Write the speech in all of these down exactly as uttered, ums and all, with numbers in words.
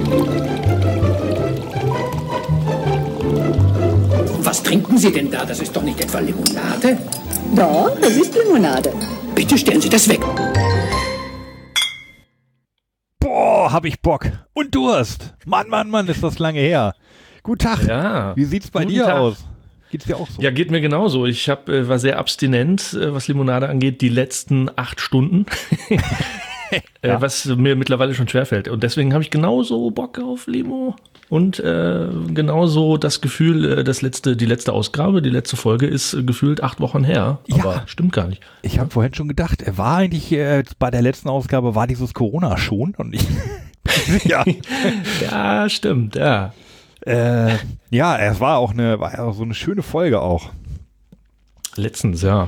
Was trinken Sie denn da? Das ist doch nicht etwa Limonade? Doch, das ist Limonade. Bitte stellen Sie das weg. Boah, hab ich Bock. Und Durst. Mann, Mann, Mann, ist das lange her. Guten Tag. Ja. Wie sieht's bei Guten dir Tag. aus? Geht's dir auch so? Ja, geht mir genauso. Ich hab, äh, war sehr abstinent, äh, was Limonade angeht, die letzten acht Stunden. Ja. äh, was mir mittlerweile schon schwerfällt. Und deswegen habe ich genauso Bock auf Limo. Und äh, genauso das Gefühl, äh, das letzte, die letzte Ausgabe, die letzte Folge ist äh, gefühlt acht Wochen her. Ja. Aber stimmt gar nicht. Ich habe vorhin schon gedacht, er war eigentlich äh, bei der letzten Ausgabe, war dieses Corona schon und ich ja. Ja, stimmt, ja. Äh, ja, es war auch eine, war auch so eine schöne Folge auch. Letztens, ja.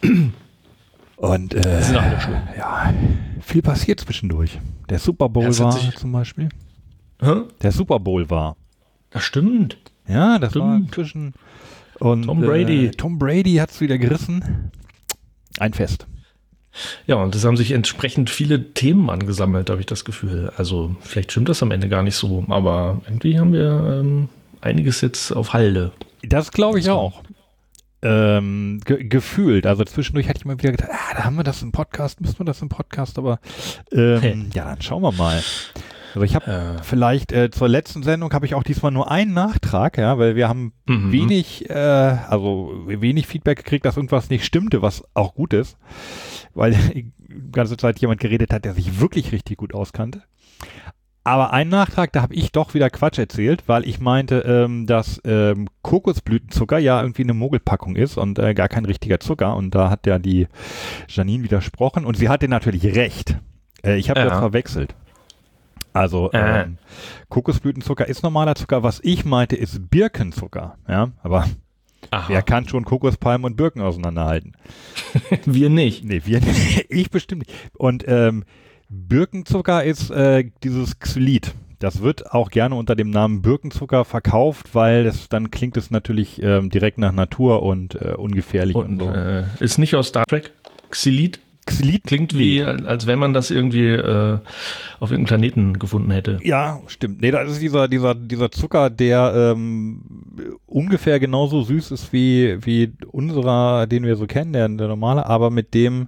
Und äh, Das sind alle schön. ja, viel passiert zwischendurch. Der Super Bowl Ja, es hat war sich- zum Beispiel. Hä? Der Super Bowl war. Das stimmt. Ja, das war Stimmt. zwischen und Tom Brady. Äh, Tom Brady hat's wieder gerissen. Ein Fest. Ja, und es haben sich entsprechend viele Themen angesammelt, habe ich das Gefühl. Also vielleicht stimmt das am Ende gar nicht so, aber irgendwie haben wir ähm, einiges jetzt auf Halde. Das glaube ich Das war- auch. Ähm, ge gefühlt. Also zwischendurch hatte ich mal wieder gedacht, ah, da haben wir das im Podcast, müssen wir das im Podcast, aber ähm, Hey. ja, dann schauen wir mal. Also ich habe Äh, vielleicht äh, zur letzten Sendung habe ich auch diesmal nur einen Nachtrag, ja, weil wir haben Mhm. wenig, äh, also wenig Feedback gekriegt, dass irgendwas nicht stimmte, was auch gut ist, weil die ganze Zeit jemand geredet hat, der sich wirklich richtig gut auskannte. Aber ein Nachtrag, da habe ich doch wieder Quatsch erzählt, weil ich meinte, ähm, dass ähm, Kokosblütenzucker ja irgendwie eine Mogelpackung ist und äh, gar kein richtiger Zucker. Und da hat ja die Janine widersprochen und sie hatte natürlich recht. Äh, ich habe Ja. das verwechselt. Also Äh. ähm, Kokosblütenzucker ist normaler Zucker. Was ich meinte, ist Birkenzucker. Ja, aber aha. wer kann schon Kokospalmen und Birken auseinanderhalten? Wir nicht. Nee, wir, ich bestimmt nicht. Und ähm, Birkenzucker ist äh, dieses Xylit. Das wird auch gerne unter dem Namen Birkenzucker verkauft, weil es dann klingt es natürlich ähm, direkt nach Natur und äh, ungefährlich und, Und so. äh, ist nicht aus Star Trek. Xylit Xylit klingt wie, als wenn man das irgendwie äh, auf irgendeinem Planeten gefunden hätte. Ja, stimmt. Nee, das ist dieser, dieser, dieser Zucker, der ähm, ungefähr genauso süß ist wie, wie unserer, den wir so kennen, der, der normale, aber mit dem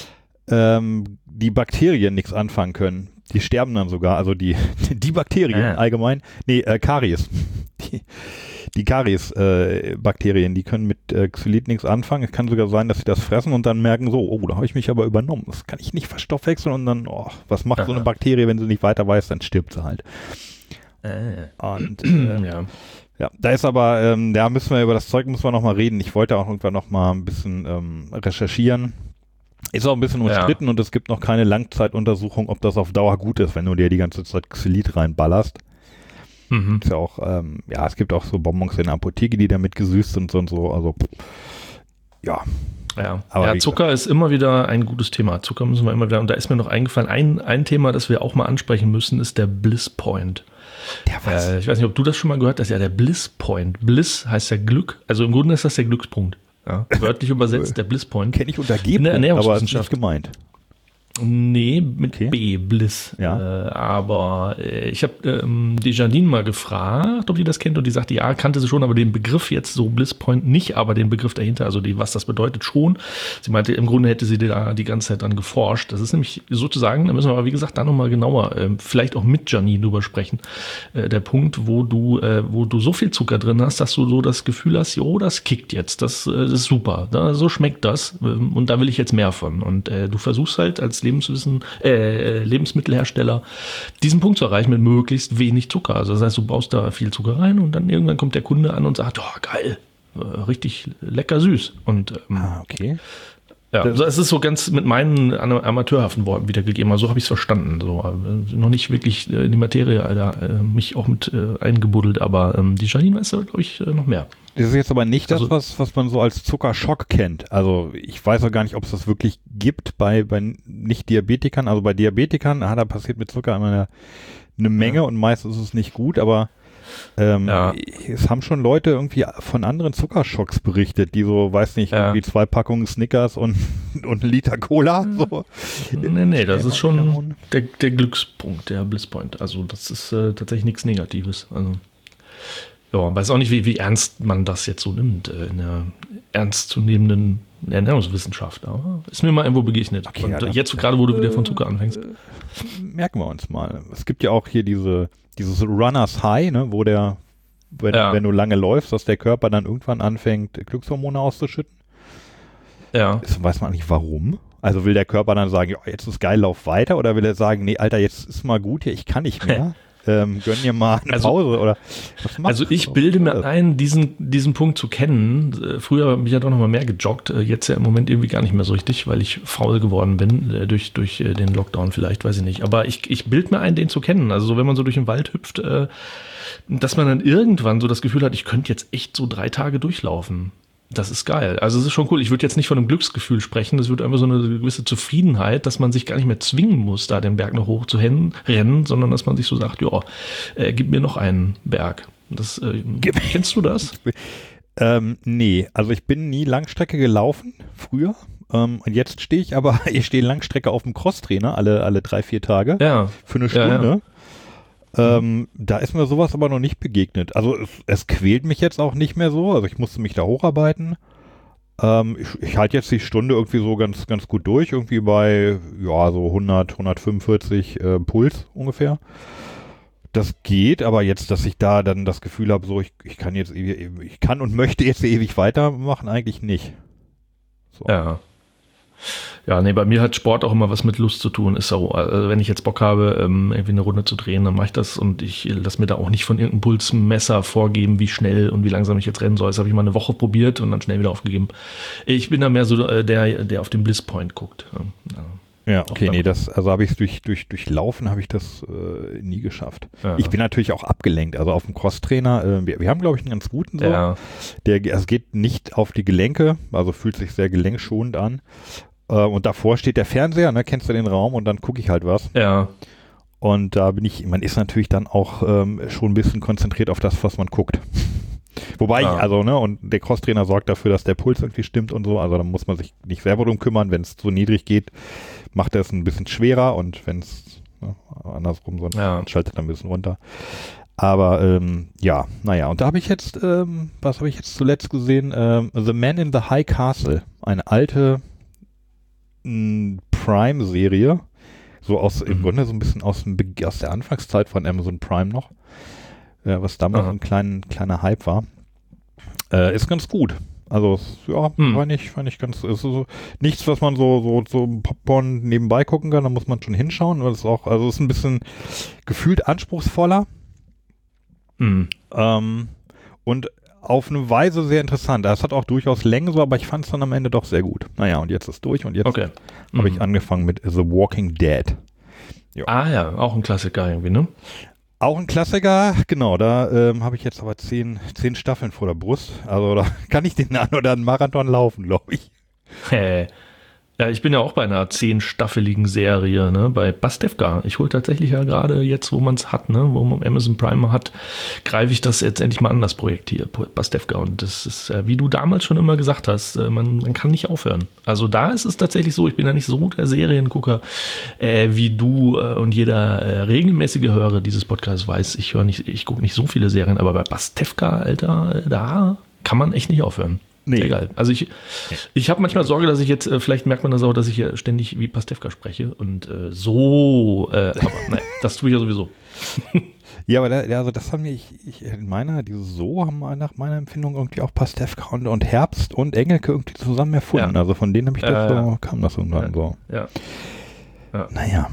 ähm, die Bakterien nichts anfangen können. Die sterben dann sogar, also die, die Bakterien Ah. allgemein. Nee, äh, Karies. Die, die Karies-Bakterien, die können mit äh, Xylit nichts anfangen. Es kann sogar sein, dass sie das fressen und dann merken so, oh, da habe ich mich aber übernommen. Das kann ich nicht verstoffwechseln und dann, oh, was macht so eine Aha. Bakterie, wenn sie nicht weiter weiß, dann stirbt sie halt. Äh. Und äh, Ja. ja, da ist aber, ähm, da müssen wir über das Zeug müssen wir noch mal reden. Ich wollte auch irgendwann noch mal ein bisschen ähm, recherchieren. Ist auch ein bisschen Ja. umstritten und es gibt noch keine Langzeituntersuchung, ob das auf Dauer gut ist, wenn du dir die ganze Zeit Xylit reinballerst. Mhm. Ist ja auch, ähm, ja, es gibt auch so Bonbons in der Apotheke, die damit gesüßt sind und so, also ja. Ja, Aber ja wie Zucker ist immer wieder ein gutes Thema. Zucker müssen wir immer wieder, und da ist mir noch eingefallen, ein, ein Thema, das wir auch mal ansprechen müssen, ist der Bliss Point. Der was? Äh, ich weiß nicht, ob du das schon mal gehört hast. Ja, der Bliss Point. Bliss heißt ja Glück. Also im Grunde ist das der Glückspunkt. Ja, wörtlich übersetzt der Bliss Point. Kenne ich unter G, In der aber ist Ernährungswissenschaft. nicht gemeint. Nee, mit Okay. B, Bliss. Ja. Äh, aber äh, ich habe ähm, die Janine mal gefragt, ob die das kennt, und die sagte, ja, kannte sie schon, aber den Begriff jetzt so Bliss Point nicht, aber den Begriff dahinter, also die, was das bedeutet, schon. Sie meinte, im Grunde hätte sie da die ganze Zeit dran geforscht. Das ist nämlich sozusagen, da müssen wir aber, wie gesagt, da nochmal genauer, äh, vielleicht auch mit Janine drüber sprechen, äh, der Punkt, wo du, äh, wo du so viel Zucker drin hast, dass du so das Gefühl hast, jo, das kickt jetzt, das, äh, das ist super, da, so schmeckt das, ähm, und da will ich jetzt mehr von. Und äh, du versuchst halt als Lebenswissen, äh, Lebensmittelhersteller diesen Punkt zu erreichen mit möglichst wenig Zucker. Also das heißt, du baust da viel Zucker rein und dann irgendwann kommt der Kunde an und sagt, oh geil, äh, richtig lecker süß. Und ähm, Ah, okay. ja, also es ist so ganz mit meinen ama- amateurhaften Worten wiedergegeben. Also so habe ich es verstanden. So, äh, noch nicht wirklich äh, in die Materie, Alter, äh, mich auch mit äh, eingebuddelt, aber ähm, die Janine weiß da, glaube ich, äh, noch mehr. Das ist jetzt aber nicht das, Also- was, was man so als Zuckerschock kennt. Also ich weiß auch gar nicht, ob es das wirklich gibt bei, bei Nicht-Diabetikern. Also bei Diabetikern, ah, da passiert mit Zucker immer eine, eine Menge Ja. und meist ist es nicht gut, aber Ähm, Ja. Es haben schon Leute irgendwie von anderen Zuckerschocks berichtet, die so, weiß nicht, Ja. irgendwie zwei Packungen Snickers und, und einen Liter Cola. So. Nee, nee, das ist schon Hormone. der, der Glückspunkt, der Blisspoint. Also das ist äh, tatsächlich nichts Negatives. Also, ja, weiß auch nicht, wie, wie ernst man das jetzt so nimmt äh, in der ernstzunehmenden Ernährungswissenschaft. Aber ist mir mal irgendwo begegnet. Okay, und ja, dann- jetzt gerade, wo du wieder von Zucker anfängst. Merken wir uns mal. Es gibt ja auch hier diese, dieses Runners High, ne, wo der, wenn, Ja. wenn du lange läufst, dass der Körper dann irgendwann anfängt, Glückshormone auszuschütten. Ja. Das weiß man nicht warum. Also will der Körper dann sagen, ja, jetzt ist geil, lauf weiter, oder will er sagen, nee, Alter, jetzt ist mal gut hier, ich kann nicht mehr. ähm, gönn dir mal eine Also- Pause oder was machst Also du? ich bilde mir ein, diesen, diesen Punkt zu kennen. Äh, Früher habe ich ja doch noch mal mehr gejoggt, äh, jetzt ja im Moment irgendwie gar nicht mehr so richtig, weil ich faul geworden bin, äh, durch, durch äh, den Lockdown vielleicht, weiß ich nicht. Aber ich, ich bilde mir ein, den zu kennen. Also so, wenn man so durch den Wald hüpft, äh, dass man dann irgendwann so das Gefühl hat, ich könnte jetzt echt so drei Tage durchlaufen. Das ist geil. Also es ist schon cool. Ich würde jetzt nicht von einem Glücksgefühl sprechen. Das wird einfach so eine gewisse Zufriedenheit, dass man sich gar nicht mehr zwingen muss, da den Berg noch hoch zu rennen, rennen, sondern dass man sich so sagt, ja, äh, gib mir noch einen Berg. Das, äh, kennst du das? Ähm, nee, also ich bin nie Langstrecke gelaufen, früher. Ähm, und jetzt stehe ich aber, ich stehe Langstrecke auf dem Crosstrainer, alle, alle drei, vier Tage. Ja. Für eine Ja, ja. Stunde. Ähm, da ist mir sowas aber noch nicht begegnet. Also es, es quält mich jetzt auch nicht mehr so. Also ich musste mich da hocharbeiten. Ähm, ich ich halte jetzt die Stunde irgendwie so ganz, ganz gut durch. Irgendwie bei, ja, so hundert, hundertfünfundvierzig äh, Puls ungefähr. Das geht, aber jetzt, dass ich da dann das Gefühl habe, so ich, ich kann jetzt ewig, ich kann und möchte jetzt ewig weitermachen, eigentlich nicht. So. Ja. Ja, nee, bei mir hat Sport auch immer was mit Lust zu tun. Ist so, also wenn ich jetzt Bock habe, ähm, irgendwie eine Runde zu drehen, dann mache ich das und ich lasse mir da auch nicht von irgendeinem Pulsmesser vorgeben, wie schnell und wie langsam ich jetzt rennen soll. Das habe ich mal eine Woche probiert und dann schnell wieder aufgegeben. Ich bin da mehr so äh, der, der auf den Blisspoint guckt. Ja. Ja, Auch okay, damit. nee, das, also habe ich es durch, durch, durch Laufen habe ich das äh, nie geschafft. Ja. Ich bin natürlich auch abgelenkt, also auf dem Crosstrainer, äh, wir, wir haben glaube ich einen ganz guten so. Ja. Der, es geht nicht auf die Gelenke, also fühlt sich sehr gelenkschonend an. Äh, und davor steht der Fernseher, ne, kennst du den Raum und dann gucke ich halt was. Ja. Und da bin ich, man ist natürlich dann auch ähm, schon ein bisschen konzentriert auf das, was man guckt. Wobei Ah. ich, also, ne, und der Crosstrainer sorgt dafür, dass der Puls irgendwie stimmt und so, also da muss man sich nicht selber drum kümmern, wenn es so niedrig geht, macht er es ein bisschen schwerer und wenn es ne, andersrum so Ja. schaltet er ein bisschen runter. Aber ähm, ja, naja, und da habe ich jetzt, ähm, was habe ich jetzt zuletzt gesehen? Ähm, The Man in the High Castle, eine alte mh, Prime-Serie, so aus, im Mhm. Grunde so ein bisschen aus, dem, Be- aus der Anfangszeit von Amazon Prime noch, äh, was damals Aha. ein klein, kleiner Hype war. Äh, ist ganz gut. Also, es- ja, Hm. fand ich, fand ich ganz, ist so nichts, was man so, so, so Popcorn nebenbei gucken kann, da muss man schon hinschauen, weil es auch, also es ist ein bisschen gefühlt anspruchsvoller, Hm. ähm, und auf eine Weise sehr interessant. Das hat auch durchaus Längen so, aber ich fand es dann am Ende doch sehr gut. Naja, und jetzt ist durch und jetzt Okay. habe Mhm. ich angefangen mit The Walking Dead. Ah ja, auch ein Klassiker irgendwie, ne? Auch ein Klassiker, genau, da ähm, habe ich jetzt aber zehn, zehn Staffeln vor der Brust. Also da kann ich den einen oder anderen Marathon laufen, glaube ich. Hä. Ja, ich bin ja auch bei einer zehnstaffeligen Serie, ne, bei Pastewka. Ich hole tatsächlich ja gerade jetzt, wo man es hat, ne, wo man Amazon Prime hat, greife ich das jetzt endlich mal an, das Projekt hier, Pastewka. Und das ist, äh, wie du damals schon immer gesagt hast, äh, man, man kann nicht aufhören. Also da ist es tatsächlich so, ich bin ja nicht so der Seriengucker, äh, wie du äh, und jeder äh, regelmäßige Hörer dieses Podcasts weiß. Ich höre nicht, ich gucke nicht so viele Serien, aber bei Pastewka, Alter, äh, da kann man echt nicht aufhören. Nee. Sehr geil. Also ich, ich habe manchmal Sorge, dass ich jetzt, äh, vielleicht merkt man das auch, dass ich hier ständig wie Pastewka spreche und äh, so, äh, aber nein, das tue ich ja sowieso. Ja, aber da, ja, also das haben wir, ich, ich, in meiner, dieses So haben wir nach meiner Empfindung irgendwie auch Pastewka und, und Herbst und Engelke irgendwie zusammen erfunden. Ja. Also von denen habe ich das Äh, so, kam das irgendwann so. Ja. Naja,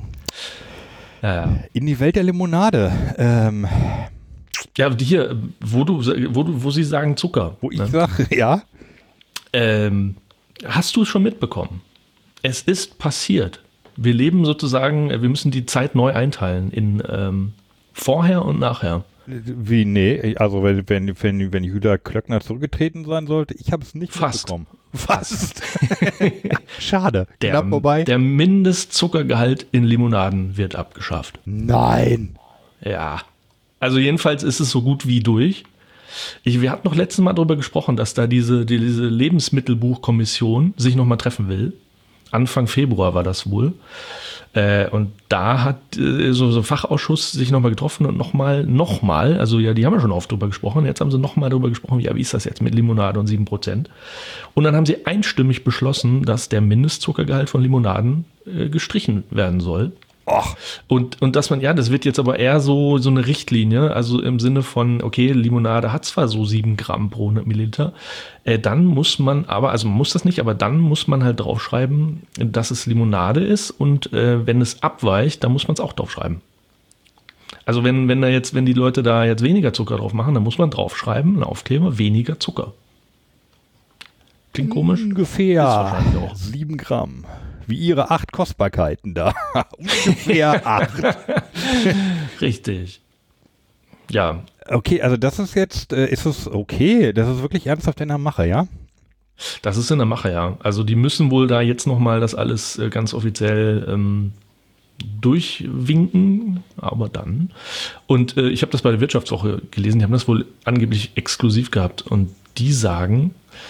Ja, ja. in die Welt der Limonade. Ähm, Ja, die hier, wo du, wo du, wo sie sagen Zucker. wo ich ne? sage, ja, ähm, hast du es schon mitbekommen? Es ist passiert. Wir leben sozusagen, wir müssen die Zeit neu einteilen in ähm, vorher und nachher. wie, nee, also wenn, wenn, wenn, wenn Julia Klöckner zurückgetreten sein sollte, ich habe es nicht Fast. mitbekommen. Fast. Schade. Der, Knapp vorbei. der Mindestzuckergehalt in Limonaden wird abgeschafft. Nein. Ja. Also jedenfalls ist es so gut wie durch. Ich, wir hatten noch letztes Mal darüber gesprochen, dass da diese, die, diese Lebensmittelbuchkommission sich nochmal treffen will. Anfang Februar war das wohl. Äh, und da hat äh, so, so ein Fachausschuss sich nochmal getroffen und nochmal, nochmal, also ja, die haben ja schon oft drüber gesprochen, jetzt haben sie nochmal drüber gesprochen, ja, wie ist das jetzt mit Limonade und sieben Prozent? Und dann haben sie einstimmig beschlossen, dass der Mindestzuckergehalt von Limonaden äh, gestrichen werden soll. Och. Und, und dass man, ja, das wird jetzt aber eher so, so eine Richtlinie, also im Sinne von, okay, Limonade hat zwar so sieben Gramm pro hundert Milliliter, äh, dann muss man aber, also man muss das nicht, aber dann muss man halt draufschreiben, dass es Limonade ist und äh, wenn es abweicht, dann muss man es auch draufschreiben. Also wenn, wenn da jetzt, wenn die Leute da jetzt weniger Zucker drauf machen, dann muss man draufschreiben, ein Aufkleber, weniger Zucker. Klingt komisch? Ungefähr sieben Gramm. Wie ihre acht Kostbarkeiten da. Ungefähr acht. Richtig. Ja. Okay, also das ist jetzt, äh, ist es okay? Das ist wirklich ernsthaft in der Mache, ja? Das ist in der Mache, ja. Also die müssen wohl da jetzt nochmal das alles äh, ganz offiziell ähm, durchwinken, aber dann. Und äh, ich habe das bei der Wirtschaftswoche gelesen, die haben das wohl angeblich exklusiv gehabt und die sagen,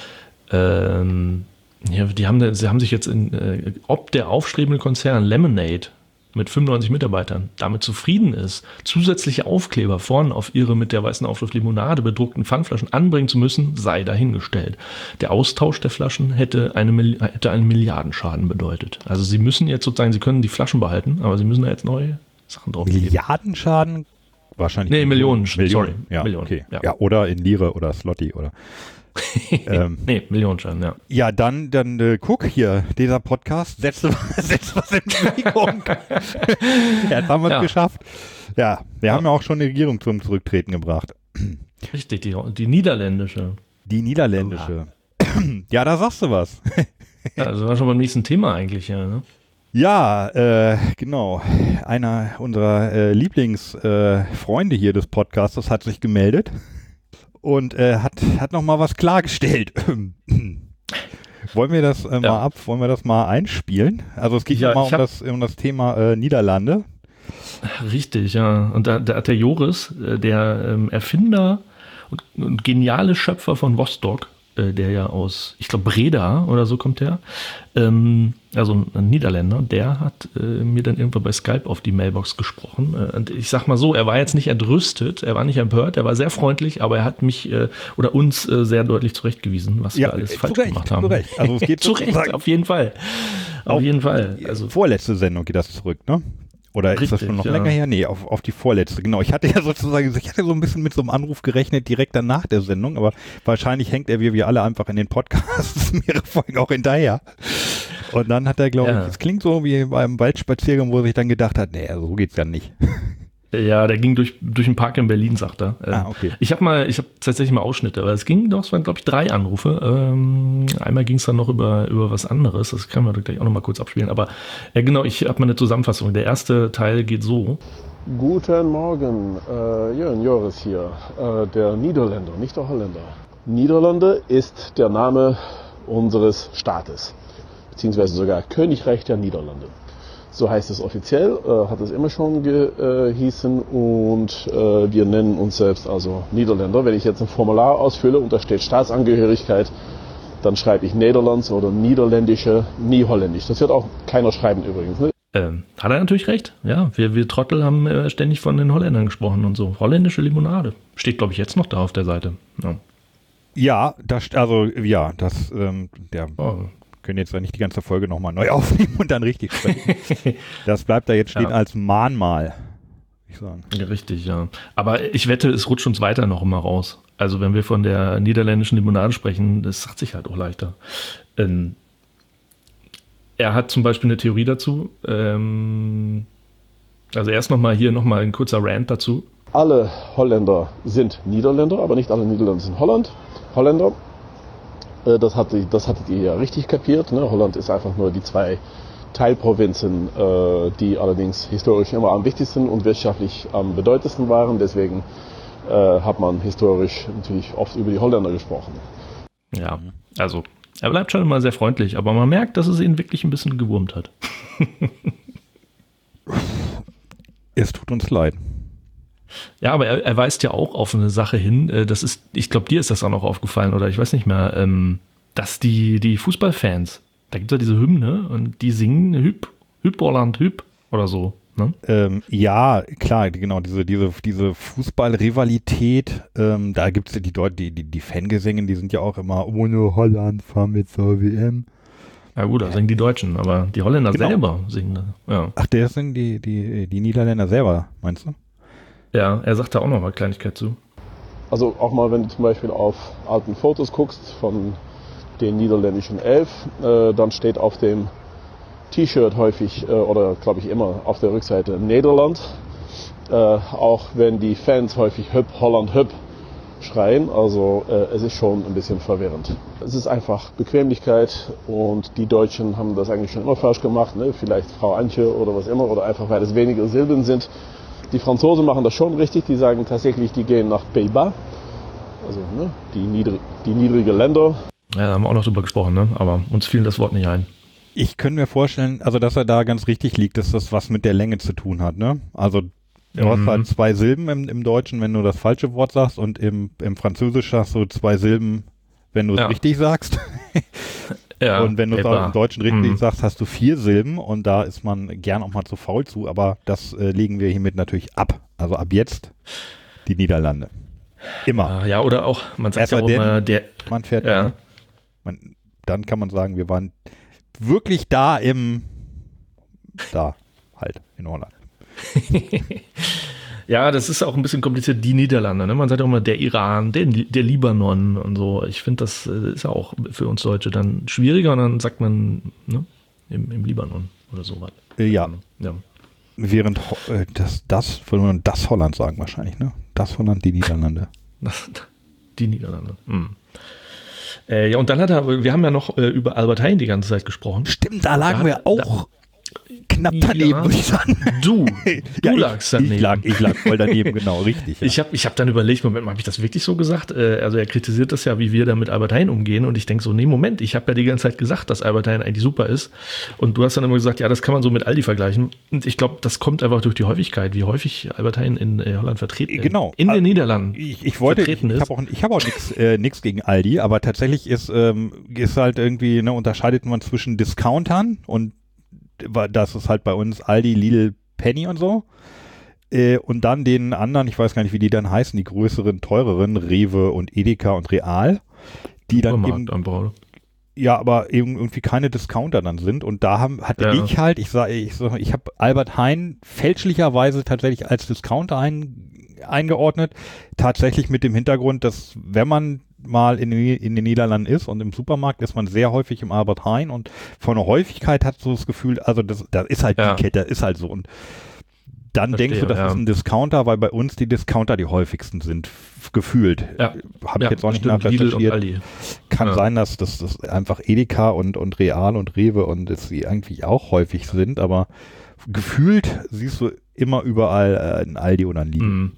ähm, ja, die haben, sie haben sich jetzt in, äh, ob der aufstrebende Konzern Lemonade mit fünfundneunzig Mitarbeitern damit zufrieden ist, zusätzliche Aufkleber vorne auf ihre mit der weißen Aufschrift Limonade bedruckten Pfandflaschen anbringen zu müssen, sei dahingestellt. Der Austausch der Flaschen hätte, eine, hätte einen Milliardenschaden bedeutet. Also sie müssen jetzt sozusagen, sie können die Flaschen behalten, aber sie müssen da jetzt neue Sachen drauf geben. Milliardenschaden? Wahrscheinlich. Nee, Millionen. Millionen. Sorry. Ja, Millionen. Okay. Ja. Ja, oder in Lire oder Slotty oder. ähm, nee, Millionenschaden, ja. Ja, dann, dann äh, guck hier, dieser Podcast, setzt, setzt was in Bewegung. Ja, jetzt haben wir es Ja. geschafft. Ja, wir Ja. haben ja auch schon die Regierung zum Zurücktreten gebracht. Richtig, die, die niederländische. Die niederländische. Ja, da sagst du was. Ja, das war schon beim nächsten Thema eigentlich, ja. Ne? Ja, äh, genau. Einer unserer äh, Lieblingsfreunde äh, hier des Podcasts hat sich gemeldet und äh, hat, hat noch mal was klargestellt. Wollen wir das äh, mal Ja. ab, wollen wir das mal einspielen? Also es geht Ja, ja mal ich um hab- das, um das Thema äh, Niederlande. Richtig, ja. Und da, da hat der Joris, äh, der ähm, Erfinder und, und geniale Schöpfer von Vostok, äh, der ja aus, ich glaube, Breda oder so kommt der, ähm, also ein, ein Niederländer, der hat äh, mir dann irgendwann bei Skype auf die Mailbox gesprochen. Äh, und ich sag mal so, er war jetzt nicht erdrüstet, er war nicht empört, er war sehr freundlich, aber er hat mich äh, oder uns äh, sehr deutlich zurechtgewiesen, was wir alles äh, falsch zu Recht, gemacht haben. zu Recht. Also es geht zu Recht, sozusagen- auf jeden Fall. Auf, Auf jeden Fall. Die Also vorletzte Sendung geht das zurück, ne? Oder ist das Richtig, schon noch ja. länger her? Nee, auf, auf die vorletzte, genau. Ich hatte ja sozusagen, ich hatte so ein bisschen mit so einem Anruf gerechnet, direkt danach der Sendung, aber wahrscheinlich hängt er wie wir alle einfach in den Podcasts mehrere Folgen auch hinterher. Und dann hat er, glaube Ja. ich, es klingt so wie beim Waldspaziergang, wo er sich dann gedacht hat, nee, so geht's ja nicht. ja, der ging durch, durch den Park in Berlin, sagt er. Ähm, Ah, okay. Ich habe mal, ich habe tatsächlich mal Ausschnitte, aber es ging doch, es waren glaube ich drei Anrufe. Ähm, einmal ging es dann noch über, über was anderes, das können wir gleich auch noch mal kurz abspielen. Aber ja genau, ich habe mal eine Zusammenfassung. Der erste Teil geht so. Guten Morgen, äh, Jörn Joris hier, äh, der Niederländer, nicht der Holländer. Niederlande ist der Name unseres Staates, beziehungsweise sogar Königreich der Niederlande. So heißt es offiziell, äh, hat es immer schon gehießen und äh, wir nennen uns selbst also Niederländer. Wenn ich jetzt ein Formular ausfülle und da steht Staatsangehörigkeit, dann schreibe ich Nederlands oder Niederländische, nie Holländisch. Das wird auch keiner schreiben übrigens. Ne? Ähm, hat er natürlich recht. Ja, wir, wir Trottel haben äh, ständig von den Holländern gesprochen und so. Holländische Limonade. Steht glaube ich jetzt noch da auf der Seite. Ja. Ja, das, also, ja, das, ähm, der, Oh. können jetzt ja nicht die ganze Folge nochmal neu aufnehmen und dann richtig sprechen. Das bleibt da jetzt stehen Ja. als Mahnmal, würde ich sagen. Ja, richtig, ja. Aber ich wette, es rutscht uns weiter noch immer raus. Also wenn wir von der niederländischen Limonade sprechen, das sagt sich halt auch leichter. Ähm, er hat zum Beispiel eine Theorie dazu. Ähm, also erst nochmal hier nochmal ein kurzer Rant dazu. Alle Holländer sind Niederländer, aber nicht alle Niederländer sind Holland. Holländer. Äh, Das, hat, das hattet ihr ja richtig kapiert. Ne? Holland ist einfach nur die zwei Teilprovinzen, äh, die allerdings historisch immer am wichtigsten und wirtschaftlich am bedeutendsten waren. Deswegen äh, hat man historisch natürlich oft über die Holländer gesprochen. Ja, also er bleibt schon immer sehr freundlich, aber man merkt, dass es ihn wirklich ein bisschen gewurmt hat. Es tut uns leid. Ja, aber er, er weist ja auch auf eine Sache hin, äh, das ist, ich glaube, dir ist das auch noch aufgefallen, oder ich weiß nicht mehr, ähm, dass die, die Fußballfans, da gibt es ja diese Hymne und die singen Hüb, Hüb Holland, Hüb oder so. Ne? Ähm, ja, klar, genau, diese, diese, diese Fußballrivalität, ähm, da gibt es ja die, Deut- die, die, die Fangesänge, die sind ja auch immer ohne Holland fahren wir zur W M. Ja gut, da singen die Deutschen, aber die Holländer Genau. selber singen da. Ja. Ach, der sind die, die, die Niederländer selber, meinst du? Ja, er sagt da auch noch mal Kleinigkeit zu. Also auch mal, wenn du zum Beispiel auf alten Fotos guckst von den niederländischen Elf, äh, dann steht auf dem T-Shirt häufig, äh, oder glaube ich immer auf der Rückseite Nederland. Äh, auch wenn die Fans häufig Hüb, Holland, Hüb schreien. Also äh, es ist schon ein bisschen verwirrend. Es ist einfach Bequemlichkeit und die Deutschen haben das eigentlich schon immer falsch gemacht. Ne? Vielleicht Frau Antje oder was immer, oder einfach weil es weniger Silben sind. Die Franzosen machen das schon richtig, die sagen tatsächlich, die gehen nach Pays-Bas, also ne, die, niedrig, die niedrigen Länder. Ja, da haben wir auch noch drüber gesprochen, ne? Aber uns fiel das Wort nicht ein. Ich könnte mir vorstellen, also dass er da ganz richtig liegt, dass das was mit der Länge zu tun hat, ne? Also du Mhm. hast halt zwei Silben im, im Deutschen, wenn du das falsche Wort sagst, und im, im Französisch hast du zwei Silben, wenn du es Ja. richtig sagst. Ja, und wenn du es Pays-Bas. auch im Deutschen richtig Mhm. sagst, hast du vier Silben, und da ist man gern auch mal zu faul zu, aber das äh, legen wir hiermit natürlich ab. Also ab jetzt die Niederlande. Immer. Ah, ja, oder auch, man sagt Es ja sei auch denn, immer, der, Man fährt, ja. man, dann kann man sagen, wir waren wirklich da im, da halt in Holland. Ja, das ist auch ein bisschen kompliziert, die Niederlande, ne? Man sagt auch immer der Iran, der, der Libanon und so. Ich finde, das äh, ist ja auch für uns Deutsche dann schwieriger, und dann sagt man, ne, im, im Libanon oder so was. Äh, ja, Ja. während Ho- äh, das, das, würde man das Holland sagen wahrscheinlich, ne? Das Holland, die Niederlande. Die Niederlande. Hm. Äh, ja, und dann hat er, wir haben ja noch äh, über Albert Heijn die ganze Zeit gesprochen. Stimmt, da lagen Da- wir auch knapp daneben, Ja. würde ich sagen. Du, du Ja, lagst ich, daneben. ich, lag, ich lag voll daneben, genau, richtig. Ja. Ich habe ich hab dann überlegt, Moment mal, habe ich das wirklich so gesagt? Äh, also er kritisiert das ja, wie wir da mit Albert Heijn umgehen, und ich denke so, nee, Moment, ich habe ja die ganze Zeit gesagt, dass Albert Heijn eigentlich super ist, und du hast dann immer gesagt, ja, das kann man so mit Aldi vergleichen, und ich glaube, das kommt einfach durch die Häufigkeit, wie häufig Albert Heijn in äh, Holland vertreten ist. Genau. In den Also, Niederlanden Ich, ich wollte, ich, vertreten ich ist. habe auch, ich hab auch nichts äh, nix gegen Aldi, aber tatsächlich ist, ähm, ist halt irgendwie, ne, unterscheidet man zwischen Discountern, und das ist halt bei uns Aldi, Lidl, Penny und so, äh, und dann den anderen, ich weiß gar nicht, wie die dann heißen, die größeren, teureren, Rewe und Edeka und Real, die dann Supermarkt eben, einfach, oder? ja, aber eben irgendwie keine Discounter dann sind, und da haben, hatte Ja. ich halt, ich sage, ich, sag, ich habe Albert Heijn fälschlicherweise tatsächlich als Discounter ein, eingeordnet, tatsächlich mit dem Hintergrund, dass wenn man mal in den, in den Niederlanden ist und im Supermarkt, ist man sehr häufig im Albert Heijn, und von der Häufigkeit hast du das Gefühl, also das, das ist halt Ja. die Kette, ist halt so, und dann Verstehe, denkst du, das ja. ist ein Discounter, weil bei uns die Discounter die häufigsten sind, f- gefühlt. Ja. Habe ich jetzt auch nicht stimmt, Lidl und nachrecherchiert. Aldi. Kann Ja. sein, dass das, das einfach Edeka und, und Real und Rewe und dass sie eigentlich auch häufig sind, aber gefühlt siehst du immer überall äh, ein Aldi oder ein Lidl. Mhm.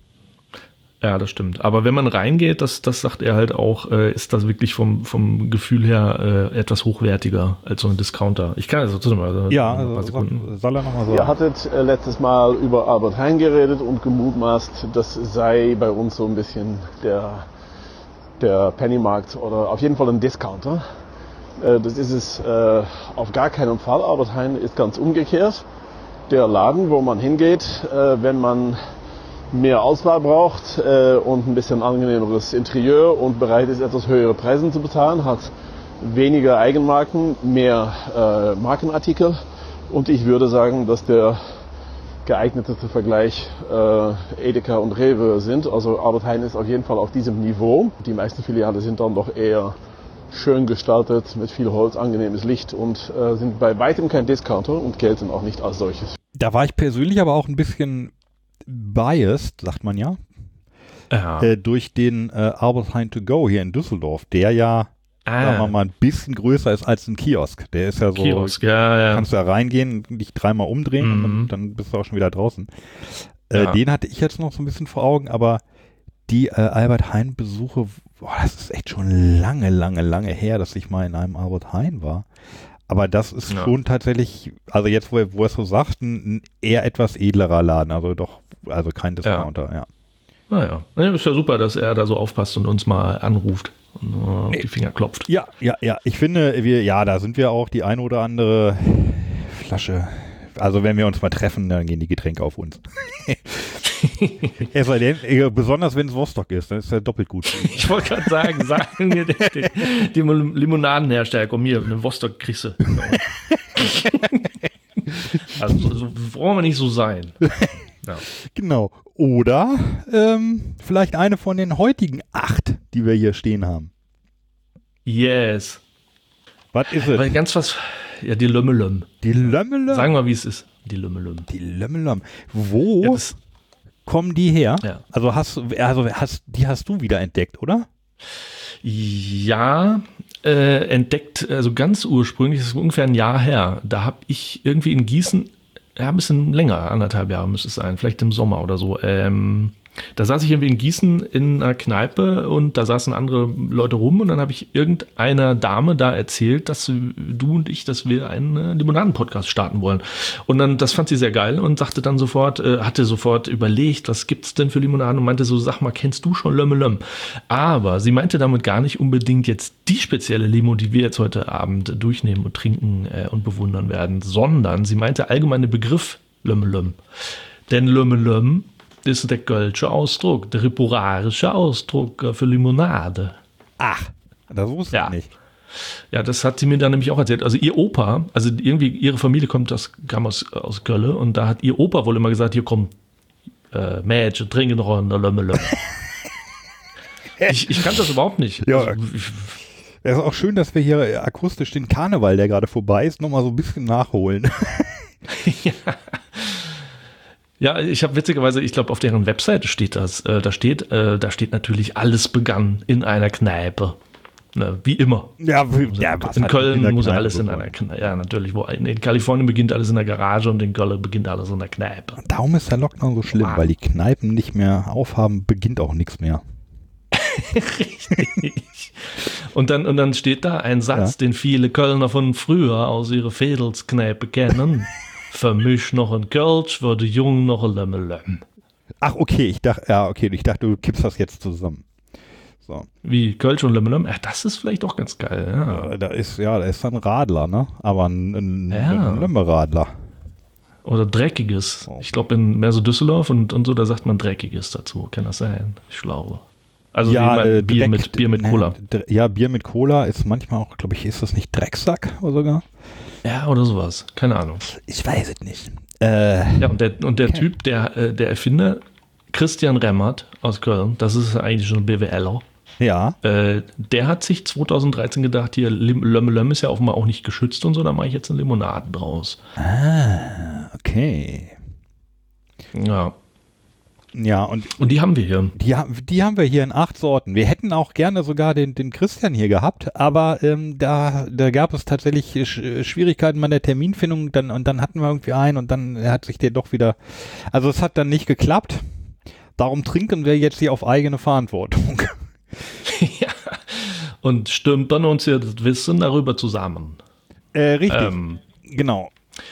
Ja, das stimmt. Aber wenn man reingeht, das, das sagt er halt auch, äh, ist das wirklich vom, vom Gefühl her äh, etwas hochwertiger als so ein Discounter. Ich kann also trotzdem mal also Ja, ein paar also Sekunden. sag, soll er nochmal Ihr sagen. hattet äh, letztes Mal über Albert Heijn geredet und gemutmaßt, das sei bei uns so ein bisschen der, der Pennymarkt oder auf jeden Fall ein Discounter. Äh, das ist es äh, auf gar keinen Fall. Albert Heijn ist ganz umgekehrt. Der Laden, wo man hingeht, äh, wenn man mehr Auswahl braucht äh, und ein bisschen angenehmeres Interieur und bereit ist, etwas höhere Preise zu bezahlen, hat weniger Eigenmarken, mehr äh, Markenartikel, und ich würde sagen, dass der geeigneteste Vergleich äh, Edeka und Rewe sind. Also Albert Heijn ist auf jeden Fall auf diesem Niveau. Die meisten Filialen sind dann doch eher schön gestaltet, mit viel Holz, angenehmes Licht, und äh, sind bei weitem kein Discounter und gelten auch nicht als solches. Da war ich persönlich aber auch ein bisschen biased, sagt man ja, Ja. äh, durch den äh, Albert Heijn to go hier in Düsseldorf, der ja, sagen wir ah, mal, ein bisschen größer ist als ein Kiosk. Der ist ja so, Kiosk, ja, ja. kannst du ja reingehen, dich dreimal umdrehen, und Mhm. dann, dann bist du auch schon wieder draußen. Äh, Ja. Den hatte ich jetzt noch so ein bisschen vor Augen, aber die äh, Albert Heijn Besuche, boah, das ist echt schon lange, lange, lange her, dass ich mal in einem Albert Heijn war. Aber das ist Ja. schon tatsächlich, also jetzt, wo er, wo er es so sagt, ein, ein eher etwas edlerer Laden, also doch, also kein Discounter, ja. Naja, ja, ist ja super, dass er da so aufpasst und uns mal anruft und uh, auf die Finger klopft. Ja, ja, ja. Ich finde, wir, ja, da sind wir auch die ein oder andere Flasche. Also wenn wir uns mal treffen, dann gehen die Getränke auf uns. Es sei denn, besonders wenn es Vostok ist, dann ist er doppelt gut. Ich wollte gerade sagen, sagen wir die, die, die Limonadenhersteller, komm hier, eine Vostok kriegst du. Also so, so wollen wir nicht so sein. Ja. Genau. Oder ähm, vielleicht eine von den heutigen acht, die wir hier stehen haben. Yes. Was ist es? Weil ganz was, ja, die Lömmelöm. Die Lömmelöm. Sagen wir, wie es ist. Die Lömmelöm. Die Lömmelöm. Wo Ja, das, kommen die her? Ja. Also hast also hast die hast du wieder entdeckt, oder? Ja, äh, entdeckt, also ganz ursprünglich, das ist ungefähr ein Jahr her. Da habe ich irgendwie in Gießen, ja, ein bisschen länger, anderthalb Jahre müsste es sein, vielleicht im Sommer oder so. Ähm, da saß ich irgendwie in Gießen in einer Kneipe und da saßen andere Leute rum und dann habe ich irgendeiner Dame da erzählt, dass du und ich, dass wir einen Limonaden-Podcast starten wollen. Und dann, das fand sie sehr geil und sagte dann sofort, äh, hatte sofort überlegt, was gibt's denn für Limonaden und meinte so, sag mal, kennst du schon Lömmelöm? Aber sie meinte damit gar nicht unbedingt jetzt die spezielle Limo, die wir jetzt heute Abend durchnehmen und trinken äh, und bewundern werden, sondern sie meinte allgemeine Begriff Lömmelöm. Denn Lömmelöm ist der kölsche Ausdruck, der ripuarische Ausdruck für Limonade. Ach, das wusste Ja. ich nicht. Ja, das hat sie mir dann nämlich auch erzählt. Also ihr Opa, also irgendwie ihre Familie kommt aus, kam aus, aus Köln und da hat ihr Opa wohl immer gesagt, hier komm, äh, Mädchen, trinken noch eine Lömmelöm. ich, ich kann das überhaupt nicht. Ja, Also, ich, Es ist auch schön, dass wir hier akustisch den Karneval, der gerade vorbei ist, nochmal so ein bisschen nachholen. ja. Ja, ich habe witzigerweise, ich glaube, auf deren Webseite steht das. Äh, da steht, äh, da steht natürlich, alles begann in einer Kneipe. Ne, wie immer. Ja, Also ja in, was in hat Köln in der muss Kneipe alles in begonnen? einer Kneipe. Ja, natürlich. Wo, in, in Kalifornien beginnt alles in der Garage und in Köln beginnt alles in der Kneipe. Darum ist der Lockdown so schlimm, Wow. weil die Kneipen nicht mehr aufhaben, beginnt auch nichts mehr. Richtig. Und dann, und dann steht da ein Satz, den viele Kölner von früher aus ihrer Vedelskneipe kennen. Für mich noch ein Kölsch, für die Jungen noch ein Lömmelöm. Ach, okay, ich dachte, ja, okay, ich dachte, du kippst das jetzt zusammen. So. Wie Kölsch und Lömmelöm? Ja, das ist vielleicht auch ganz geil. Ja. Äh, Da ist, ja, da ist dann ein Radler, ne? Aber ein, ein, Ja. ein Lömmeradler. Oder Dreckiges. Ich glaube, in mehr so Düsseldorf und, und so, da sagt man Dreckiges dazu. Kann das sein? Ich glaube. Also wie man, äh, Bier, Dreck- mit, Bier mit ne, Cola. Dre- Ja, Bier mit Cola ist manchmal auch, glaube ich, ist das nicht Drecksack oder sogar? Ja, oder sowas. Keine Ahnung. Ich weiß es nicht. Äh, Ja, und der, und der Typ, der, äh, der Erfinder, Christian Remmert aus Köln, das ist eigentlich schon ein BWLer, ja. äh, der hat sich zweitausenddreizehn gedacht, hier, Lim- Lömmelöm ist ja offenbar auch nicht geschützt und so, da mache ich jetzt eine Limonade draus. Ah, okay. Ja, Ja, und und die haben wir hier. die, ha- die haben wir hier in acht Sorten. Wir hätten auch gerne sogar den, den Christian hier gehabt, aber ähm, da, da gab es tatsächlich Sch Schwierigkeiten bei der Terminfindung dann, und dann hatten wir irgendwie einen und dann hat sich der doch wieder, also es hat dann nicht geklappt. Darum trinken wir jetzt hier auf eigene Verantwortung. ja. Und stürmt dann uns hier das Wissen darüber zusammen. Äh, richtig, Ähm, genau.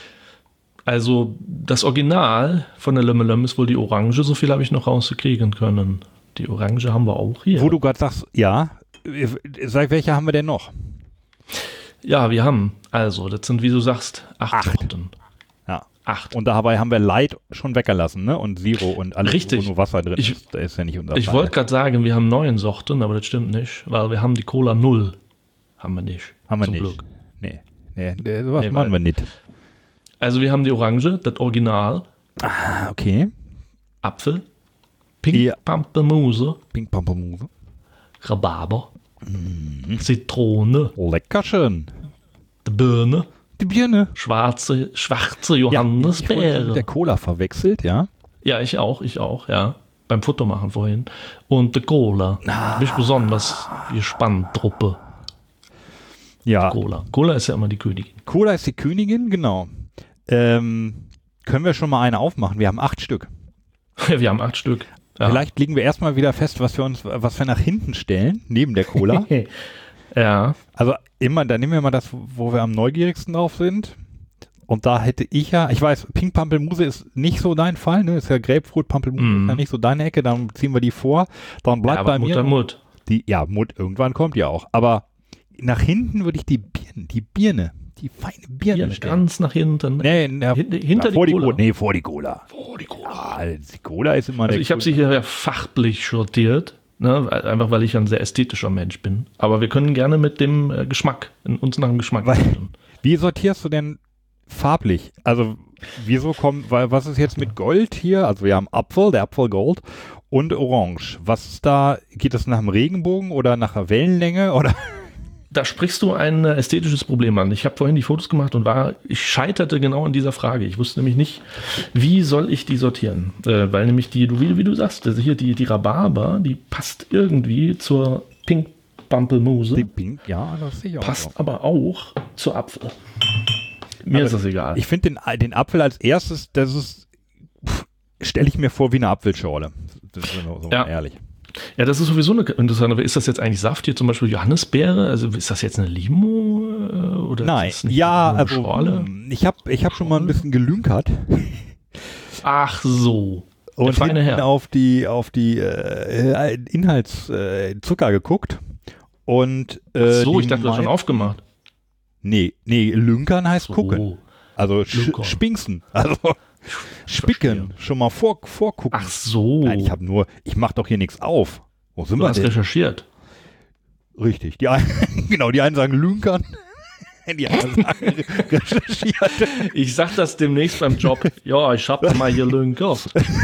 also das Original von der Lömmelöm ist wohl die Orange, so viel habe ich noch rauskriegen können. Die Orange haben wir auch hier. Wo du gerade sagst, ja, äh, sag, welche haben wir denn noch? Ja, wir haben, also, das sind, wie du sagst, acht, Acht. Sorten. Ja. Acht. Und dabei haben wir Light schon weggelassen, ne? Und Zero und alles, Richtig. wo nur Wasser drin Ich- ist. Da ist ja nicht unser Ich Fall. wollte gerade sagen, wir haben neun Sorten, aber das stimmt nicht, weil wir haben die Cola Null. Haben wir nicht. Haben wir zum nicht. Glück. Nee, nee, nee sowas Nee, machen weil- wir nicht. Also wir haben die Orange, das Original, Ah, okay. Apfel, Pink Ja. Pampelmuse, Pink Pampelmuse. Rhabarber, Mhm. Zitrone, Lecker schön. die Birne, Die Birne. schwarze, schwarze Ich wurde Johannisbeere. mit der Cola verwechselt, ja. Ja, ich auch, ich auch, ja. Beim Fotomachen vorhin. Und die Cola. Ah. Bin ich besonders gespannt, Truppe. Ja, Cola. Cola ist ja immer die Königin. Cola ist die Königin, genau. Ähm, können wir schon mal eine aufmachen? Wir haben acht Stück. Wir haben acht Stück. Ja. Vielleicht legen wir erstmal wieder fest, was wir uns, was wir nach hinten stellen, neben der Cola. Ja. Also immer, dann nehmen wir mal das, wo wir am neugierigsten drauf sind. Und da hätte ich ja, ich weiß, Pink Pampelmuse ist nicht so dein Fall, ne? Ist ja Grapefruit, Pampelmuse Mm. ist ja nicht so deine Ecke, dann ziehen wir die vor. Dann bleibt Ja, bei aber mir Mutter Mut. die, ja, Mut, irgendwann kommt ja auch. Aber nach hinten würde ich die Birne, die Birne, die feine Birne Hier, stellen. ganz nach hinten. Nee, na, Hinter- hinter na, die vor die Cola. Cola. Nee, vor die Cola. Oh, die Cola. Ah, die Cola ist immer Also der ich habe Cool- sie hier ja fachlich sortiert, ne? Einfach weil ich ein sehr ästhetischer Mensch bin. Aber wir können gerne mit dem äh, Geschmack, in, uns nach dem Geschmack Weil- richten. Wie sortierst du denn farblich? Also, wieso kommt, weil was ist jetzt mit Gold hier? Also, wir haben Apfel, der Apfel Gold und Orange. Was ist da, geht das nach dem Regenbogen oder nach der Wellenlänge oder? Da sprichst du ein äh, ästhetisches Problem an. Ich habe vorhin die Fotos gemacht und war, ich scheiterte genau an dieser Frage. Ich wusste nämlich nicht, wie soll ich die sortieren? Äh, weil nämlich die, du, wie, wie du sagst, also hier die, die Rhabarber, die passt irgendwie zur Pink Pampelmuse, Die Pink, ja, das sehe ich auch. passt so. aber auch zur Apfel. Mir Aber ist das egal. Ich finde den, den Apfel als erstes, das ist, stelle ich mir vor wie eine Apfelschorle. Das ist so, so Ja. ehrlich. Ja, das ist sowieso eine interessante. Ist das jetzt eigentlich Saft hier zum Beispiel Johannisbeere? Also ist das jetzt eine Limo äh, oder Nein, ist das nicht ja, nur eine also Schorle? ich habe ich hab schon mal ein bisschen gelünkert Ach so. Der und feine hinten Herr. auf die auf die äh, Inhaltszucker äh, Zucker geguckt und äh, Ach so, die ich dachte, du hast schon mei- aufgemacht. Nee, nee, lünkern heißt So. gucken. Also sch Lünkern. spinksen. Also spicken, Verstehe. schon mal vor, vorgucken. Ach so. Nein, ich habe nur, ich mache doch hier nichts auf. Wo sind du wir hast denn? recherchiert. Richtig. Die einen, genau, die einen sagen lünkern, die anderen sagen re- recherchiert. Ich sag das demnächst beim Job. Ja, ich hab mal hier Lünker.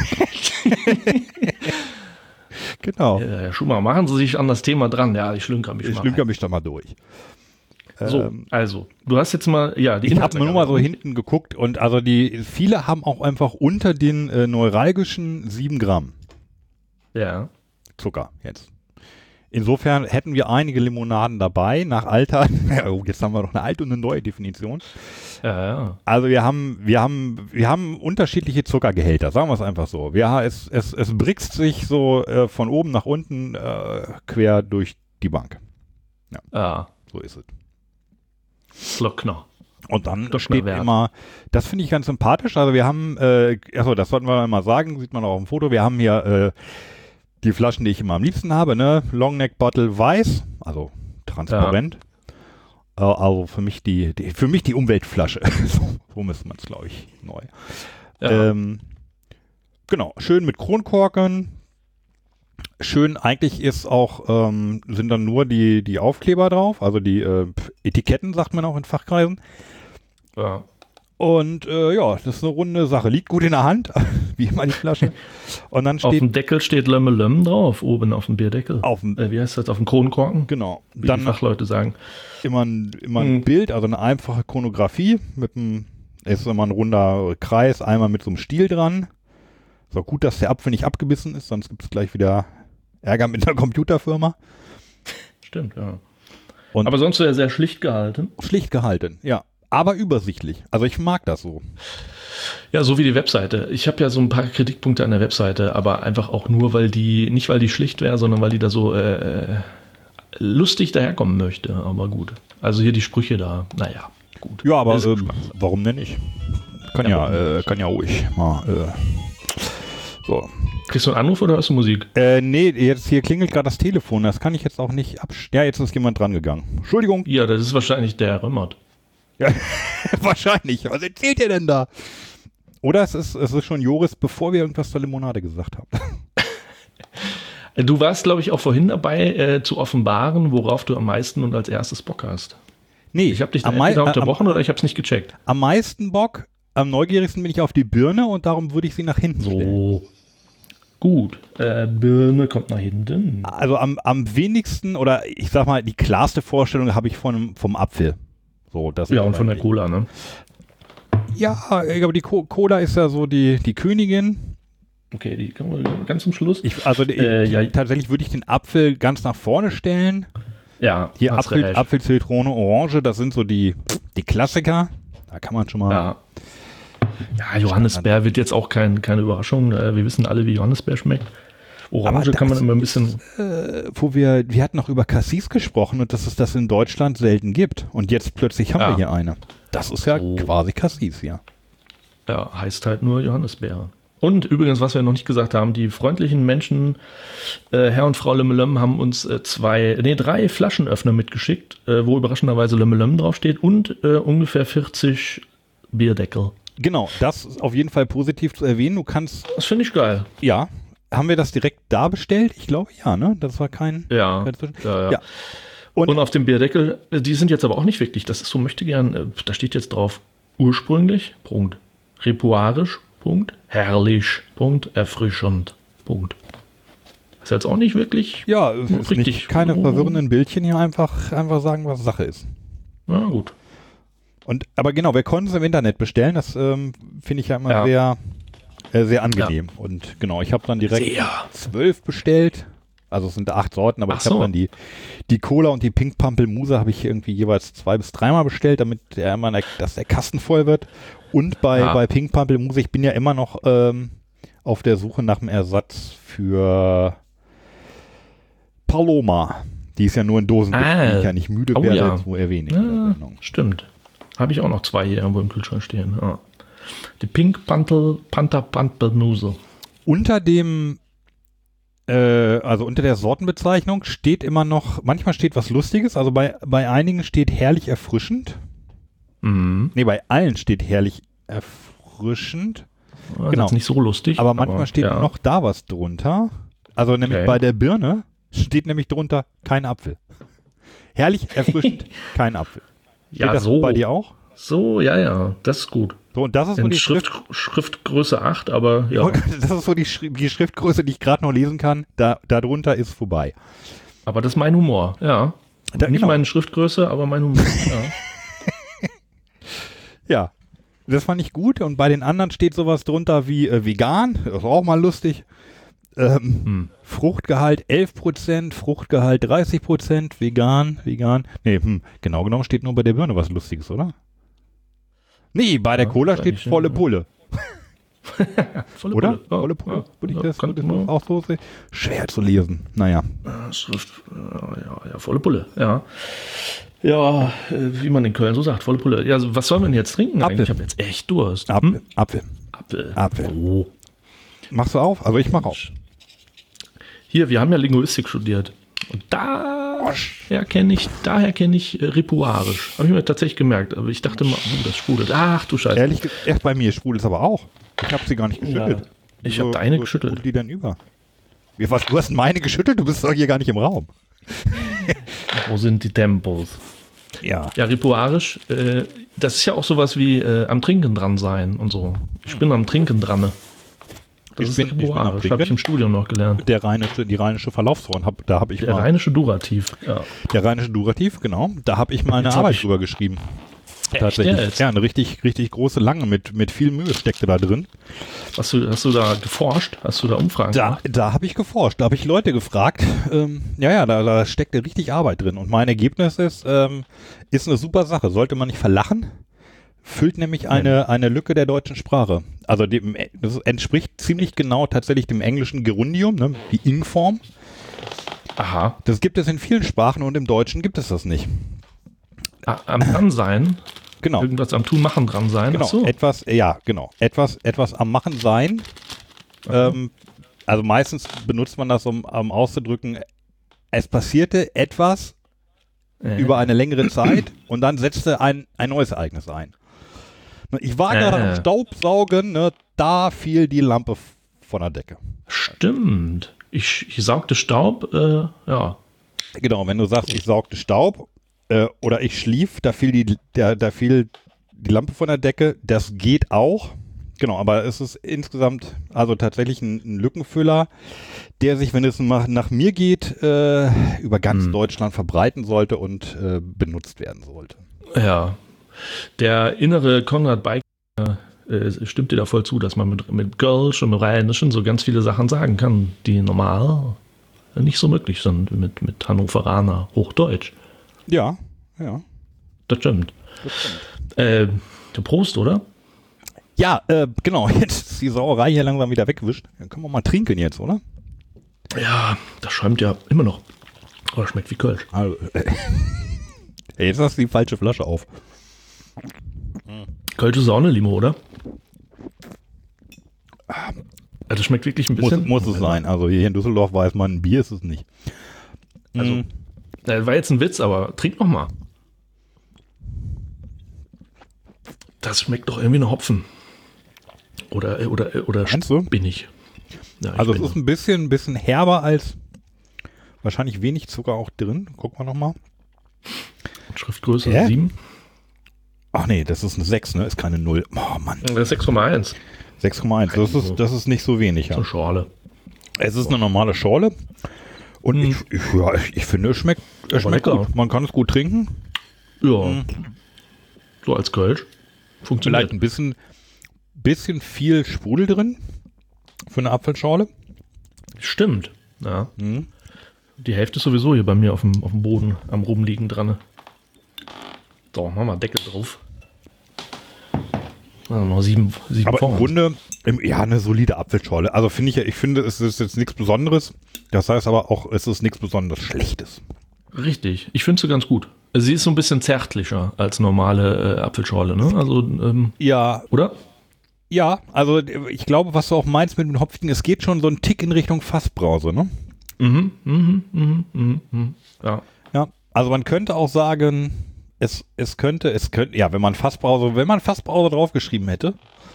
Genau. Ja, Herr Schumacher, machen Sie sich an das Thema dran. Ja, ich lünker mich Ich mal. lünker mich da mal durch. So, Ähm, also, du hast jetzt mal, ja, die Ich habe nur mal so Inhaltsangabe. hinten geguckt und also die, viele haben auch einfach unter den äh, neuralgischen sieben Gramm Ja. Zucker jetzt. Insofern hätten wir einige Limonaden dabei, nach Alter. Oh, jetzt haben wir noch eine alte und eine neue Definition. Ja, ja. Also wir haben, wir haben, wir haben unterschiedliche Zuckergehälter, sagen wir es einfach so. Wir, es, es, es brixt sich so äh, von oben nach unten äh, quer durch die Bank. Ja, So ist es. Glockner. Und dann Doch steht Wert. immer, das finde ich ganz sympathisch, also wir haben, äh, achso, das sollten wir mal sagen, sieht man auch auf dem Foto, wir haben hier äh, die Flaschen, die ich immer am liebsten habe, ne, Longneck Bottle weiß, also transparent, äh, also für mich die, die, für mich die Umweltflasche, so, so müsste man es, glaube ich, neu. Ja. Ähm, genau, schön mit Kronkorken, schön, eigentlich ist auch, ähm, sind dann nur die, die Aufkleber drauf, also die äh, Etiketten, sagt man auch in Fachkreisen. ja. Und äh, ja, das ist eine runde Sache. Liegt gut in der Hand, wie immer die Flasche. Und dann Auf steht dem Deckel steht Lömme Lömm drauf, oben auf dem Bierdeckel. auf dem, Äh, wie heißt das? Auf dem Kronkorken? genau, Wie die dann Fachleute sagen. immer ein, immer ein Mhm. Bild, also eine einfache Chronografie mit einem, ist immer ein runder Kreis, einmal mit so einem Stiel dran. Ist auch gut, dass der Apfel nicht abgebissen ist, sonst gibt es gleich wieder Ärger mit der Computerfirma. Stimmt, ja. Und Aber sonst wäre er sehr schlicht gehalten. schlicht gehalten, ja. Aber übersichtlich. Also ich mag das so. Ja, so wie die Webseite. Ich habe ja so ein paar Kritikpunkte an der Webseite, aber einfach auch nur, weil die, nicht weil die schlicht wäre, sondern weil die da so äh, lustig daherkommen möchte. Aber gut. Also hier die Sprüche da, naja, gut. Ja, aber Das ist ähm, Geschmackssache. warum denn nicht? Kann Ja, ja, warum äh, nicht? kann ja ruhig mal. Äh, so. Kriegst du einen Anruf oder hörst du Musik? Äh, nee, jetzt hier klingelt gerade das Telefon. Das kann ich jetzt auch nicht absch... Ja, jetzt ist jemand dran gegangen. Entschuldigung. Ja, das ist wahrscheinlich der Römmert. Ja, wahrscheinlich. Was erzählt ihr denn da? Oder es ist, es ist schon Joris, bevor wir irgendwas zur Limonade gesagt haben. Du warst, glaube ich, auch vorhin dabei, äh, zu offenbaren, worauf du am meisten und als erstes Bock hast. Nee, Ich habe dich da am, mei entweder äh, am, unterbrochen oder ich habe es nicht gecheckt. am meisten Bock, am neugierigsten bin ich auf die Birne und darum würde ich sie nach hinten stellen. So. Gut. Äh, Birne kommt nach hinten. Also am, am wenigsten, oder ich sag mal, die klarste Vorstellung habe ich von, vom Apfel. So, das Ja, ist und von der eigentlich- Cola, ne? Ja, aber die Co Cola ist ja so die, die Königin. Okay, die kommen wir ganz zum Schluss. Ich, also die, Äh, ja. tatsächlich würde ich den Apfel ganz nach vorne stellen. Ja, Hier hast Apfel, recht. Apfel, Zitrone, Orange, das sind so die, die Klassiker. Da kann man schon mal. Ja. Ja, Johannisbeer wird jetzt auch kein, keine Überraschung. Äh, Wir wissen alle, wie Johannisbeer schmeckt. Orange kann man immer ein bisschen... Äh, wo wir, wir hatten noch über Cassis gesprochen und dass es das in Deutschland selten gibt. Und jetzt plötzlich haben Ja. wir hier eine. Das ist ja So. quasi Cassis, ja. Ja, heißt halt nur Johannisbeere. Und übrigens, was wir noch nicht gesagt haben, die freundlichen Menschen, äh, Herr und Frau Lemmelem, haben uns äh, zwei, nee, drei Flaschenöffner mitgeschickt, äh, wo überraschenderweise Lemmelem draufsteht und äh, ungefähr vierzig Bierdeckel. Genau, das ist auf jeden Fall positiv zu erwähnen. Du kannst, Das finde ich geil. ja, haben wir das direkt da bestellt? Ich glaube, ja, ne? Das war kein... Ja, kein ja, ja. Ja. Und, Und- auf dem Bierdeckel, äh, die sind jetzt aber auch nicht wirklich, das ist so, möchte gern, äh, da steht jetzt drauf, ursprünglich, Punkt, repuarisch, Punkt, herrlich, Punkt, erfrischend, Punkt. Ist jetzt auch nicht wirklich, Ja, es ist Richtig. nicht keine Oh. verwirrenden Bildchen hier, einfach, einfach sagen, was Sache ist. na gut. Und, aber genau, wir konnten es im Internet bestellen. Das ähm, finde ich ja immer Ja. sehr, äh, sehr angenehm. Und genau, ich habe dann direkt Sehr. zwölf bestellt. Also es sind acht Sorten, aber Ach ich habe so. dann die, die Cola und die Pink Pampelmuse habe ich irgendwie jeweils zwei bis dreimal bestellt, damit der immer, der, dass der Kasten voll wird. Und bei, Ja. bei Pink Pampelmuse, ich bin ja immer noch ähm, auf der Suche nach einem Ersatz für Paloma. Die ist ja nur in Dosen, Ah. die ich ja nicht müde Oh werde ja. zu erwähnen. in der Ja, Sendung. stimmt. Habe ich auch noch zwei hier irgendwo im Kühlschrank stehen. Ja. Die Pink Pantel, Panther Pampelmuse. Unter dem, äh, also unter der Sortenbezeichnung steht immer noch, manchmal steht was Lustiges, also bei, bei einigen steht herrlich erfrischend. Mhm. Nee, bei allen steht herrlich erfrischend. Das Genau. ist nicht so lustig. Aber manchmal steht ja. noch da was drunter. Also nämlich Okay. bei der Birne steht nämlich drunter kein Apfel. Herrlich erfrischend, kein Apfel. Steht Ja, das so. bei dir auch? So, ja, ja, das ist gut. So, und das ist so In die Schrift, Schrift, Schriftgröße acht, aber ja. das ist so die, Schri- die Schriftgröße, die ich gerade noch lesen kann. Da, darunter ist vorbei. Aber das ist mein Humor, ja. Da- Nicht genau. meine Schriftgröße, aber mein Humor. ja. Ja, das fand ich gut. Und bei den anderen steht sowas drunter wie äh, vegan. Das ist auch mal lustig. Ähm, Hm. Fruchtgehalt elf Prozent, Fruchtgehalt dreißig Prozent, vegan, vegan. Nee, hm, genau genommen steht nur bei der Birne was Lustiges, oder? Nee, bei der Ja, Cola steht wahrscheinlich, ja. volle Pulle, Volle oder? Pulle. Ja, Volle Pulle. ja, Würde ich ja, das, kann würde ich man- das auch so sehen? Schwer zu lesen. Naja. Ja, Schrift, ja, ja, ja, volle Pulle, ja. Ja, äh, wie man in Köln so sagt, volle Pulle. Ja, also was sollen wir denn jetzt trinken Apfel. eigentlich? Ich habe jetzt echt Durst. Apfel. Hm? Apfel. Apfel. Apfel. Oh. Machst du auf? Also ich mach auf. Hier, wir haben ja Linguistik studiert. Und daher kenne ich, daher kenne ich äh, Ripuarisch. Habe ich mir tatsächlich gemerkt. Aber ich dachte mal, oh, das sprudelt. Ach du Scheiße. Ehrlich gesagt, erst bei mir sprudelt es aber auch. Ich habe sie gar nicht geschüttelt. Ja, ich habe deine geschüttelt. sprudelt die dann über? Wie, was, du hast meine geschüttelt? Du bist doch hier gar nicht im Raum. Wo sind die Tempos? Ja. Ja, Ripuarisch, äh, das ist ja auch sowas wie äh, am Trinken dran sein und so. Ich bin am Trinken dran. Das Ich ist bin- ich bin am Ripuarisch, habe ich Trinken. im Studium noch gelernt. Der rheinische, die rheinische Verlaufsform, hab, da habe ich Der mal, rheinische Durativ, ja. der rheinische Durativ, genau, da habe ich mal eine Jetzt hab Arbeit ich- drüber geschrieben. Echt Tatsächlich. jetzt? Ja, eine richtig, richtig große, lange, mit, mit viel Mühe steckte da drin. Hast du, hast du da geforscht? Hast du da Umfragen Da, gemacht? da habe ich geforscht, da habe ich Leute gefragt. Ähm, ja, ja, da, da steckte richtig Arbeit drin. Und mein Ergebnis ist, ähm, ist eine super Sache. Sollte man nicht verlachen. Füllt nämlich eine, eine Lücke der deutschen Sprache. Also dem, das entspricht ziemlich genau tatsächlich dem englischen Gerundium, ne, die Ing-Form. Aha. Das gibt es in vielen Sprachen und im Deutschen gibt es das nicht. Ah, am dran sein? Genau. Irgendwas am Tun, Machen dran sein? Genau, Ach so. etwas, ja, genau. Etwas, etwas am Machen sein. Ähm, also meistens benutzt man das, um, um auszudrücken, es passierte etwas Äh. über eine längere Zeit und dann setzte ein, ein neues Ereignis ein. Ich war gerade Äh. am Staubsaugen, ne, da fiel die Lampe f- von der Decke. Stimmt. Ich, ich saugte Staub, äh, ja. Genau, wenn du sagst, ich saugte Staub äh, oder ich schlief, da fiel die, der, da fiel die Lampe von der Decke, das geht auch. Genau, aber es ist insgesamt also tatsächlich ein, ein Lückenfüller, der sich, wenn es nach, nach mir geht, äh, über ganz Hm. Deutschland verbreiten sollte und äh, benutzt werden sollte. Ja. Der innere Konrad Beik äh, stimmt dir da voll zu, dass man mit, mit Gölsch und Rheinischen so ganz viele Sachen sagen kann, die normal nicht so möglich sind mit, mit Hannoveraner Hochdeutsch. Ja, ja. Das stimmt. Äh, Prost, oder? Ja, äh, genau, jetzt ist die Sauerei hier langsam wieder weggewischt. Dann können wir mal trinken jetzt, oder? Ja, das schäumt ja immer noch. Aber schmeckt wie Kölsch. Also, äh, jetzt hast du die falsche Flasche auf. Kölsch ist auch eine Limo, oder? Also schmeckt wirklich ein Muss, bisschen. muss es sein. Also hier in Düsseldorf weiß man, ein Bier ist es nicht. Also, Mm. das war jetzt ein Witz, aber trink noch mal. Das schmeckt doch irgendwie nach Hopfen. Oder, oder, oder Meinst du? bin ich. Ja, ich Also es bin ist ein bisschen, ein bisschen herber als wahrscheinlich wenig Zucker auch drin. Gucken wir nochmal. Schriftgröße Hä? sieben. Ach nee, das ist eine sechs, ne? Ist keine null. Oh Mann. Das ist sechs Komma eins. sechs Komma eins. Das ist, das ist nicht so wenig. So Ja. eine Schorle. Es ist eine normale Schorle. Und Mhm. ich, ich, ja, ich, ich finde, es schmeckt, es Aber schmeckt lecker. gut. Man kann es gut trinken. Ja. So als Kölsch. Funktioniert. Vielleicht ein bisschen, bisschen viel Sprudel drin für eine Apfelschorle. Stimmt. Ja. Mhm. Die Hälfte ist sowieso hier bei mir auf dem, auf dem Boden am Rumliegen dran. So, machen wir mal Deckel drauf. Also noch sieben, sieben Aber vor im uns. Grunde, im, ja, eine solide Apfelschorle. Also finde ich, ja- ich finde, es ist jetzt nichts Besonderes. Das heißt aber auch, es ist nichts besonders Schlechtes. Richtig. Ich finde sie ganz gut. Sie ist so ein bisschen zärtlicher als normale äh, Apfelschorle, ne? Also, ähm, Ja, oder? ja, also ich glaube, was du auch meinst mit dem Hopfigen, es geht schon so ein Tick in Richtung Fassbrause, ne? Mhm, mhm, mhm, mhm, mhm. Ja. Ja, also man könnte auch sagen, es, es könnte, es könnte, ja, wenn man Fassbrause, wenn man Fassbrause draufgeschrieben hätte,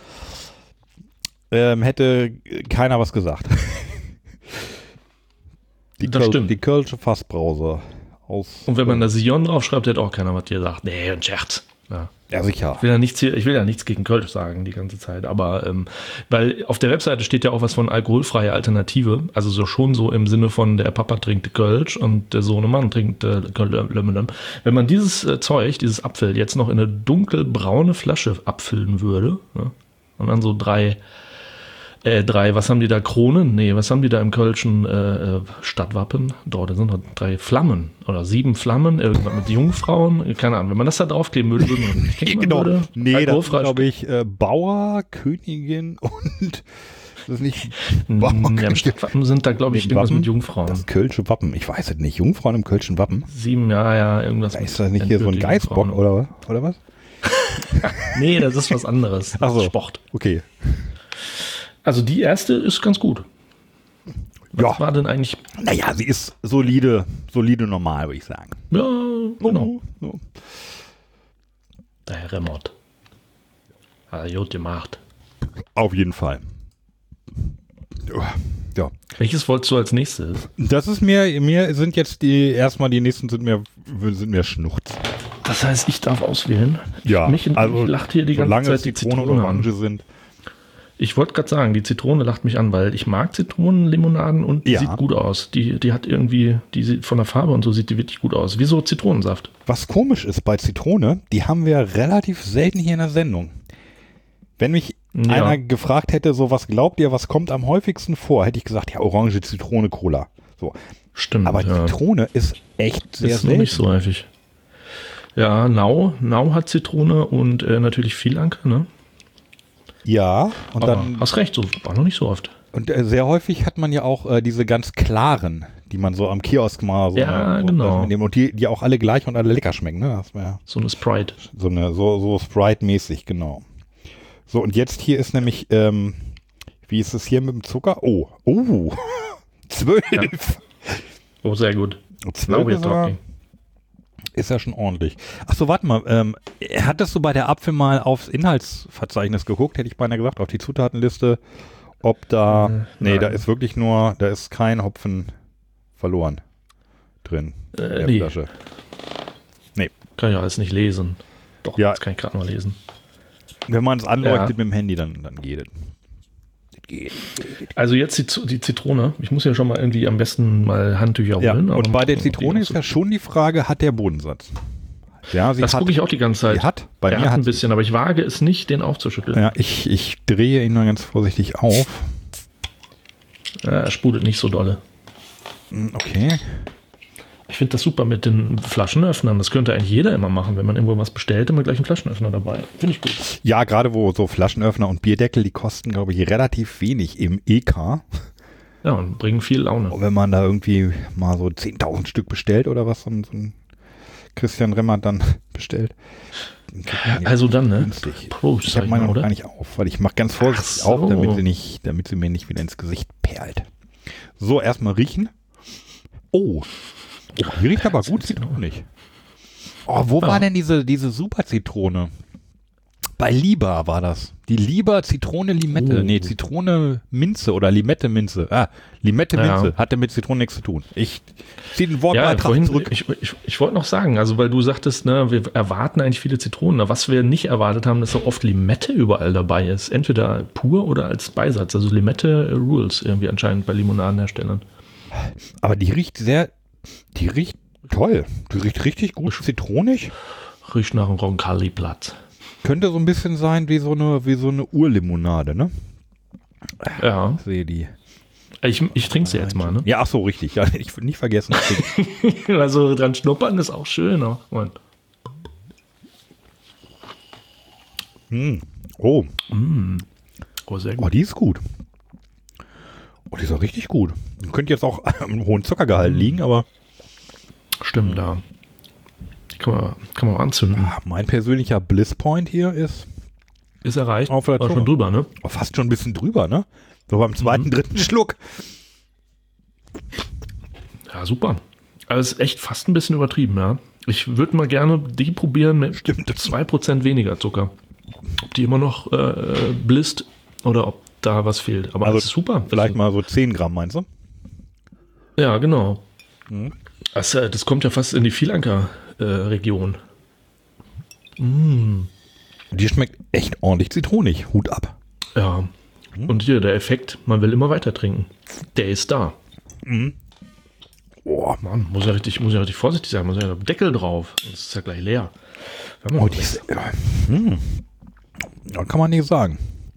ähm, hätte keiner was gesagt. Die, Das Köl- stimmt. die Kölsche Fassbrause aus. Und wenn man da Sion draufschreibt, hätte auch keiner was gesagt. Nee, ein Scherz. Ja. Ja, sicher. Ich will ja nichts hier, ich will ja nichts gegen Kölsch sagen die ganze Zeit, aber ähm, weil auf der Webseite steht ja auch was von alkoholfreie Alternative, also so schon so im Sinne von der Papa trinkt Kölsch und der Sohnemann trinkt äh, Kölsch. Wenn man dieses äh, Zeug, dieses Apfel jetzt noch in eine dunkelbraune Flasche abfüllen würde, ne, und dann so drei Äh, drei, was haben die da? Kronen? Nee, was haben die da im Kölschen äh, Stadtwappen? Dort sind noch drei Flammen oder sieben Flammen, irgendwas mit Jungfrauen, keine Ahnung. Wenn man das da draufkleben würde, würde man, ich denke, man Genau. würde Nee, das ist, alkoholfrei glaube ich, äh, Bauer, Königin und das ist nicht stehen. Bauer, Ja, im Königin. Stadtwappen sind da, glaube ich, Im irgendwas Wappen? mit Jungfrauen. Das Kölsche Wappen. Ich weiß es nicht. Jungfrauen im Kölschen Wappen. Sieben, ja, ja, irgendwas. Da mit ist das nicht hier so ein endgültigen Geißbock Frauen. oder, oder was? Nee, das ist was anderes. Ach so. Sport. Okay. Also die erste ist ganz gut. Was Ja. war denn eigentlich? Naja, sie ist solide, solide normal, würde ich sagen. Ja, genau. So. Der Herr Remmert. Hat er gut gemacht. Auf jeden Fall. Ja. Welches wolltest du als nächstes? Das ist mir, mir sind jetzt die, erstmal die nächsten sind mir, sind mir Schnurz. Das heißt, ich darf auswählen. Ja, Mich, also mich lacht hier die ganze solange Zeit die Zitrone und Zitrone an. Orange sind. Ich wollte gerade sagen, die Zitrone lacht mich an, weil ich mag Zitronenlimonaden und die Ja. sieht gut aus. Die, die hat irgendwie, die sieht von der Farbe und so sieht die wirklich gut aus. Wieso Zitronensaft? Was komisch ist bei Zitrone, die haben wir relativ selten hier in der Sendung. Wenn mich Ja. einer gefragt hätte, so was glaubt ihr, was kommt am häufigsten vor, hätte ich gesagt, ja, Orange, Zitrone, Cola. So. Stimmt. Aber ja. Zitrone ist echt sehr ist noch selten. nicht so häufig. Ja, Nau, Nau hat Zitrone und äh, natürlich Vielanker, ne? Ja, und Aber dann hast recht, so war noch nicht so oft. und äh, sehr häufig hat man ja auch äh, diese ganz klaren, die man so am Kiosk mal so Ja, so, genau. mitnehmen. Und die, die auch alle gleich und alle lecker schmecken, ne? Das wär So eine Sprite. so eine so so Sprite-mäßig, genau. So, und jetzt hier ist nämlich, ähm, wie ist es hier mit dem Zucker? Oh, oh, zwölf. Ja. Oh, sehr gut. Now Zwölf we're ist, ja, talking. ist ja schon ordentlich. Ach so, warte mal, ähm, hattest du bei der Apfel mal aufs Inhaltsverzeichnis geguckt, hätte ich beinahe gesagt, auf die Zutatenliste, ob da, Äh, nee, nein. da ist wirklich nur, da ist kein Hopfen verloren drin in Äh, der nee, Flasche. kann ich alles nicht lesen. Doch, Ja. das kann ich gerade mal lesen. Wenn man es anleuchtet Ja. mit dem Handy, dann, dann geht es. Das geht. Also jetzt die, Z- die Zitrone. Ich muss ja schon mal irgendwie am besten mal Handtücher Ja, holen. aber und bei mal der gucken, ob die Zitrone noch ist so- ja schon die Frage, hat der Bodensatz? Ja, sie Das hat, gucke ich auch die ganze Zeit. sie hat, bei er mir hat hat ein bisschen, aber ich wage es nicht, den aufzuschütteln. ja, ich, ich drehe ihn mal ganz vorsichtig auf. Ja, er sprudelt nicht so dolle. Hm, Okay. Ich finde das super mit den Flaschenöffnern. Das könnte eigentlich jeder immer machen, wenn man irgendwo was bestellt, immer gleich einen Flaschenöffner dabei. Finde ich gut. Ja, gerade wo so Flaschenöffner und Bierdeckel, die kosten, glaube ich, relativ wenig im E K. Ja, und bringen viel Laune. Und wenn man da irgendwie mal so zehntausend Stück bestellt oder was, so ein, so ein Christian Remmert dann bestellt. Dann also dann, ne? Günstig. Prost, ich habe meine noch gar nicht auf, weil ich mache ganz vorsichtig so. auf, damit sie, nicht, damit sie mir nicht wieder ins Gesicht perlt. So, erstmal riechen. Oh, oh die riecht aber gut, zitronig. Oh, wo ja. war denn diese, diese Super-Zitrone? Bei Lieber war das. Die Lieber Zitrone Limette. Oh. Nee, Zitrone Minze oder Limette Minze. Ah, Limette Minze. Ja. Hatte mit Zitrone nichts zu tun. Ich ziehe den Wort ja, mal vorhin, zurück. Ich, ich, ich wollte noch sagen, also weil du sagtest, ne, wir erwarten eigentlich viele Zitronen. Was wir nicht erwartet haben, dass so oft Limette überall dabei ist. Entweder pur oder als Beisatz. Also Limette Rules irgendwie anscheinend bei Limonadenherstellern. Aber die riecht sehr, die riecht toll. Die riecht richtig gut zitronig. Riecht nach einem Roncalli-Blatt. Könnte so ein bisschen sein wie so eine, wie so eine Urlimonade, ne? Ja. Ich sehe die. Ich, ich trinke sie jetzt mal, ne? Ja, ach so, richtig. Ja, ich will nicht vergessen. Also dran schnuppern ist auch schön. Hm. Oh. Mm. Oh, sehr gut. Oh, die ist gut. Oh, die ist auch richtig gut. Die könnte jetzt auch am hohen Zuckergehalt liegen, aber... Stimmt, ja. Kann man, kann man anzünden. Ja, mein persönlicher Bliss-Point hier ist... Ist erreicht. Auf der War schon drüber, ne? Oh, fast schon ein bisschen drüber, ne? So beim zweiten, mhm. dritten Schluck. Ja, super. Also ist echt fast ein bisschen übertrieben, ja. Ich würde mal gerne die probieren mit Stimmt. zwei Prozent weniger Zucker. Ob die immer noch äh, blisst oder ob da was fehlt. Aber also das ist super. Vielleicht mal so zehn Gramm, meinst du? Ja, genau. Mhm. Das, das kommt ja fast in die Vielanker-Region. Äh, mm. Die schmeckt echt ordentlich zitronig. Hut ab. Ja. Mhm. Und hier der Effekt, man will immer weiter trinken. Der ist da. Mhm. Oh, Mann, muss ja richtig, muss ja richtig vorsichtig sein. Muss ja der Deckel drauf. Das ist ja gleich leer. Oh, die ist, ja. Hm. Ja, kann man nicht sagen.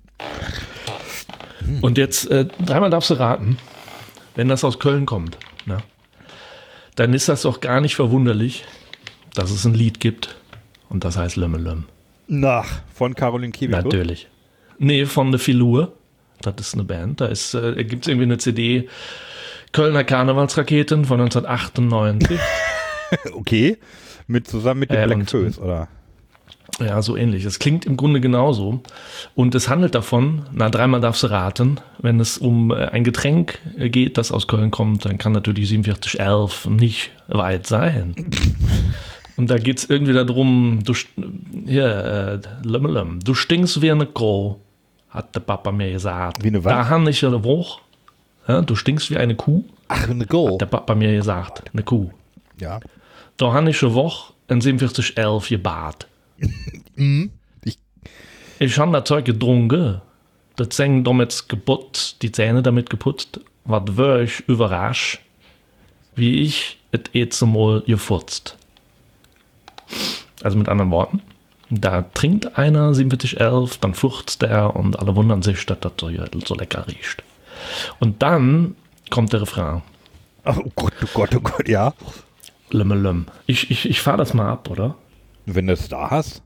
Hm. Und jetzt, äh, dreimal darfst du raten, wenn das aus Köln kommt, ne? Dann ist das auch gar nicht verwunderlich, dass es ein Lied gibt und das heißt Lömmelöm. Nach, von Caroline Kebekus? Natürlich. Nee, von The Filur. Das ist eine Band. Da ist, äh, gibt es irgendwie eine C D Kölner Karnevalsraketen von neunzehnhundertachtundneunzig. Okay. Mit, zusammen mit den äh, Black Föß, oder? Ja, so ähnlich. Es klingt im Grunde genauso. Und es handelt davon, na, dreimal darfst du raten, wenn es um äh, ein Getränk äh, geht, das aus Köln kommt, dann kann natürlich siebenundvierzig elf nicht weit sein. Und da geht es irgendwie darum, du, hier, äh, Lömmelöm, du stinkst wie eine Kuh, hat der Papa mir gesagt. Wie eine was? Da habe ich eine Woche. Ja, du stinkst wie eine Kuh. Ach, eine Kuh. Hat der Papa mir gesagt, eine Kuh. Ja. Da habe ich eine Woche in siebenundvierzig elf gebad. Mhm. Ich, ich habe das Zeug getrunken, das Zähne damit geputzt, die Zähne damit geputzt, was war ich überrascht, wie ich es jetzt mal gefurzt. Also mit anderen Worten, da trinkt einer siebenundvierzig elf, dann furzt er und alle wundern sich, dass das so, so lecker riecht. Und dann kommt der Refrain. oh Gott, oh Gott, oh Gott, ja. Lömmelöm. Ich, ich, ich fahre das mal ab, oder? Wenn du es da hast.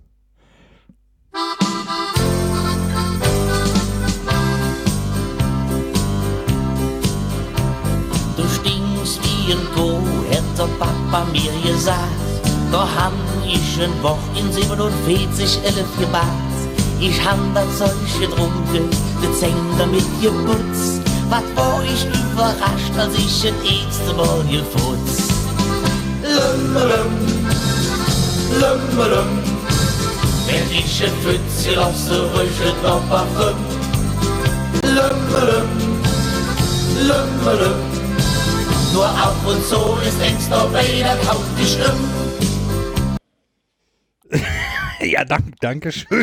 Du stinkst wie ein Kuh, hätte Papa mir gesagt. Da han ich ein Woch in siebenundvierzig elf gebad. Ich han das Zeug getrunken, die Zähne damit geputzt. Was war ich überrascht, als ich das erste Mal gefutzt. Lömmelöm, Lömmelöm, wenn ich ein Pfützchen lasse, riecht noch Parfüm. Lömmelöm, Lömmelöm, nur ab und zu ist extra wieder kaum die Stimme. Ja, dank, danke schön.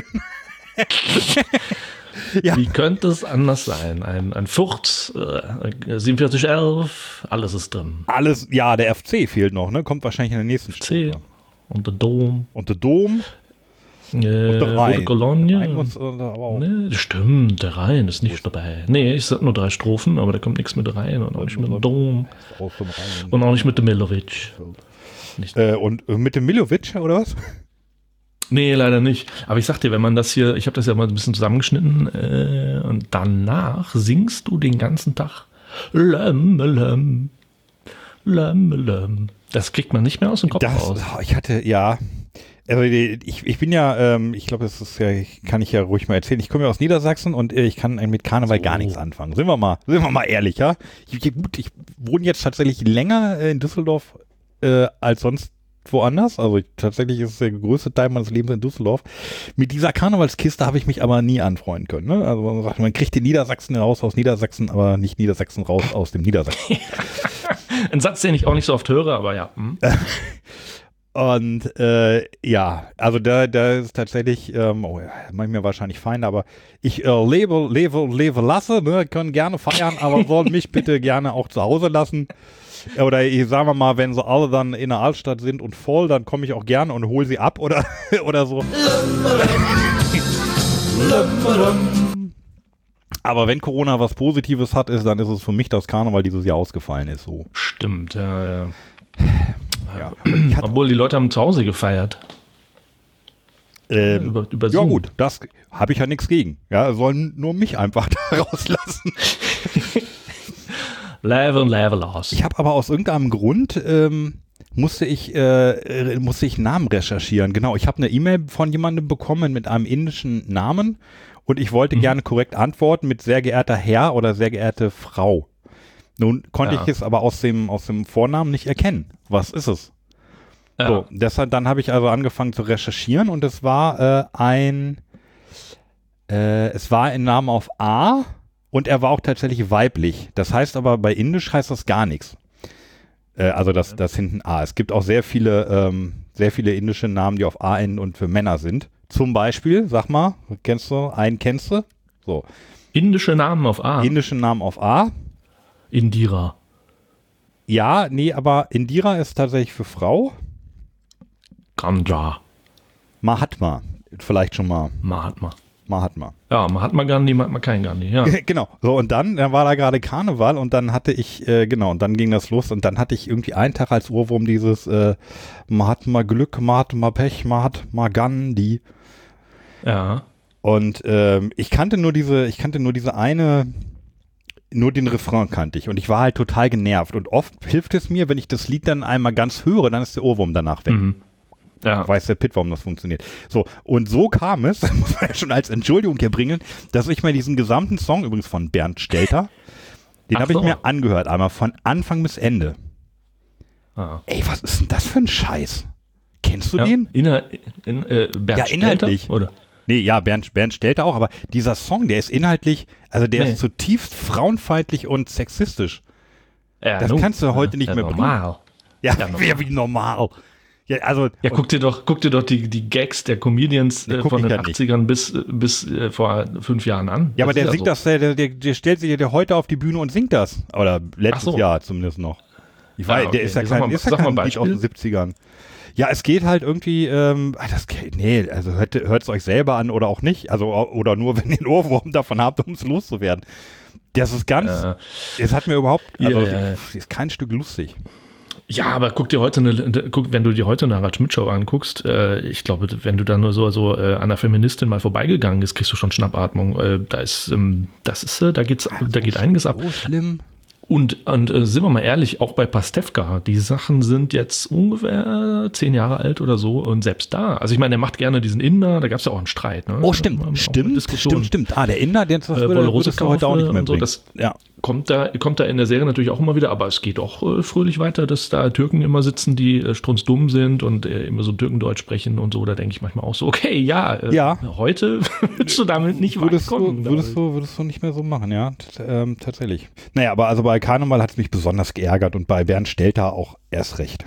Ja. Wie könnte es anders sein? Ein, ein Furz, äh, siebenundvierzig elf, alles ist drin. Alles, ja, der F C fehlt noch, ne? Kommt wahrscheinlich in der nächsten C Stunde. Und der Dom. Und der Dom. Äh, und der Rhein. Rote Kolonie. Rhein muss, aber auch. Nee, stimmt, der Rhein ist nicht dabei. Nee, ich sag nur drei Strophen, aber da kommt nichts mit rein und auch nicht mit dem Dom. Und auch nicht mit dem Milovic. Nicht. Äh, und mit dem Milovic, oder was? Nee, leider nicht. Aber ich sag dir, wenn man das hier, ich habe das ja mal ein bisschen zusammengeschnitten, äh, und danach singst du den ganzen Tag Lem, lem, lem, lem. Das kriegt man nicht mehr aus dem Kopf das, raus. Ich hatte, ja, also ich, ich bin ja, ähm, ich glaube, das ist ja, kann ich ja ruhig mal erzählen. Ich komme ja aus Niedersachsen und äh, ich kann mit Karneval so. gar nichts anfangen. Sind wir mal, sind wir mal ehrlich, ja? Ich, gut, ich wohne jetzt tatsächlich länger in Düsseldorf äh, als sonst woanders. Also ich, tatsächlich ist es der größte Teil meines Lebens in Düsseldorf. Mit dieser Karnevalskiste habe ich mich aber nie anfreunden können. Ne? Also man sagt, man kriegt den Niedersachsen raus aus Niedersachsen, aber nicht Niedersachsen raus aus dem Niedersachsen. Ein Satz, den ich auch nicht so oft höre, aber ja. Hm. Und äh, ja, also da, da ist tatsächlich, ähm, oh ja, manchmal wahrscheinlich Feinde, aber ich äh, lebe, lebe, lebe lasse, ne, können gerne feiern, aber sollen mich bitte gerne auch zu Hause lassen. Oder ich sagen wir mal, wenn sie alle dann in der Altstadt sind und voll, dann komme ich auch gerne und hole sie ab oder, oder so. Aber wenn Corona was Positives hat, ist, dann ist es für mich, dass Karneval dieses Jahr ausgefallen ist. So. Stimmt, ja, ja. Ja. Obwohl die Leute haben zu Hause gefeiert. Ähm, über, über ja gut, das habe ich ja nichts gegen. Ja, sollen nur mich einfach da rauslassen. Level, level aus. Ich habe aber aus irgendeinem Grund ähm, musste ich äh, musste ich Namen recherchieren. Genau, ich habe eine E-Mail von jemandem bekommen mit einem indischen Namen und ich wollte mhm. gerne korrekt antworten mit sehr geehrter Herr oder sehr geehrte Frau. Nun konnte ja. ich es aber aus dem aus dem Vornamen nicht erkennen. Was ist es? Ja. So, deshalb dann habe ich also angefangen zu recherchieren und es war äh, ein äh, es war ein Name auf A. Und er war auch tatsächlich weiblich. Das heißt aber, bei Indisch heißt das gar nichts. Äh, also das, das hinten A. Es gibt auch sehr viele, ähm, sehr viele indische Namen, die auf A enden und für Männer sind. Zum Beispiel, sag mal, kennst du, einen kennst du? So. Indische Namen auf A? Indische Namen auf A. Indira. Ja, nee, aber Indira ist tatsächlich für Frau. Ganja. Mahatma. Vielleicht schon mal. Mahatma. Mahatma. Ja, Mahatma Gandhi, Mahatma kein Gandhi, ja. Genau. So, und dann, dann war da gerade Karneval und dann hatte ich, äh, genau, und dann ging das los und dann hatte ich irgendwie einen Tag als Ohrwurm dieses äh, Mahatma Glück, Mahatma Pech, Mahatma Gandhi. Ja. Und ähm, ich kannte nur diese, ich kannte nur diese eine, nur den Refrain kannte ich und ich war halt total genervt und oft hilft es mir, wenn ich das Lied dann einmal ganz höre, dann ist der Ohrwurm danach weg. Mhm. Ja. Weiß der Pitt, warum das funktioniert. So, und so kam es, das muss man ja schon als Entschuldigung hier bringen, dass ich mir diesen gesamten Song, übrigens von Bernd Stelter, den habe so. ich mir angehört, einmal von Anfang bis Ende. Ah. Ey, was ist denn das für ein Scheiß? Kennst du ja, den? Inhal in, äh, Bernd ja, inhaltlich. Stelter, oder? Nee, ja, Bernd, Bernd Stelter auch, aber dieser Song, der ist inhaltlich, also der nee. ist zutiefst frauenfeindlich und sexistisch. Ja, das nun, kannst du heute ja, nicht ja, mehr normal. Ja, ja normal. Wie normal. Ja, also, ja guck dir doch, guck dir doch die, die Gags der Comedians äh, von den achtzigern bis, bis äh, vor fünf Jahren an. Ja, das aber der ja singt so. das, der, der, der stellt sich ja heute auf die Bühne und singt das. Oder letztes so. Jahr zumindest noch. Ich weiß, ja, okay. der ist ja kein, kein, mal, ist ja kein Lied aus den siebzigern. Ja, es geht halt irgendwie, ähm, das, nee, also hört es euch selber an oder auch nicht. Also, oder nur, wenn ihr einen Ohrwurm davon habt, um es loszuwerden. Das ist ganz, es äh, hat mir überhaupt, also, ja, ja. ist kein Stück lustig. Ja, aber guck dir heute eine, guck, wenn du dir heute eine Harald Schmidt-Show anguckst, äh, ich glaube, wenn du da nur so, so äh, an einer Feministin mal vorbeigegangen bist, kriegst du schon Schnappatmung. Äh, da ist, ähm, das ist, äh, da geht's, ja, da geht einiges ab. So schlimm. Und, und äh, sind wir mal ehrlich, auch bei Pastewka, die Sachen sind jetzt ungefähr zehn Jahre alt oder so und selbst da, also ich meine, der macht gerne diesen Inder, da gab es ja auch einen Streit. Ne? Oh, stimmt, auch stimmt, stimmt, stimmt. Ah, der Inder, den das äh, würde, würdest du heute auch nicht mehr so, das ja. kommt, da, kommt da in der Serie natürlich auch immer wieder, aber es geht auch äh, fröhlich weiter, dass da Türken immer sitzen, die äh, strunzdumm sind und äh, immer so Türkendeutsch sprechen und so, da denke ich manchmal auch so, okay, ja, äh, ja. heute willst du damit nicht würdest weit kommen. Du, würdest, du, würdest du nicht mehr so machen, ja, T ähm, tatsächlich. Naja, aber also bei Karneval hat es mich besonders geärgert und bei Bernd Stelter auch erst recht.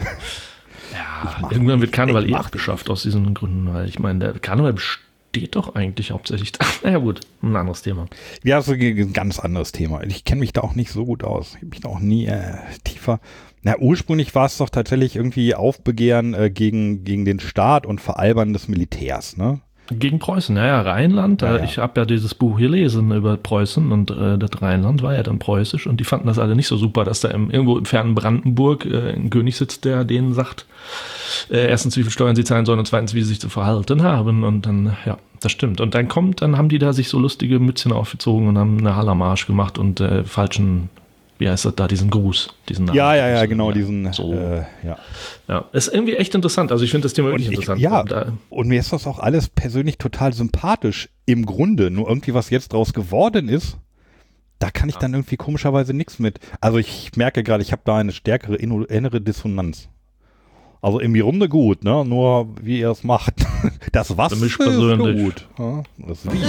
Ja, irgendwann wird Karneval eh abgeschafft aus diesen Gründen, weil ich meine, der Karneval besteht doch eigentlich hauptsächlich. Naja gut, ein anderes Thema. Ja, so ein ganz anderes Thema. Ich kenne mich da auch nicht so gut aus. Ich habe mich da auch nie äh, tiefer. Na, ursprünglich war es doch tatsächlich irgendwie Aufbegehren äh, gegen, gegen den Staat und Veralbern des Militärs, ne? Gegen Preußen, ja, ja, Rheinland. Ja, ja. Ich habe ja dieses Buch gelesen über Preußen und äh, das Rheinland war ja dann preußisch und die fanden das alle nicht so super, dass da im, irgendwo im fernen Brandenburg äh, ein König sitzt, der denen sagt, äh, erstens, wie viel Steuern sie zahlen sollen und zweitens, wie sie sich zu verhalten haben und dann, ja, das stimmt. Und dann kommt, dann haben die da sich so lustige Mützchen aufgezogen und haben eine Hallermarsch gemacht und äh, falschen wie heißt das da, diesen Gruß, diesen Namen. Ja, ja, ja, genau, diesen, so. äh, ja. Ja, ist irgendwie echt interessant. Also ich finde das Thema wirklich ich, interessant. Ja, und, äh, und mir ist das auch alles persönlich total sympathisch im Grunde. Nur irgendwie, was jetzt draus geworden ist, da kann ich dann irgendwie komischerweise nichts mit. Also ich merke gerade, ich habe da eine stärkere innere Dissonanz. Also im Grunde gut, ne? Nur wie ihr es macht. Das was Für mich ist persönlich. gut. Ja, das wie.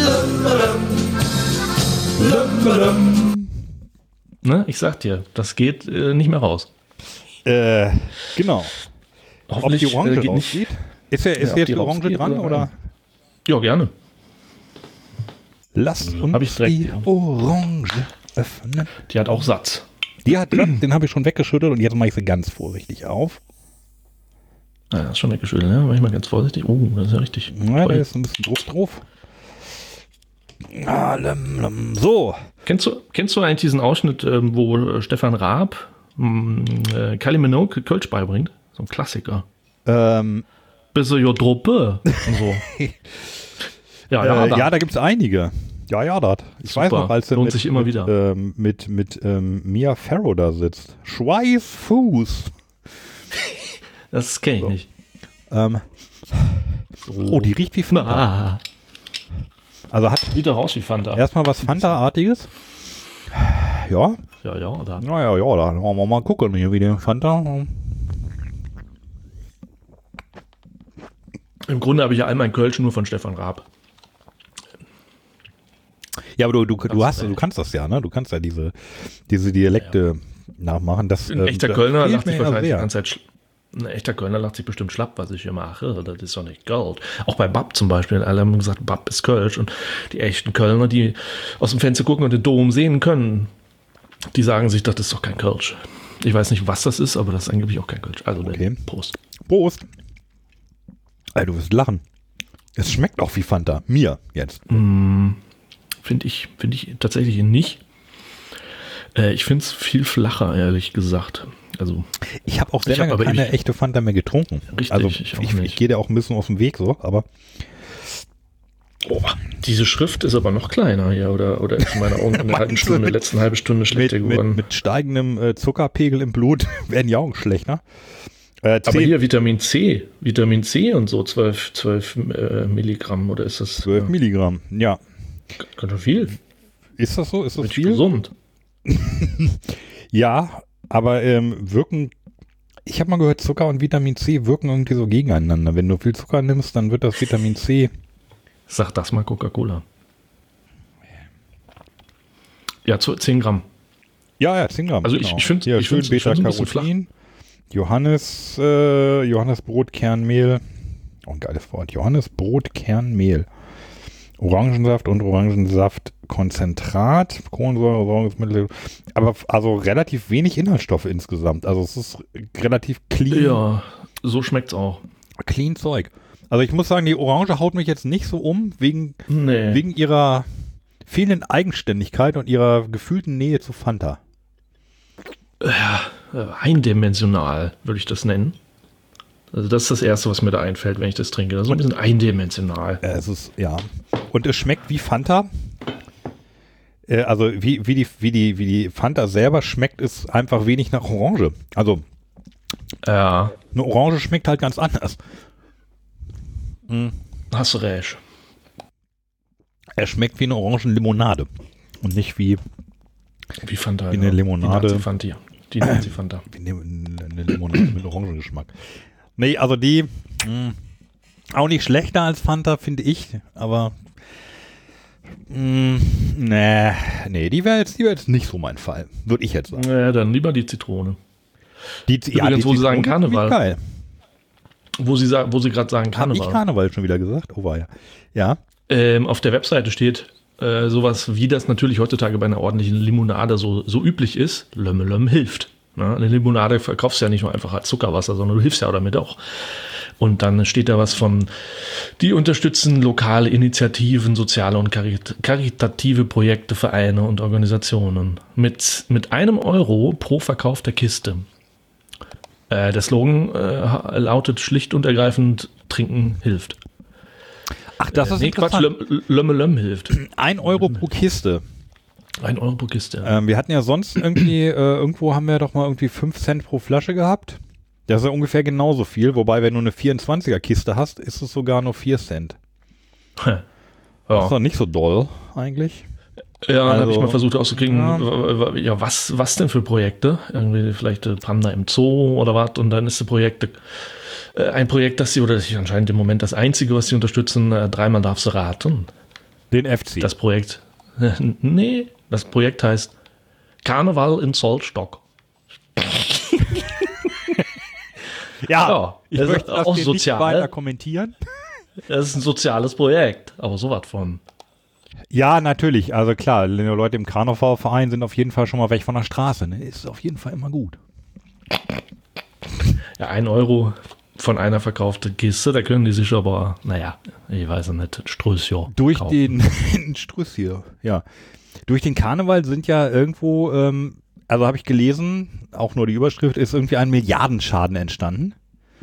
ne, ich sag dir, das geht äh, nicht mehr raus. Äh, genau. Ob Hoffentlich die Orange äh, geht rausgeht? nicht. Ist, ja, ist Ja, ob jetzt die die Orange rausgeht dran, oder- oder? Ja, gerne. Lasst uns Hab ich direkt, die ja. Orange öffnen. Die hat auch Satz. Die hat, den habe ich schon weggeschüttelt und jetzt mache ich sie ganz vorsichtig auf. Ja, das ist schon weggeschüttelt, ne? War ich mal ganz vorsichtig. Oh, das ist ja richtig. Ja, da Toll. ist ein bisschen Druck drauf. Ah, lem, lem. So. Kennst du, kennst du eigentlich diesen Ausschnitt, ähm, wo äh, Stefan Raab mh, äh, Kylie Minogue Kölsch beibringt? So ein Klassiker. Ähm, Bis jo Druppe und so. ja, ja, äh, da. ja, da gibt es einige. Ja, ja, das. Ich Super. weiß noch, als er Lohnt mit, sich immer mit, wieder. Ähm, mit, mit ähm, Mia Farrow da sitzt. Schweißfuß. Das kenne ich So. nicht. Ähm, oh, die riecht wie Fanta. Ah, Also hat sieht doch aus wie Fanta. erstmal was Fanta-artiges. Ja, Ja, ja, da. naja, ja, da wollen wir mal gucken hier, wie der Fanta. Im Grunde habe ich ja all mein Kölsch nur von Stefan Raab. Ja, aber du, du, du, Das hast, ist du kannst das ja, ne? Du kannst ja diese, diese Dialekte nachmachen. Das, Ein ähm, echter das Kölner fehlt lacht mir sich ja wahrscheinlich die sehr. ganze Zeit sch- Ein echter Kölner lacht sich bestimmt schlapp, was ich hier mache. Das ist doch nicht Gold. Auch bei Bab zum Beispiel. Alle haben gesagt, Bab ist Kölsch. Und die echten Kölner, die aus dem Fenster gucken und den Dom sehen können, die sagen sich, das ist doch kein Kölsch. Ich weiß nicht, was das ist, aber das ist angeblich auch kein Kölsch. Also, Okay. Prost. Prost. Ey, du wirst lachen. Es schmeckt auch wie Fanta. Mir jetzt. Finde ich, finde ich tatsächlich nicht. Äh, ich finde es viel flacher, ehrlich gesagt. Also, Ich habe auch sehr Ich hab lange aber keine ewig- echte Fanta mehr getrunken. Richtig, also ich ich, auch ich, nicht. gehe da auch ein bisschen aus dem Weg so, aber oh, diese Schrift ist aber noch kleiner hier. Oder, oder ist in meiner Augen in der halben Meinst du, Stunde, mit- letzten halben Stunde mit, schlechter mit, geworden. mit steigendem äh, Zuckerpegel im Blut werden die Augen schlechter. Äh, Aber zehn, hier Vitamin C, Vitamin C und so, zwölf, zwölf äh, Milligramm oder ist das zwölf äh, Milligramm. Ja. ganz schön viel? Ist das so? Ist das Richtig viel? gesund. Ja, aber ähm, wirken, ich habe mal gehört, Zucker und Vitamin C wirken irgendwie so gegeneinander. Wenn du viel Zucker nimmst, dann wird das Vitamin C. Sag das mal Coca-Cola. Ja, zu zehn Gramm. Ja, ja, zehn Gramm. Also ich- ich find- ja, ich schön find's- ich find's ein bisschen Beta-Carotin, Johannes, äh, Johannesbrot, Kernmehl. Oh, ein geiles Wort. Johannesbrot, Kernmehl. Orangensaft und Orangensaftkonzentrat, Kohlensäure, Säurungsmittel, aber f- also relativ wenig Inhaltsstoffe insgesamt. Also es ist relativ clean, Ja, so schmeckt's auch. clean Zeug. Also ich muss sagen, die Orange haut mich jetzt nicht so um, wegen, Nee. wegen ihrer fehlenden Eigenständigkeit und ihrer gefühlten Nähe zu Fanta. Äh, eindimensional würde ich das nennen. Also das ist das Erste, was mir da einfällt, wenn ich das trinke. Das ist so ein bisschen eindimensional. Äh, Es ist, ja. Und es schmeckt wie Fanta. Äh, also wie, wie, die, wie, die, wie die Fanta selber schmeckt, ist einfach wenig nach Orange. Also Ja, eine Orange schmeckt halt ganz anders. hast du recht. Er schmeckt wie eine Orangenlimonade. Und nicht wie, Wie Fanta. Wie eine Limonade. Die Nazi-Fanta. Die Nazi-Fanta. wie eine, eine Limonade mit Orangengeschmack. Nee, also die mh, auch nicht schlechter als Fanta, finde ich. Aber mh, nee, nee, die wäre jetzt, die wär jetzt nicht so mein Fall. Würde ich jetzt sagen. Ja, dann lieber die Zitrone. Die, Übrigens, wo Sie sagen Zitrone ist Karneval. Geil. Wo Sie, sa- wo Sie gerade sagen Habe ich Karneval. Karneval schon wieder gesagt? Oh, war ja. Ja. Ähm, auf der Webseite steht äh, sowas, wie das natürlich heutzutage bei einer ordentlichen Limonade so, so üblich ist. Lömme Lömm hilft. Ne? Eine Limonade verkaufst du ja nicht nur einfach als Zuckerwasser, sondern du hilfst ja damit auch. Und dann steht da was von, die unterstützen lokale Initiativen, soziale und karit karitative Projekte, Vereine und Organisationen. Mit, mit einem Euro pro verkaufter Kiste. Äh, der Slogan äh, lautet schlicht und ergreifend, Trinken hilft. Ach, das ist nee, Quatsch, interessant. Löm, Lömme Lömm hilft. Ein Euro pro Kiste. Ein Euro pro Kiste. Ähm, wir hatten ja sonst irgendwie, äh, irgendwo haben wir doch mal irgendwie fünf Cent pro Flasche gehabt. Das ist ja ungefähr genauso viel, wobei wenn du eine vierundzwanziger Kiste hast, ist es sogar nur vier Cent. Ja. Das ist doch nicht so doll eigentlich. Ja, Also, da habe ich mal versucht auszukriegen, ja. ja, ja was, was denn für Projekte? Irgendwie vielleicht äh, Panda im Zoo oder was? Und dann ist das Projekt, äh, ein Projekt, das sie, oder das ist anscheinend im Moment das einzige, was sie unterstützen, äh, dreimal darfst du raten. Den F C. Das Projekt, nee, das Projekt heißt Karneval in Zollstock. ja, Ja, ich das ist möchte das auch hier sozial. nicht weiter kommentieren. Das ist ein soziales Projekt, aber sowas von. Ja, natürlich. Also klar, die Leute im Karnevalverein sind auf jeden Fall schon mal weg von der Straße. Ne? Ist auf jeden Fall immer gut. Ja, ein Euro von einer verkauften Kiste, da können die sich aber, naja, ich weiß ja nicht, Strösschen Durch kaufen. den Struss hier, ja. Durch den Karneval sind ja irgendwo, ähm, also habe ich gelesen, auch nur die Überschrift, ist irgendwie ein Milliardenschaden entstanden.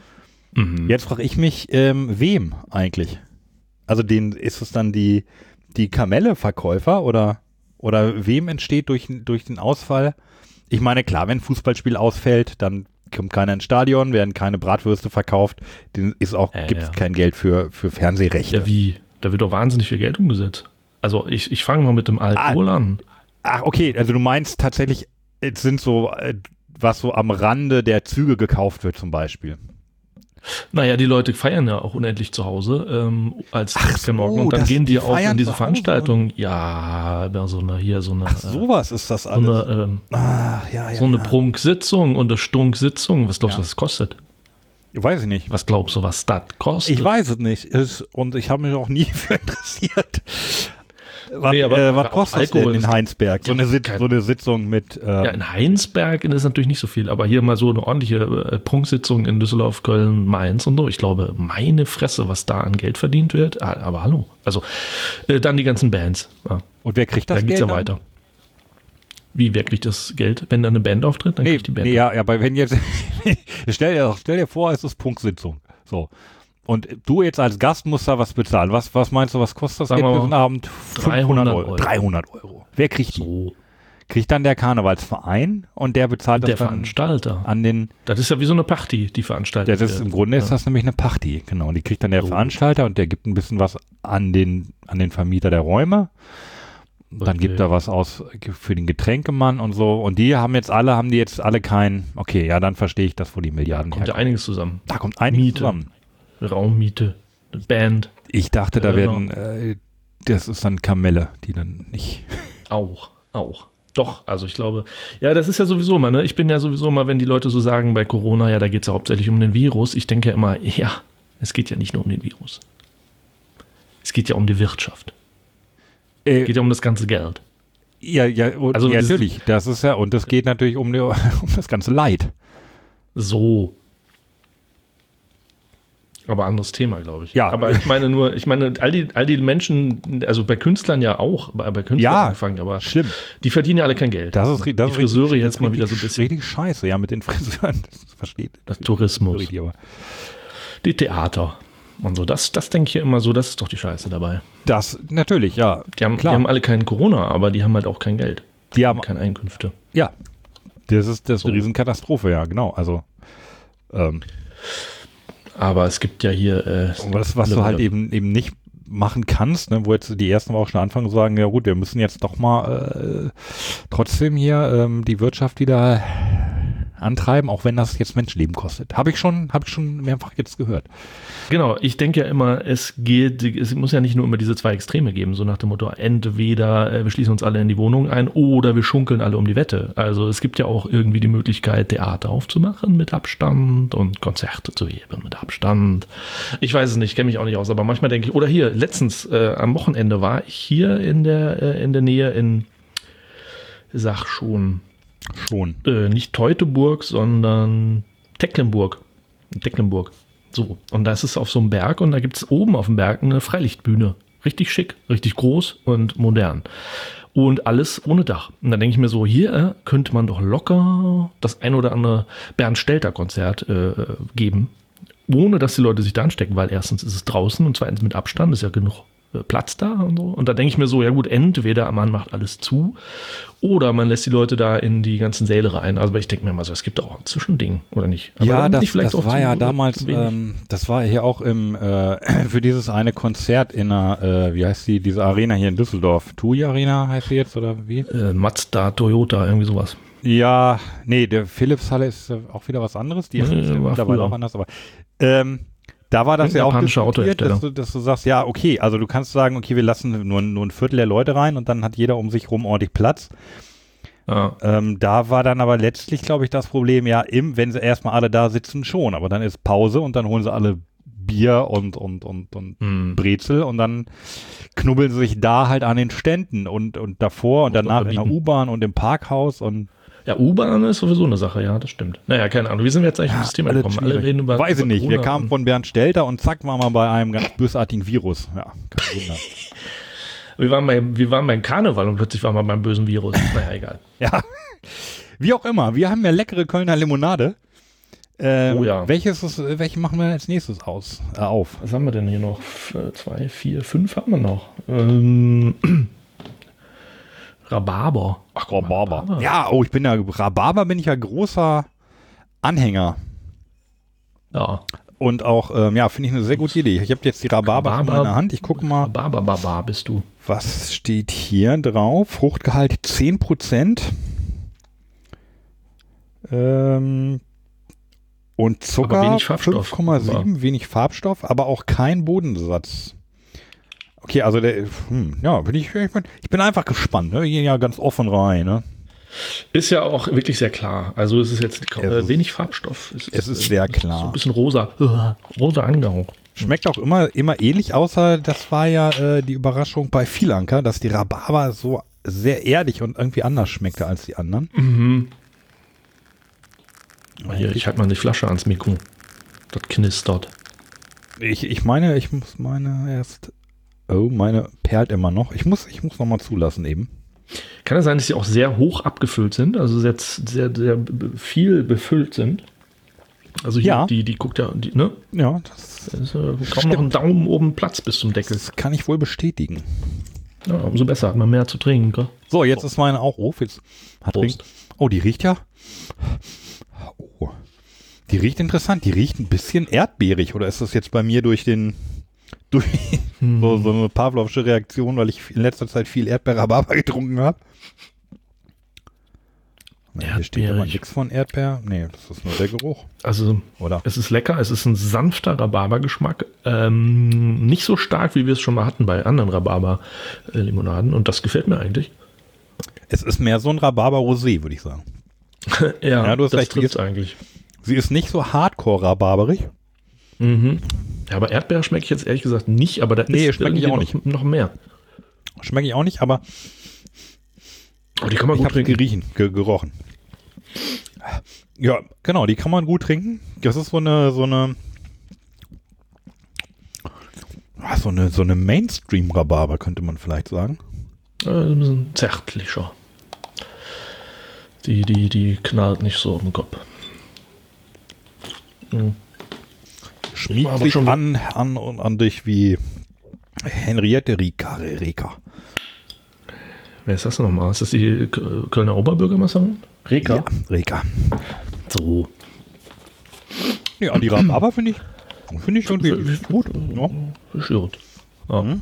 Mhm. Jetzt frage ich mich, ähm, wem eigentlich? Also den, ist es dann die, die Kamelle-Verkäufer oder, oder wem entsteht durch, durch den Ausfall? Ich meine, klar, wenn ein Fußballspiel ausfällt, dann kommt keiner ins Stadion, werden keine Bratwürste verkauft, dann ist auch, Äh, gibt es ja. kein Geld für, für Fernsehrechte. Ja, wie? Da wird doch wahnsinnig viel Geld umgesetzt. Also ich, ich fange mal mit dem Alkohol Ah. an. Ach, okay, also du meinst tatsächlich, es sind so, äh, was so am Rande der Züge gekauft wird zum Beispiel. Naja, die Leute feiern ja auch unendlich zu Hause ähm, als Ach Christian Morgen so, und dann das- gehen die, die auch feiern in diese zu Hause? Veranstaltung. Ja, über so eine, hier so eine, Ach, sowas ist das äh, so alles. eine, ähm, Ah, ja, ja, so eine ja. Prunksitzung und eine Stunksitzung. Was glaubst du, Ja. was das kostet? Weiß ich nicht. Was glaubst du, was das kostet? Ich weiß es nicht. Es, und ich habe mich auch nie für interessiert. Was, Nee, aber- äh, aber was auch kostet das Alkohol denn in ist- Heinsberg? So Ja, eine, Sit kein- so eine Sitzung mit. Äh, Ja, in Heinsberg ist natürlich nicht so viel, aber hier mal so eine ordentliche äh, Prunksitzung in Düsseldorf, Köln, Mainz und so. Ich glaube, meine Fresse, was da an Geld verdient wird. Ah, aber hallo. Also, äh, dann die ganzen Bands. Ja, und wer kriegt das dann geht's Geld ja dann? weiter. Wie, wer kriegt das Geld? Wenn da eine Band auftritt, dann Nee, kriegt die Band. nee, ja, ja, aber wenn jetzt, stell dir, stell dir vor, es ist Punksitzung. So. Und du jetzt als Gast musst da was bezahlen. Was, was meinst du, was kostet das Sagen jetzt wir für den mal Abend? fünfhundert Euro. Euro. dreihundert Euro. Wer kriegt die? So, Kriegt dann der Karnevalsverein und der bezahlt der das dann Veranstalter. an den, Das ist ja wie so eine Party, die veranstaltet das ist, im Grunde ist Ja. das nämlich eine Party, genau. Und die kriegt dann der So. Veranstalter und der gibt ein bisschen was an den, an den Vermieter der Räume. Dann Okay. gibt er was aus für den Getränkemann und so. Und die haben jetzt alle, haben die jetzt alle kein, okay, ja, dann verstehe ich das, wo die Milliarden Kommt ja herkommen. einiges zusammen. Da kommt einiges Miete. zusammen. Raummiete, eine Band, Ich dachte, da Ja, werden, äh, das ist dann Kamelle, die dann nicht. auch, auch. Doch, also ich glaube, ja, das ist ja sowieso immer, ne? Ich bin ja sowieso immer, wenn die Leute so sagen bei Corona, ja, da geht es ja hauptsächlich um den Virus. Ich denke ja immer, ja, es geht ja nicht nur um den Virus. Es geht ja um die Wirtschaft. Äh, Es geht ja um das ganze Geld. ja, ja, und, Also ja das- natürlich. Das ist ja, und das geht natürlich um, die, um das ganze Leid. So. Aber anderes Thema, glaube ich. Ja. Aber ich meine nur, ich meine, all die, all die Menschen, also bei Künstlern ja auch, bei, bei Künstlern Ja, angefangen, aber Schlimm. die verdienen ja alle kein Geld. Das ist, ri- das die ist Friseure richtig- jetzt das mal ist wieder so ein richtig- bisschen. Richtig scheiße, ja, mit den Friseuren. Das versteht. Das Tourismus. Richtig, aber Die Theater und so. Das, das denke ich ja immer so, das ist doch die Scheiße dabei. das, natürlich, ja. Die haben, Klar. die haben alle kein Corona, aber die haben halt auch kein Geld. Die haben, Keine Einkünfte. ja. Das ist, das ist So. eine Riesenkatastrophe, ja, genau. Also, ähm, Aber es gibt ja hier. Äh, was, was du halt eben, eben nicht machen kannst, ne, wo jetzt die ersten auch schon anfangen zu sagen, ja gut, wir müssen jetzt doch mal äh, trotzdem hier ähm, die Wirtschaft wieder antreiben, auch wenn das jetzt Menschenleben kostet. Habe ich schon, habe ich schon mehrfach jetzt gehört. Genau, ich denke ja immer, es geht, es muss ja nicht nur immer diese zwei Extreme geben, so nach dem Motto, entweder äh, wir schließen uns alle in die Wohnung ein oder wir schunkeln alle um die Wette. Also es gibt ja auch irgendwie die Möglichkeit, Theater aufzumachen mit Abstand und Konzerte zu geben mit Abstand. Ich weiß es nicht, kenne mich auch nicht aus, aber manchmal denke ich, oder hier, letztens äh, am Wochenende war ich hier in der, äh, in der Nähe in, sag schon, Schon. äh, nicht Teutoburg, sondern Tecklenburg. Tecklenburg. So. Und das ist auf so einem Berg und da gibt es oben auf dem Berg eine Freilichtbühne. Richtig schick, richtig groß und modern. Und alles ohne Dach. Und dann denke ich mir so, hier äh, könnte man doch locker das ein oder andere Bernd Stelter-Konzert äh, geben, ohne dass die Leute sich da anstecken, weil erstens ist es draußen und zweitens mit Abstand ist ja genug äh, Platz da und so. Und da denke ich mir so, ja gut, entweder man macht alles zu oder man lässt die Leute da in die ganzen Säle rein. Also ich denke mir mal so, es gibt doch auch ein Zwischending, oder nicht? Aber ja, das, nicht vielleicht das auch war zu, ja damals, wenig. ähm, das war hier auch im äh, für dieses eine Konzert in einer, äh, wie heißt die, diese Arena hier in Düsseldorf. TUI Arena heißt sie jetzt, oder wie? Äh, Mazda, Toyota, irgendwie sowas. Ja, nee, der Philips-Halle ist äh, auch wieder was anderes. Die Nee, ist war mittlerweile früher. auch anders, aber ähm, da war das ja auch Japanische diskutiert, dass Autohersteller. du, dass du sagst, ja, okay, also du kannst sagen, okay, wir lassen nur, nur ein Viertel der Leute rein und dann hat jeder um sich rum ordentlich Platz. Ja. Ähm, da war dann aber letztlich, glaube ich, das Problem, ja, im, wenn sie erstmal alle da sitzen, schon, aber dann ist Pause und dann holen sie alle Bier und, und, und, und Hm. Brezel und dann knubbeln sie sich da halt an den Ständen und, und davor und Muss man danach in der verbieten. U-Bahn und im Parkhaus und Ja, U-Bahn ist sowieso eine Sache, ja, das stimmt. Naja, keine Ahnung. Wie sind wir jetzt eigentlich auf das Thema alles gekommen? Alle schwierig. reden über. Weiß ich über nicht, wir Corona kamen und- von Bernd Stelter und zack, waren wir bei einem ganz bösartigen Virus. Ja, kein Wunder. Wir waren, bei, wir waren beim Karneval und plötzlich waren wir beim bösen Virus. Naja, egal. Ja, wie auch immer, wir haben ja leckere Kölner Limonade. Ähm, Oh ja. Welches ist, welche machen wir als nächstes aus, äh, auf? Was haben wir denn hier noch? F- Zwei, vier, fünf haben wir noch. Ähm, Rhabarber. Ach, Rhabarber. Ja, oh, ich bin ja, Rhabarber bin ich ja großer Anhänger. Ja. Und auch, ähm, ja, finde ich eine sehr gute Idee. Ich habe jetzt die Rhabarber schon Rhabarber. in der Hand. Ich gucke mal, Rhabarber bist du. was steht hier drauf? Fruchtgehalt zehn Prozent. Ähm, und Zucker wenig Farbstoff. fünf Komma sieben, wenig Farbstoff, aber auch kein Bodensatz. Okay, also der, hm, ja, bin ich, ich bin, ich bin einfach gespannt. Ne? Wir gehen ja ganz offen rein. Ne? Ist ja auch wirklich sehr klar. Also es ist jetzt äh, Es ist- wenig Farbstoff. es ist sehr klar. So ein bisschen rosa. Äh, rosa angehaucht. Schmeckt auch immer, immer ähnlich, außer das war ja äh, die Überraschung bei Vielanker, dass die Rhabarber so sehr erdig und irgendwie anders schmeckte als die anderen. Mhm. Hier, ich halte mal die Flasche ans Mikro. Das knistert. Ich, ich meine, ich muss meine erst. Oh, meine perlt immer noch. Ich muss, ich muss noch mal zulassen eben. Kann es sein, dass sie auch sehr hoch abgefüllt sind, also sehr, sehr, sehr b- viel befüllt sind? Also hier, Ja. die, die guckt ja, die, ne? Ja, das, Da ist äh, kaum noch ein Daumen oben Platz bis zum Deckel. das kann ich wohl bestätigen. Ja, umso besser, hat man mehr zu trinken. So, jetzt ist meine auch auf. Jetzt hat Prost. riecht, oh, die riecht ja. Oh, die riecht interessant. Die riecht ein bisschen erdbeerig. Oder ist das jetzt bei mir durch den durch Hm. so, so eine Pavlovsche Reaktion, weil ich in letzter Zeit viel Erdbeer-Rhabarber getrunken habe? Hier steht aber Erdbeerig. nichts von Erdbeer. Nee, das ist nur der Geruch. Also Oder? es ist lecker, es ist ein sanfter Rhabarbergeschmack. Ähm, nicht so stark, wie wir es schon mal hatten bei anderen Rhabarber-Limonaden. Und das gefällt mir eigentlich. Es ist mehr so ein Rhabarber-Rosé, würde ich sagen. ja, Ja, du hast das recht, die trifft's ist- eigentlich. Sie ist nicht so hardcore-rhabarberig. Mhm. Ja, aber Erdbeer schmecke ich jetzt ehrlich gesagt nicht, aber da Nee, ist schmecke ich irgendwie auch noch, noch mehr. Schmecke ich auch nicht, aber Oh, die kann man ich gut habe trinken. geriechen, ge gerochen. Ja, genau, die kann man gut trinken. Das ist so eine, so eine, ah, so eine, so eine Mainstream-Rhabarber, könnte man vielleicht sagen. Äh, ein bisschen zärtlicher. Die, die, die knallt nicht so im Kopf. Mhm. Schmiegt Aber sich schon- an, an und an dich wie Henriette Rika. Reka. Wer ist das denn nochmal? Ist das die K- Kölner Oberbürgermeisterin? Reka? Ja, Reka. So. Ja, die Rhabarber finde ich, finde ich irgendwie gut. Ja. Beschwört. Ja. Mhm.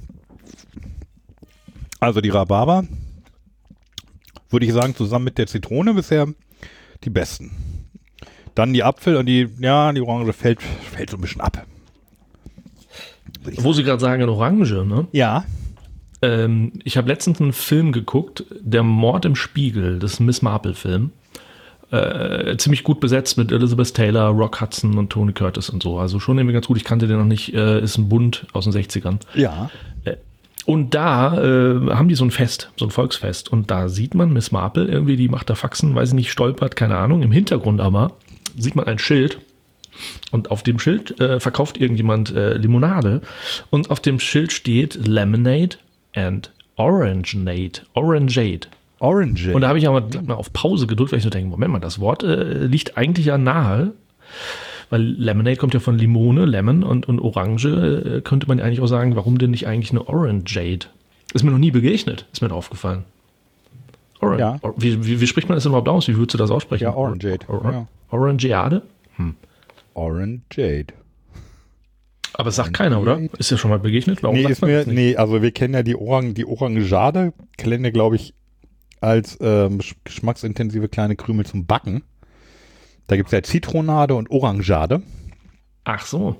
Also die Rhabarber, würde ich sagen, zusammen mit der Zitrone bisher die besten. Dann die Apfel und die, ja, die Orange fällt, fällt so ein bisschen ab. Würde ich Wo Sie gerade sagen, Orange, ne? Ja, Ähm, ich habe letztens einen Film geguckt, Der Mord im Spiegel, das ist ein Miss Marple-Film. Äh, ziemlich gut besetzt mit Elizabeth Taylor, Rock Hudson und Tony Curtis und so. Also schon irgendwie ganz gut. Ich kannte den noch nicht. Äh, ist ein Bund aus den sechzigern. ja. Und da äh, haben die so ein Fest, so ein Volksfest. Und da sieht man Miss Marple irgendwie, die macht da Faxen, weiß ich nicht, stolpert, keine Ahnung. Im Hintergrund aber sieht man ein Schild. Und auf dem Schild äh, verkauft irgendjemand äh, Limonade. Und auf dem Schild steht Lemonade and Orangeade. Orangeade. Orange. Und da habe ich aber mal auf Pause gedrückt, weil ich so denke, Moment mal, das Wort äh, liegt eigentlich ja nahe. Weil Lemonade kommt ja von Limone, Lemon und, und Orange äh, könnte man eigentlich auch sagen, warum denn nicht eigentlich eine Orangeade? Ist mir noch nie begegnet, ist mir da aufgefallen. Orange. Ja. Or, wie, wie, wie spricht man das überhaupt aus? Wie würdest du das aussprechen? Ja, Orangeade. Or, or, Ja. Orangeade? Hm. Orangeade. Aber es sagt keiner, oder? Ist ja schon mal begegnet? Warum Nee, sagt ist man mir, das nicht? nee, also wir kennen ja die, Orang, die Orangeade, kennen wir, glaube ich, als ähm, geschmacksintensive kleine Krümel zum Backen. Da gibt es ja Zitronade und Orangeade. Ach so.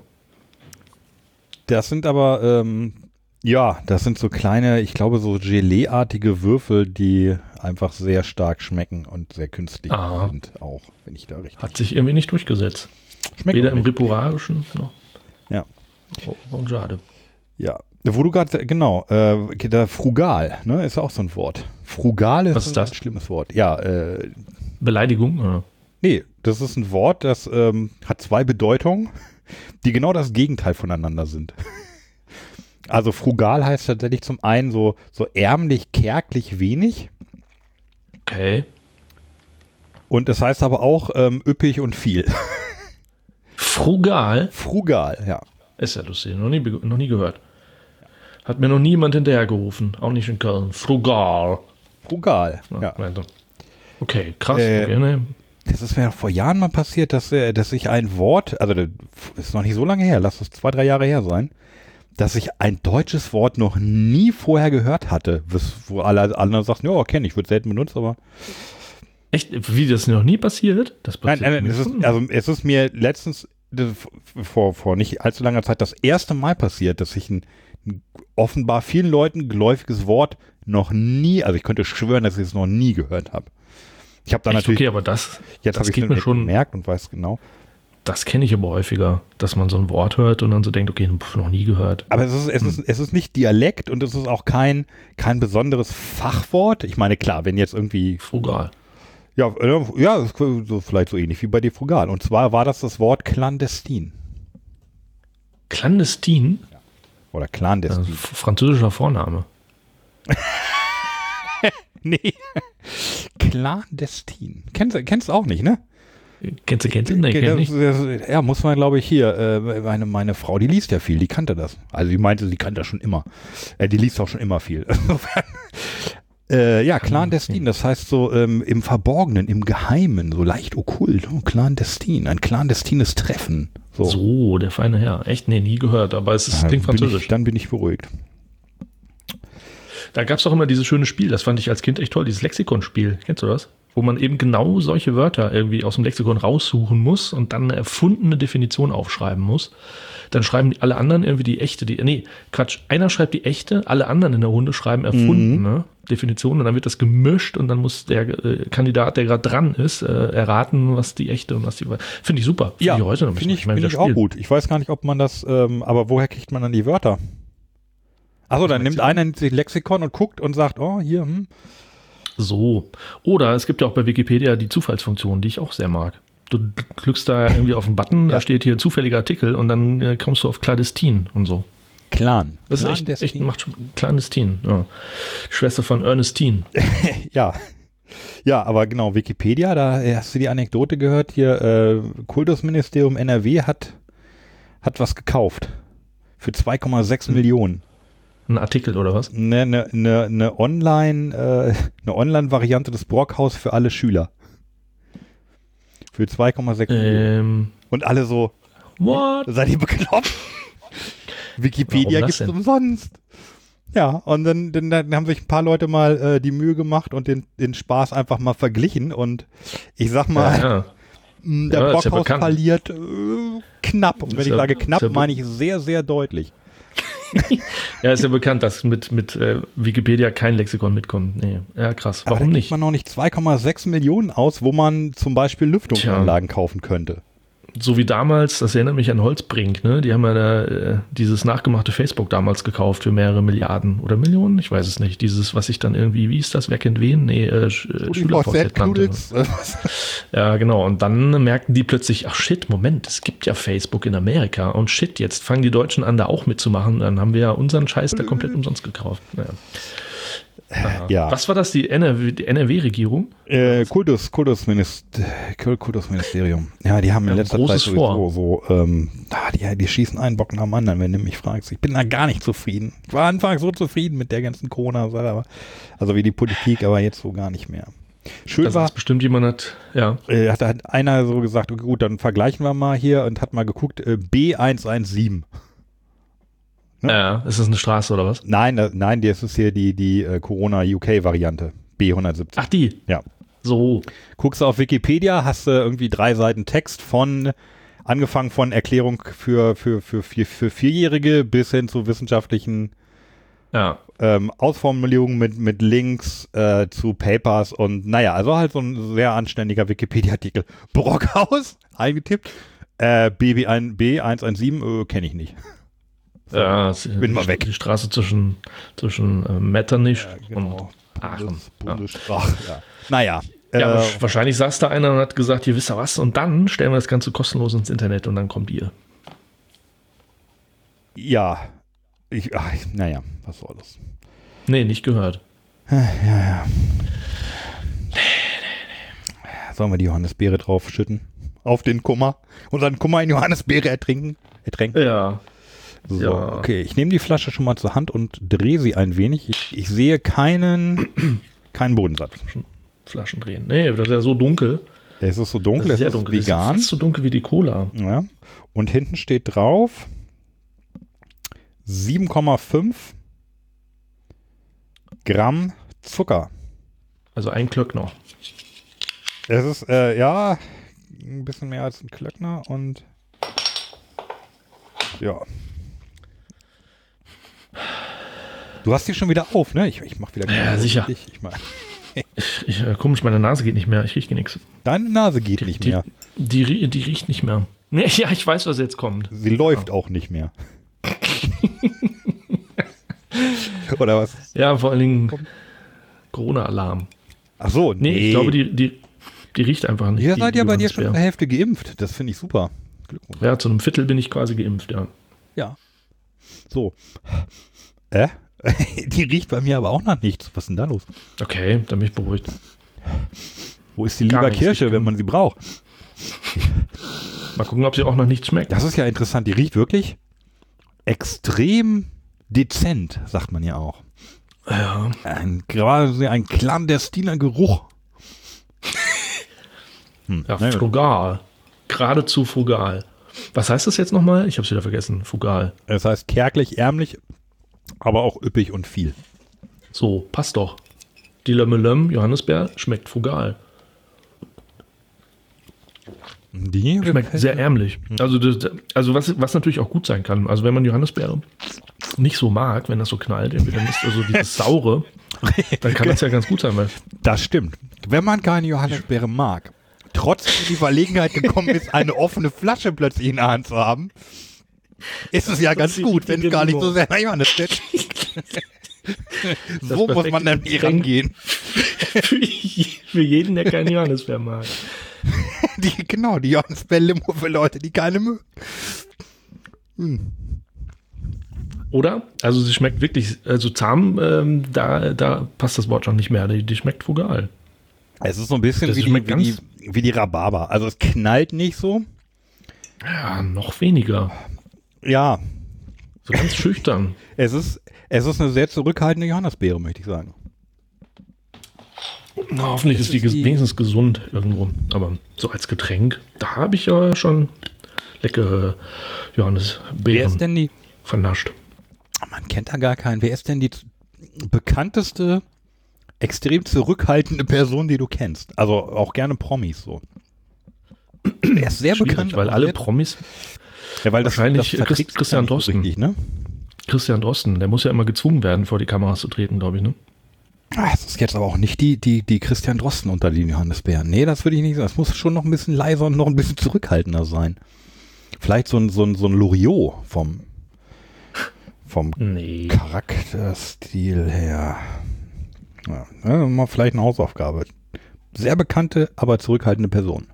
Das sind aber, ähm, ja, das sind so kleine, ich glaube, so Gelee-artige Würfel, die einfach sehr stark schmecken und sehr künstlich Aha. sind auch, wenn ich da richtig... Hat sich irgendwie nicht durchgesetzt. Schmeckt Weder auch im nicht. Ripuarischen noch. Ja. Orangeade. Ja, wo du gerade, genau, äh, da frugal, ne, ist auch so ein Wort. Frugal ist, Was ist das? ein schlimmes Wort. Ja, äh, Beleidigung? Oder? nee, das ist ein Wort, das ähm, hat zwei Bedeutungen, die genau das Gegenteil voneinander sind. Also frugal heißt tatsächlich zum einen so, so ärmlich, kärglich, wenig. Okay. Und das heißt aber auch ähm, üppig und viel. Frugal? Frugal, ja. Ist ja lustig, noch nie, be- noch nie gehört. Hat mir noch niemand hinterhergerufen, auch nicht in Köln. Frugal. Frugal, Ja, ja. meinte. Okay, krass. Äh, okay, ne? Das ist mir vor Jahren mal passiert, dass, äh, dass ich ein Wort, also das ist noch nicht so lange her, lass es zwei, drei Jahre her sein, dass ich ein deutsches Wort noch nie vorher gehört hatte, was- wo alle anderen sagten, ja, kenne ich, wird selten benutzt, aber Echt, wie das noch nie passiert? Das nein, passiert nein, mir es ist, schon. also es ist mir letztens das, vor, vor nicht allzu langer Zeit das erste Mal passiert, dass ich ein, ein offenbar vielen Leuten geläufiges Wort noch nie, also ich könnte schwören, dass ich es noch nie gehört habe. Ich habe da Echt, natürlich, okay, aber das, jetzt das habe ich geht es mir schon, gemerkt und weiß genau. das kenne ich aber häufiger, dass man so ein Wort hört und dann so denkt, okay, pf, noch nie gehört. Aber es ist, es ist, es ist nicht Dialekt und es ist auch kein, kein besonderes Fachwort. Ich meine, klar, wenn jetzt irgendwie, Frugal. ja, äh, ja, so, vielleicht so ähnlich wie bei dir Frugal. Und zwar war das das Wort clandestin. Clandestin? Oder Also clandestin. f- französischer Vorname. Nee. Clandestin. Kennst du kennst du auch nicht, ne? Kennst du, kennst du? Nee, kenn ich Das- nicht. das- Ja, muss man, glaube ich, hier, äh, meine, meine Frau, die liest ja viel, die kannte das. Also die meinte, sie kannte das schon immer. Äh, die liest auch schon immer viel. Insofern, äh, ja, clandestin, das heißt so ähm, im Verborgenen, im Geheimen, so leicht okkult. Oh, clandestin, ein clandestines Treffen. So, So, der feine Herr. Echt? Nee, nie gehört, aber es ist, Dann klingt bin französisch. ich, dann bin ich beruhigt. Da gab es auch immer dieses schöne Spiel, das fand ich als Kind echt toll, dieses Lexikonspiel. Kennst du das? Wo man eben genau solche Wörter irgendwie aus dem Lexikon raussuchen muss und dann eine erfundene Definition aufschreiben muss. Dann schreiben die, alle anderen irgendwie die echte, die, nee, Quatsch, einer schreibt die echte, alle anderen in der Runde schreiben erfundene Definition und dann wird das gemischt und dann muss der äh, Kandidat, der gerade dran ist, äh, erraten, was die echte und was die, finde ich super. Find Ja, ich heute noch finde ich, mal find wieder ich auch spielen. gut. Ich weiß gar nicht, ob man das, ähm, aber woher kriegt man dann die Wörter? Achso, dann nimmt Lexikon? einer nimmt sich Lexikon und guckt und sagt, oh, hier, hm. So. Oder es gibt ja auch bei Wikipedia die Zufallsfunktion, die ich auch sehr mag. Du klickst da irgendwie auf einen Button, da Ja. steht hier zufälliger Artikel und dann äh, kommst du auf Clandestin und so. Clan. Das ist echt, echt Clandestin. macht schon Clandestin. Ja. Schwester von Ernestine. Ja. Ja, aber genau, Wikipedia, da hast du die Anekdote gehört, hier, äh, Kultusministerium N R W hat, hat was gekauft. Für zwei Komma sechs Hm. Millionen. Ein Artikel oder was? Eine ne, ne, ne Online, äh, eine Online-Variante des Brockhaus für alle Schüler. Für zwei Komma sechs Millionen. Ähm, Und alle so, what? seid ihr bekloppt? Wikipedia Warum das gibt's denn? umsonst. Ja, und dann, dann, dann haben sich ein paar Leute mal äh, die Mühe gemacht und den, den Spaß einfach mal verglichen. Und ich sag mal, Ja, ja. mh, der Ja, ist ja Brockhaus bekannt. verliert äh, knapp. Und wenn Ist ich ja- sage ist knapp, ja be- meine ich sehr, sehr deutlich. ja, ist ja bekannt, dass mit, mit äh, Wikipedia kein Lexikon mitkommt. Nee. Ja, krass. Aber Warum da nicht? gibt man noch nicht zwei Komma sechs Millionen aus, wo man zum Beispiel Lüftungsanlagen kaufen könnte. So wie damals, das erinnert mich an Holzbrink, ne? Die haben ja da äh, dieses nachgemachte Facebook damals gekauft für mehrere Milliarden oder Millionen, ich weiß es nicht. Dieses, was ich dann irgendwie, wie ist das, wer kennt wen? Nee, äh, Sch- äh, SchülerVZ nannte. Knudels, äh, Ja, genau. Und dann merkten die plötzlich, ach shit, Moment, es gibt ja Facebook in Amerika und shit, jetzt fangen die Deutschen an, da auch mitzumachen. Dann haben wir ja unseren Scheiß da komplett umsonst gekauft. Naja. Ja. Was war das, die N R W, die N R W-Regierung? Äh, Kultus, Kultusminist, Kultusministerium. Ja, die haben in Ja, letzter Zeit großes sowieso so, ähm, ah, die, die schießen einen Bock nach dem anderen, wenn du mich fragst. Ich bin da gar nicht zufrieden. Ich war anfangs so zufrieden mit der ganzen Corona-Sache, also wie die Politik, aber jetzt so gar nicht mehr. Schön Also war, bestimmt jemand hat, ja. äh, hat, hat einer so gesagt, okay, gut, dann vergleichen wir mal hier und hat mal geguckt, äh, B eins eins sieben. Ne? Ja, ist das eine Straße oder was? Nein, das, nein, das ist hier die, die äh, Corona-U K-Variante, B hundertsiebzig. Ach, die? Ja. So. Guckst du auf Wikipedia, hast du irgendwie drei Seiten Text von, angefangen von Erklärung für, für, für, für, für Vierjährige bis hin zu wissenschaftlichen Ja. ähm, Ausformulierungen mit, mit Links äh, zu Papers und naja, also halt so ein sehr anständiger Wikipedia-Artikel. Brockhaus, eingetippt, äh, B eins eins sieben, äh, kenne ich nicht. So, Ja, es- bin mal die- weg. Die Straße zwischen, zwischen äh, Metternich genau. und Aachen. Bundes, Ja. Bundessprache, ja. Naja. Ja, äh, aber wahrscheinlich saß da einer und hat gesagt, hier wisst ihr was, und dann stellen wir das Ganze kostenlos ins Internet und dann kommt ihr. ja. Ich, ach, ich, naja, was soll das? Nee, nicht gehört. Sollen wir die Johannisbeere draufschütten? Auf den Kummer? Und dann Kummer in Johannisbeere ertrinken? Ertränken? Ja. So, ja. okay. Ich nehme die Flasche schon mal zur Hand und drehe sie ein wenig. Ich, ich sehe keinen, keinen Bodensatz. Flaschen drehen. Nee, das ist ja so dunkel. Es ist so dunkel, Das es ist sehr ist dunkel. Das vegan. ist fast so dunkel wie die Cola. Ja. Und hinten steht drauf sieben Komma fünf Gramm Zucker. Also ein Klöckner. Es ist, äh, ja, ein bisschen mehr als ein Klöckner und ja. Du hast die schon wieder auf, ne? Ich, ich mach wieder Ja, sicher. Ich, ich mach, Ich, äh, komisch, meine Nase geht nicht mehr. Ich rieche nichts. deine Nase geht Die, nicht die, mehr. die, rie- die riecht nicht mehr. Nee, ja, ich weiß, was jetzt kommt. Sie läuft auch nicht mehr. Oder was? Ja, vor allen Dingen Corona-Alarm. Ach so, nee. Nee, ich glaube, die, die, die riecht einfach nicht. Ihr die, seid ja die bei dir schon Johannisbeere. zur Hälfte geimpft. Das finde ich super. Glückwunsch. Ja, zu einem Viertel bin ich quasi geimpft, ja. Ja. So. Äh? Die riecht bei mir aber auch nach nichts. Was ist denn da los? Okay, dann bin ich beruhigt. Wo ist die Gar nichts. Leberkirsche, Ich wenn kann- man sie braucht? Mal gucken, ob sie auch noch nichts schmeckt. Das ist ja interessant. Die riecht wirklich extrem dezent, sagt man ja auch. Ja. Ein, gerade ein clandestiner Geruch. Hm, Ja, na gut. frugal. Geradezu frugal. Was heißt das jetzt nochmal? Ich hab's wieder vergessen. Frugal. Es heißt kärglich, ärmlich, aber auch üppig und viel. So, passt doch. Die Lömmelöm, Johannisbeer, schmeckt frugal. Die Schmeckt sehr ärmlich. Also, das, also was, was natürlich auch gut sein kann. Also wenn man Johannisbeere nicht so mag, wenn das so knallt, entweder Mist, also dieses Saure, dann kann das ja ganz gut sein. Weil Das stimmt. Wenn man keine Johannisbeere mag, trotzdem die Verlegenheit gekommen ist, eine offene Flasche plötzlich in der Hand zu haben, ist es ja ganz die gut, wenn es richtige gar nicht so Nummer. sehr nach Johannis steht. So muss perfekte man dann hier Getränk. rangehen. für, für jeden, der keinen Johannisbeer mag. Die, genau, die Johannisbeer-Limo für Leute, die keine mögen. Hm. Oder? Also sie schmeckt wirklich, also zahm, ähm, da, da passt das Wort schon nicht mehr. Die, die schmeckt frugal. Es ist so ein bisschen Das wie die, schmeckt wie, die, ganz- wie die Rhabarber. Also es knallt nicht so. Ja, noch weniger. Ja, So ganz schüchtern. es ist, es ist eine sehr zurückhaltende Johannisbeere, möchte ich sagen. Na, hoffentlich ist die ist die- wenigstens gesund irgendwo. Aber so als Getränk, da habe ich ja schon leckere Wer Johannisbeeren ist denn die? vernascht. Man kennt da gar keinen. Wer ist denn die z- bekannteste, extrem zurückhaltende Person, die du kennst? Also auch gerne Promis so. Er ist sehr Schwierig, bekannt. weil aber alle sehr- Promis, ja, weil das, wahrscheinlich das verträgt Christ- Christian sich gar nicht so Drosten. Richtig, ne? Christian Drosten, der muss ja immer gezwungen werden, vor die Kameras zu treten, glaube ich, ne? Ah, es ist jetzt aber auch nicht die, die, die Christian Drosten unter den Johannisbeeren. Nee, das würde ich nicht sagen. Es muss schon noch ein bisschen leiser und noch ein bisschen zurückhaltender sein. Vielleicht so ein, so ein, so ein Loriot vom, vom Nee. Charakterstil her. Ja, ja, mal vielleicht eine Hausaufgabe. Sehr bekannte, aber zurückhaltende Person.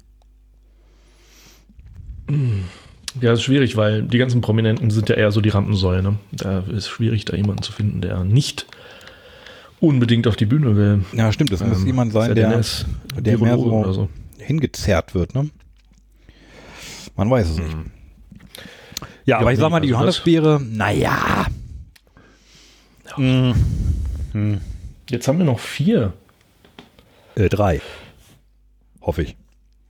Ja, ist schwierig, weil die ganzen Prominenten sind ja eher so die Rampensäule, ne? Da ist schwierig, da jemanden zu finden, der nicht unbedingt auf die Bühne will. Ja, stimmt. Das ähm, muss jemand sein, der, Dennis, der mehr so, so hingezerrt wird, ne? Man weiß es nicht. Hm. Ja, ja, aber ich sag mal, die also Johannisbeere, naja. Ja. Hm. Hm. Jetzt haben wir noch vier. Äh, drei. Hoffe ich.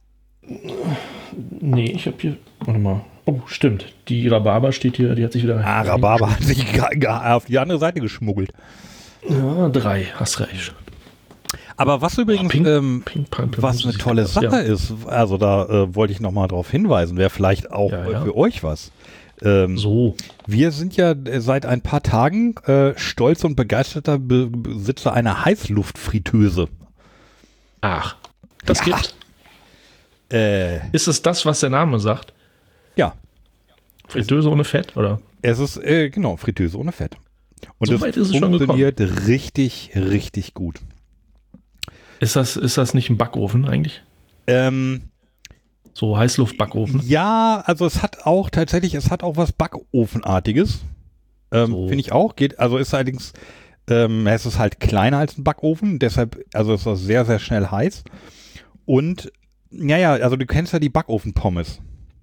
Nee, ich habe hier, warte mal. Oh, stimmt. Die Rhabarber steht hier, die hat sich wieder... Ah, Rhabarber hat sich gar, gar auf die andere Seite geschmuggelt. Ja, drei, hast recht. Aber was übrigens, oh, Pink, ähm, Pink Punk, was eine tolle Sache ja. ist, also da äh, wollte ich nochmal drauf hinweisen, wäre vielleicht auch ja, äh, ja. für euch was. Ähm, so. Wir sind ja seit ein paar Tagen äh, stolz und begeisterter Be Besitzer einer Heißluftfritteuse. Ach, das ja. gibt. Äh, ist es das, was der Name sagt? Ja. Fritteuse ohne Fett, oder? Es ist, äh, genau, Fritteuse ohne Fett. Und so es weit ist es schon funktioniert richtig, richtig gut. Ist das, ist das nicht ein Backofen eigentlich? Ähm, so Heißluftbackofen? Ja, also es hat auch tatsächlich, es hat auch was Backofenartiges. Ähm, so. Finde ich auch. Geht, also ist allerdings, ähm, es ist halt kleiner als ein Backofen, deshalb, also ist das sehr, sehr schnell heiß. Und, naja, also du kennst ja die Backofenpommes.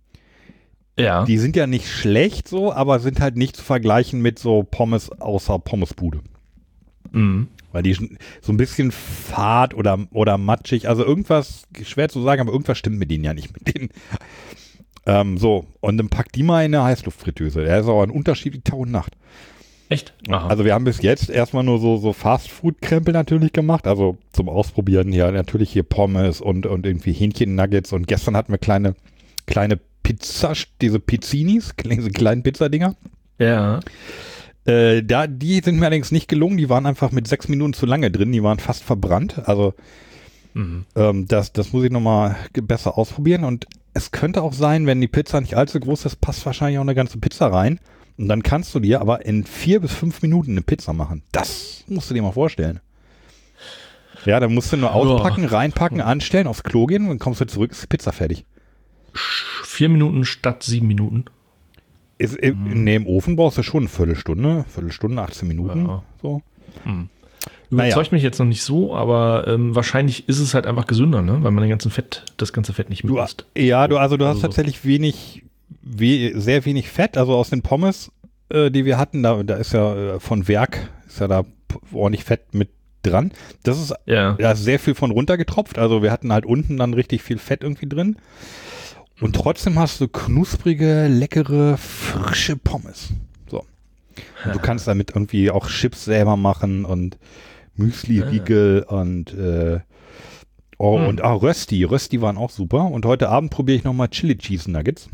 Ja. Die sind ja nicht schlecht so, aber sind halt nicht zu vergleichen mit so Pommes außer Pommesbude. Mhm. Weil die so ein bisschen fad oder, oder matschig, also irgendwas, schwer zu sagen, aber irgendwas stimmt mit denen ja nicht mit denen. Ähm, so, und dann packt die mal in eine Heißluftfritteuse. Der ist aber ein Unterschied wie Tag und Nacht. Echt? Aha. Also wir haben bis jetzt erstmal nur so, so Fast-Food-Krempel natürlich gemacht, also zum Ausprobieren hier natürlich hier Pommes und, und irgendwie Hähnchen-Nuggets und gestern hatten wir kleine, kleine Pizza, diese Pizzinis, diese kleinen Pizzadinger. Ja. Äh, da, die sind mir allerdings nicht gelungen, die waren einfach mit sechs Minuten zu lange drin, die waren fast verbrannt, also mhm. ähm, das, das muss ich nochmal besser ausprobieren und es könnte auch sein, wenn die Pizza nicht allzu groß ist, passt wahrscheinlich auch eine ganze Pizza rein und dann kannst du dir aber in vier bis fünf Minuten eine Pizza machen. Das musst du dir mal vorstellen. Ja, dann musst du nur auspacken, oh. reinpacken, anstellen, aufs Klo gehen und dann kommst du zurück, ist die Pizza fertig. Vier Minuten statt sieben Minuten. Ist, mhm. Nee, im Ofen brauchst du schon eine Viertelstunde, Viertelstunde, achtzehn Minuten. Ja. So. Mhm. Überzeugt naja. mich jetzt noch nicht so, aber ähm, wahrscheinlich ist es halt einfach gesünder, ne? Weil man den ganzen Fett, das ganze Fett nicht mit isst. Ja, du, also du hast also tatsächlich so. wenig, we, sehr wenig Fett. Also aus den Pommes, äh, die wir hatten, da, da ist ja äh, von Werk, ist ja da ordentlich Fett mit dran. Das ist ja. ja sehr viel von runtergetropft. Also wir hatten halt unten dann richtig viel Fett irgendwie drin. Und trotzdem hast du knusprige, leckere, frische Pommes. So. Und du kannst damit irgendwie auch Chips selber machen und Müsli-Riegel ja. und äh, oh, hm. und ah, Rösti. Rösti waren auch super. Und heute Abend probiere ich nochmal Chili Cheese Nuggets.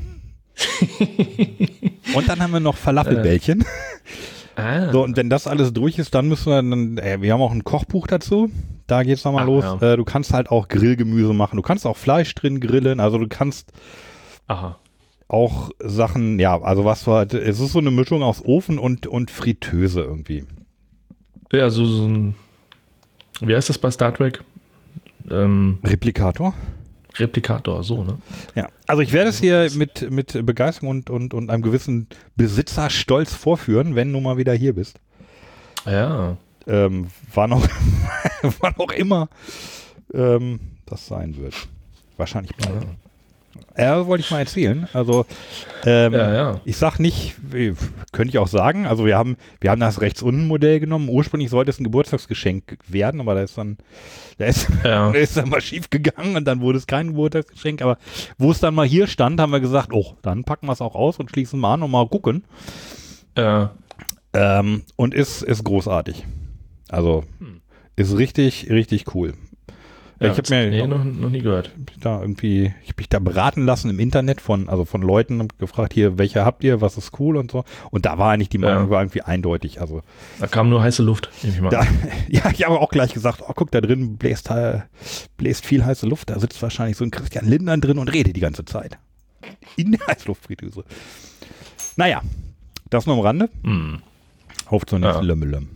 Und dann haben wir noch Falafelbällchen. Ah. So, und wenn das alles durch ist, dann müssen wir dann, äh, wir haben auch ein Kochbuch dazu. Da geht's nochmal los. Ja. Äh, du kannst halt auch Grillgemüse machen. Du kannst auch Fleisch drin grillen. Also du kannst Aha. auch Sachen, ja, also was war, es ist so eine Mischung aus Ofen und, und Fritteuse irgendwie. Ja, so, so ein, wie heißt das bei Star Trek? Ähm, Replikator? Replikator, so, ne? Ja, also ich werde es hier mit, mit Begeisterung und, und, und einem gewissen Besitzerstolz vorführen, wenn du mal wieder hier bist. Ja. Ähm, wann auch, wann auch immer ähm, das sein wird. Wahrscheinlich bald. Ja, ja wollte ich mal erzählen. Also ähm, ja, ja. ich sag nicht, könnte ich auch sagen, also wir haben, wir haben das rechts unten Modell genommen. Ursprünglich sollte es ein Geburtstagsgeschenk werden, aber da ist dann, da ist, ja. da ist dann mal schief gegangen und dann wurde es kein Geburtstagsgeschenk. Aber wo es dann mal hier stand, haben wir gesagt, oh, dann packen wir es auch aus und schließen mal an und mal gucken. Ja. Ähm, und ist, ist großartig. Also hm. ist richtig, richtig cool. Ja, ich habe mir nee, noch, noch nie gehört. Da irgendwie, ich habe mich da beraten lassen im Internet von, also von Leuten und gefragt, hier, welche habt ihr, was ist cool und so. Und da war eigentlich die Meinung ja. war irgendwie eindeutig. Also da kam nur heiße Luft, nehme ich mal. Da, ja, ich habe auch gleich gesagt, oh, guck, da drin bläst, bläst viel heiße Luft. Da sitzt wahrscheinlich so ein Christian Lindner drin und redet die ganze Zeit. In der Heißluftfritteuse. Naja, das nur am Rande. Hm. Auf zur nächsten Ja. Lömmelöm.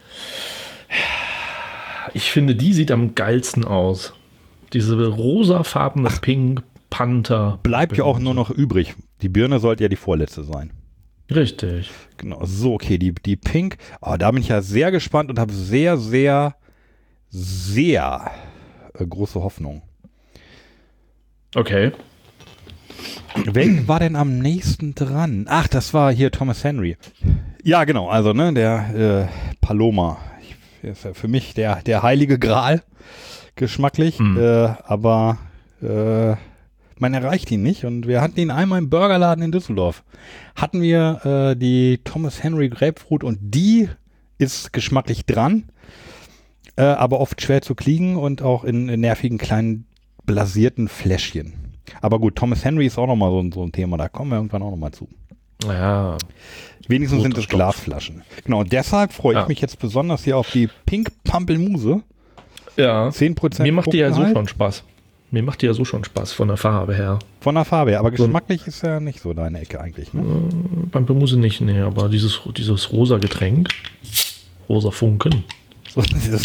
Ich finde, die sieht am geilsten aus. Diese rosafarbene Pink Panther. Bleibt ja auch nur noch übrig. Die Birne sollte ja die vorletzte sein. Richtig. Genau, so, okay, die, die Pink. Oh, da bin ich ja sehr gespannt und habe sehr, sehr, sehr äh, große Hoffnung. Okay. Wer war denn am nächsten dran? Ach, das war hier Thomas Henry. Ja, genau, also, ne, der äh, Paloma. Ich, ist ja für mich der, der heilige Gral, geschmacklich, Mhm. äh, aber äh, man erreicht ihn nicht. Und wir hatten ihn einmal im Burgerladen in Düsseldorf. Hatten wir äh, die Thomas Henry Grapefruit und die ist geschmacklich dran, äh, aber oft schwer zu kriegen und auch in, in nervigen kleinen blasierten Fläschchen. Aber gut, Thomas Henry ist auch nochmal so, ein- so ein Thema, da kommen wir irgendwann auch nochmal zu. Ja. Wenigstens sind Roter es Stoff. Glasflaschen. Genau, und deshalb freue Ja. ich mich jetzt besonders hier auf die Pink Pampelmuse. Ja. zehn Prozent Mir macht die ja so Fruchtgehalt schon Spaß. Mir macht die ja so schon Spaß von der Farbe her. von der Farbe her. Aber So ein- geschmacklich ist ja nicht so deine Ecke eigentlich. Ne? Pampelmuse nicht, nee, aber dieses, dieses rosa Getränk, rosa Funken, So, dieses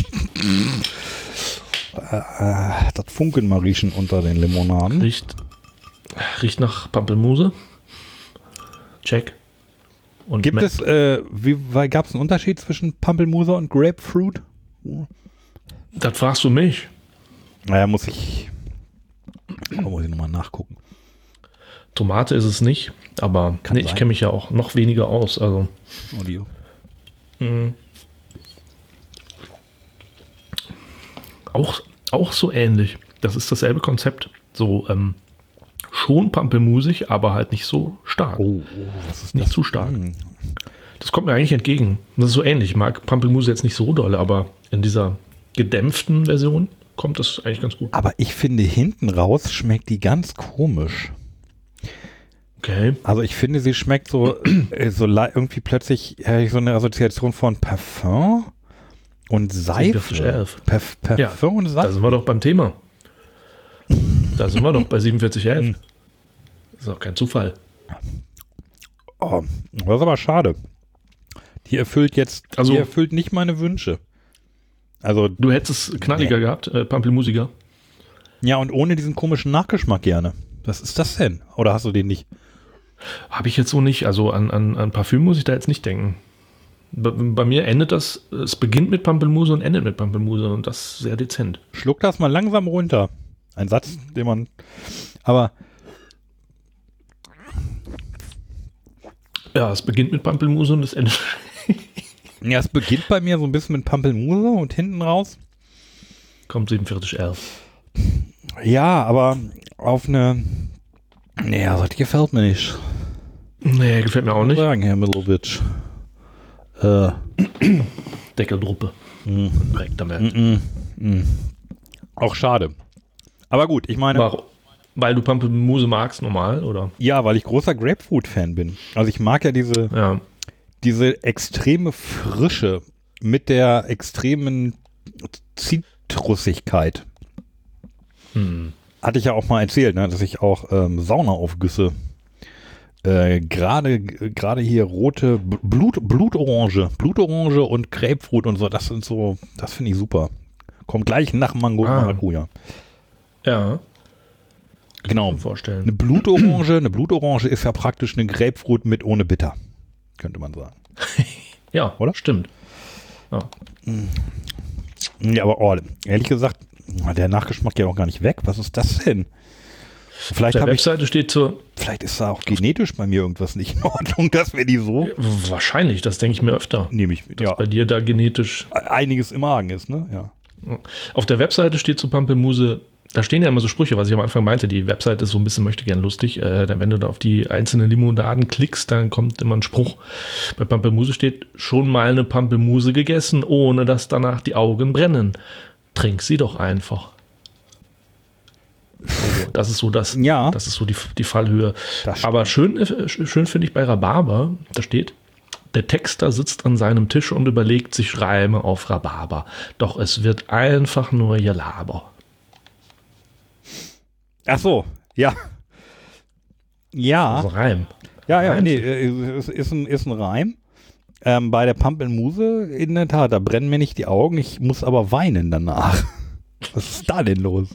äh, das Funkenmariechen unter den Limonaden. riecht, riecht nach Pampelmuse. Check. Und Gibt Me- es, äh, wie gab es einen Unterschied zwischen Pampelmuse und Grapefruit? Das fragst du mich. Naja, muss ich, oh, muss ich nochmal nachgucken. Tomate ist es nicht, aber Kann nee, ich sein. kenne mich ja auch noch weniger aus. Also Audio. auch, auch so ähnlich. Das ist dasselbe Konzept. So ähm, schon pampelmusig, aber halt nicht so stark. Oh, oh, was ist Nicht das? zu stark. Hm. Das kommt mir eigentlich entgegen. Das ist so ähnlich. Ich mag Pampelmuse jetzt nicht so doll, aber in dieser gedämpften Version kommt das eigentlich ganz gut. Aber ich finde, hinten raus schmeckt die ganz komisch. Okay. Also ich finde, sie schmeckt so, äh, so le- irgendwie plötzlich äh, so eine Assoziation von Parfum und Seife. siebenundvierzig elf. Perf Parfum Ja, und Da Seife. sind wir doch beim Thema. Da sind wir doch bei siebenundvierzig elf. Das ist auch kein Zufall. Oh, das ist aber schade. Die erfüllt jetzt, Also- die erfüllt nicht meine Wünsche. Also, Du hättest es knalliger gehabt, äh, Pampelmusiger. ja, und ohne diesen komischen Nachgeschmack gerne. Was ist das denn? Oder hast du den nicht? Habe ich jetzt so nicht. Also an, an, an Parfüm muss ich da jetzt nicht denken. Bei, bei mir endet das, es beginnt mit Pampelmuse und endet mit Pampelmuse und das sehr dezent. Schluck das mal langsam runter. Ein Satz, den man, aber Ja, es beginnt mit Pampelmuse und es endet. ja, es beginnt bei mir so ein bisschen mit Pampelmuse und hinten raus. Kommt siebenundvierzig elf. Ja, aber auf eine, nee, also das gefällt mir nicht. Nee, gefällt mir auch nicht. Sagen, Herr Milovic. Äh, Deckeldruppe. mm, Direkt damit. mm, mm. Auch schade. Aber gut, ich meine, Warum? Weil du Pampelmuse magst normal, oder? ja, weil ich großer Grapefruit-Fan bin. Also ich mag ja diese, Ja. diese extreme Frische mit der extremen Zitrusigkeit. Hm. Hatte ich ja auch mal erzählt, ne, dass ich auch ähm, Saunaaufgüsse äh, gerade gerade hier rote B- Blut Blutorange, Blutorange und Grapefruit und so, das sind so, das finde ich super. Kommt gleich nach Mango und Ah. Maracuja. Ja, Genau. kann ich mir vorstellen. Eine Blutorange, eine Blutorange ist ja praktisch eine Grapefruit mit ohne Bitter, könnte man sagen. Ja, Oder? Stimmt. Ja. Ja, aber oh, ehrlich gesagt, der Nachgeschmack geht auch gar nicht weg. Was ist das denn? Auf Vielleicht der habe ich, Webseite steht zur. vielleicht ist da auch genetisch bei mir irgendwas nicht in Ordnung, dass wir die so Wahrscheinlich, das denke ich mir öfter. nehme ich mit. Dass Ja, bei dir da genetisch. einiges im Magen ist, ne? Ja. Auf der Webseite steht zu Pampelmuse, da stehen ja immer so Sprüche, was ich am Anfang meinte, die Webseite ist so ein bisschen möchte gern lustig. Äh, wenn du da auf die einzelnen Limonaden klickst, dann kommt immer ein Spruch. Bei Pampelmuse steht, schon mal eine Pampelmuse gegessen, ohne dass danach die Augen brennen. Trink sie doch einfach. So, das ist so das, Ja. das ist so die, die Fallhöhe. Das stimmt. Aber schön, äh, schön finde ich bei Rhabarber, da steht, der Texter sitzt an seinem Tisch und überlegt sich Reime auf Rhabarber. Doch es wird einfach nur Gelaber. Ach so, ja. Ja, Also Reim. ja, ja, Reim. nee, äh, es ist ein, ist ein Reim. Ähm, bei der Pampelmuse, in der Tat, da brennen mir nicht die Augen, ich muss aber weinen danach. Was ist da denn los?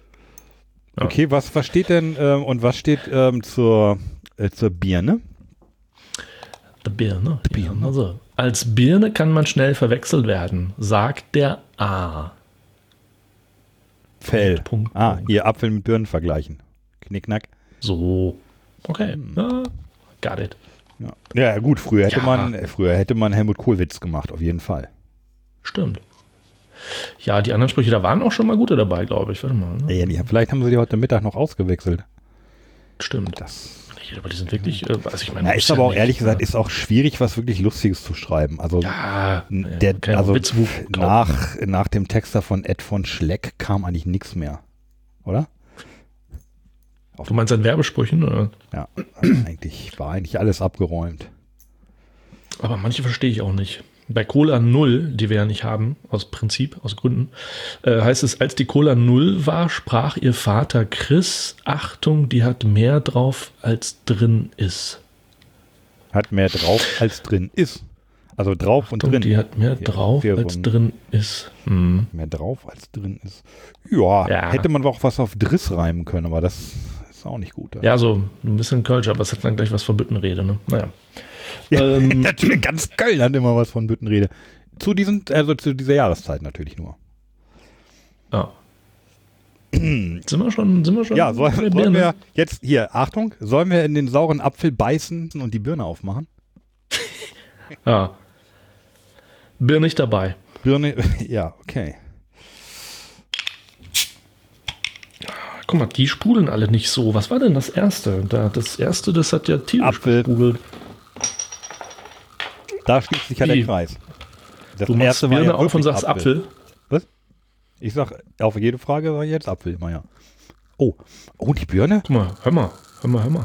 Ja. Okay, was, was steht denn ähm, und was steht ähm, zur, äh, zur Birne? Die Birne. Die Birne. Ja, also, als Birne kann man schnell verwechselt werden, sagt der A. Fell. Punkt, Punkt, ah, Punkt. hier Apfel mit Birnen vergleichen. Knickknack. So. Okay. Ja, got it. Ja. ja, gut, früher hätte Ja. man, äh, früher hätte man Helmut Kohl-Witz gemacht, auf jeden Fall. Stimmt. Ja, die anderen Sprüche, da waren auch schon mal gute dabei, glaube ich. Warte mal. Ne? Ja, die, vielleicht haben sie die heute Mittag noch ausgewechselt. Stimmt. Das Aber die sind wirklich, äh, also ich meine, ja, muss ist aber auch nicht, ehrlich gesagt, ne? ist auch schwierig, was wirklich Lustiges zu schreiben. Also Ja, der, kann ja also auch Witzwut kaufen. nach, nach dem Texter von Ed von Schleck kam eigentlich nichts mehr. Oder? Du meinst an Werbesprüchen? Oder? Ja, also eigentlich war eigentlich alles abgeräumt. Aber manche verstehe ich auch nicht. Bei Cola Null, die wir ja nicht haben, aus Prinzip, aus Gründen, äh, heißt es, als die Cola Null war, sprach ihr Vater Chris, Achtung, die hat mehr drauf, als drin ist. Hat mehr drauf, als drin ist. Also drauf und Achtung, drin. die hat mehr Ja, drauf, wäre so als ein- drin ist. Hm. Mehr drauf, als drin ist. Ja, Ja. hätte man auch was auf Driss reimen können, aber das ist auch nicht gut. Ja, so ein bisschen Kölsch, aber es hat dann gleich was von Büttenrede, ne? Naja. Ja, Ähm, natürlich, ganz Köln hat immer was von Büttenrede. Zu diesen, also zu dieser Jahreszeit natürlich nur. Ja. sind wir schon, sind wir schon? Ja, soll, bei der sollen Birne? wir jetzt, hier, Achtung, sollen wir in den sauren Apfel beißen und die Birne aufmachen? Ja. Bin nicht dabei. Birne, ja, okay. Guck mal, die sprudeln alle nicht so. Was war denn das erste? Da, das erste, das hat ja tierisch Apfel. gesprudelt. Da schließt sich ja der Wie? Kreis. Das Du machst Birne ja auf und wirklich sagst Apfel. Was? Ich sag, auf jede Frage sage ich jetzt Apfel immer, ja. Oh, oh, die Birne? Guck mal, hör mal, hör mal, hör mal.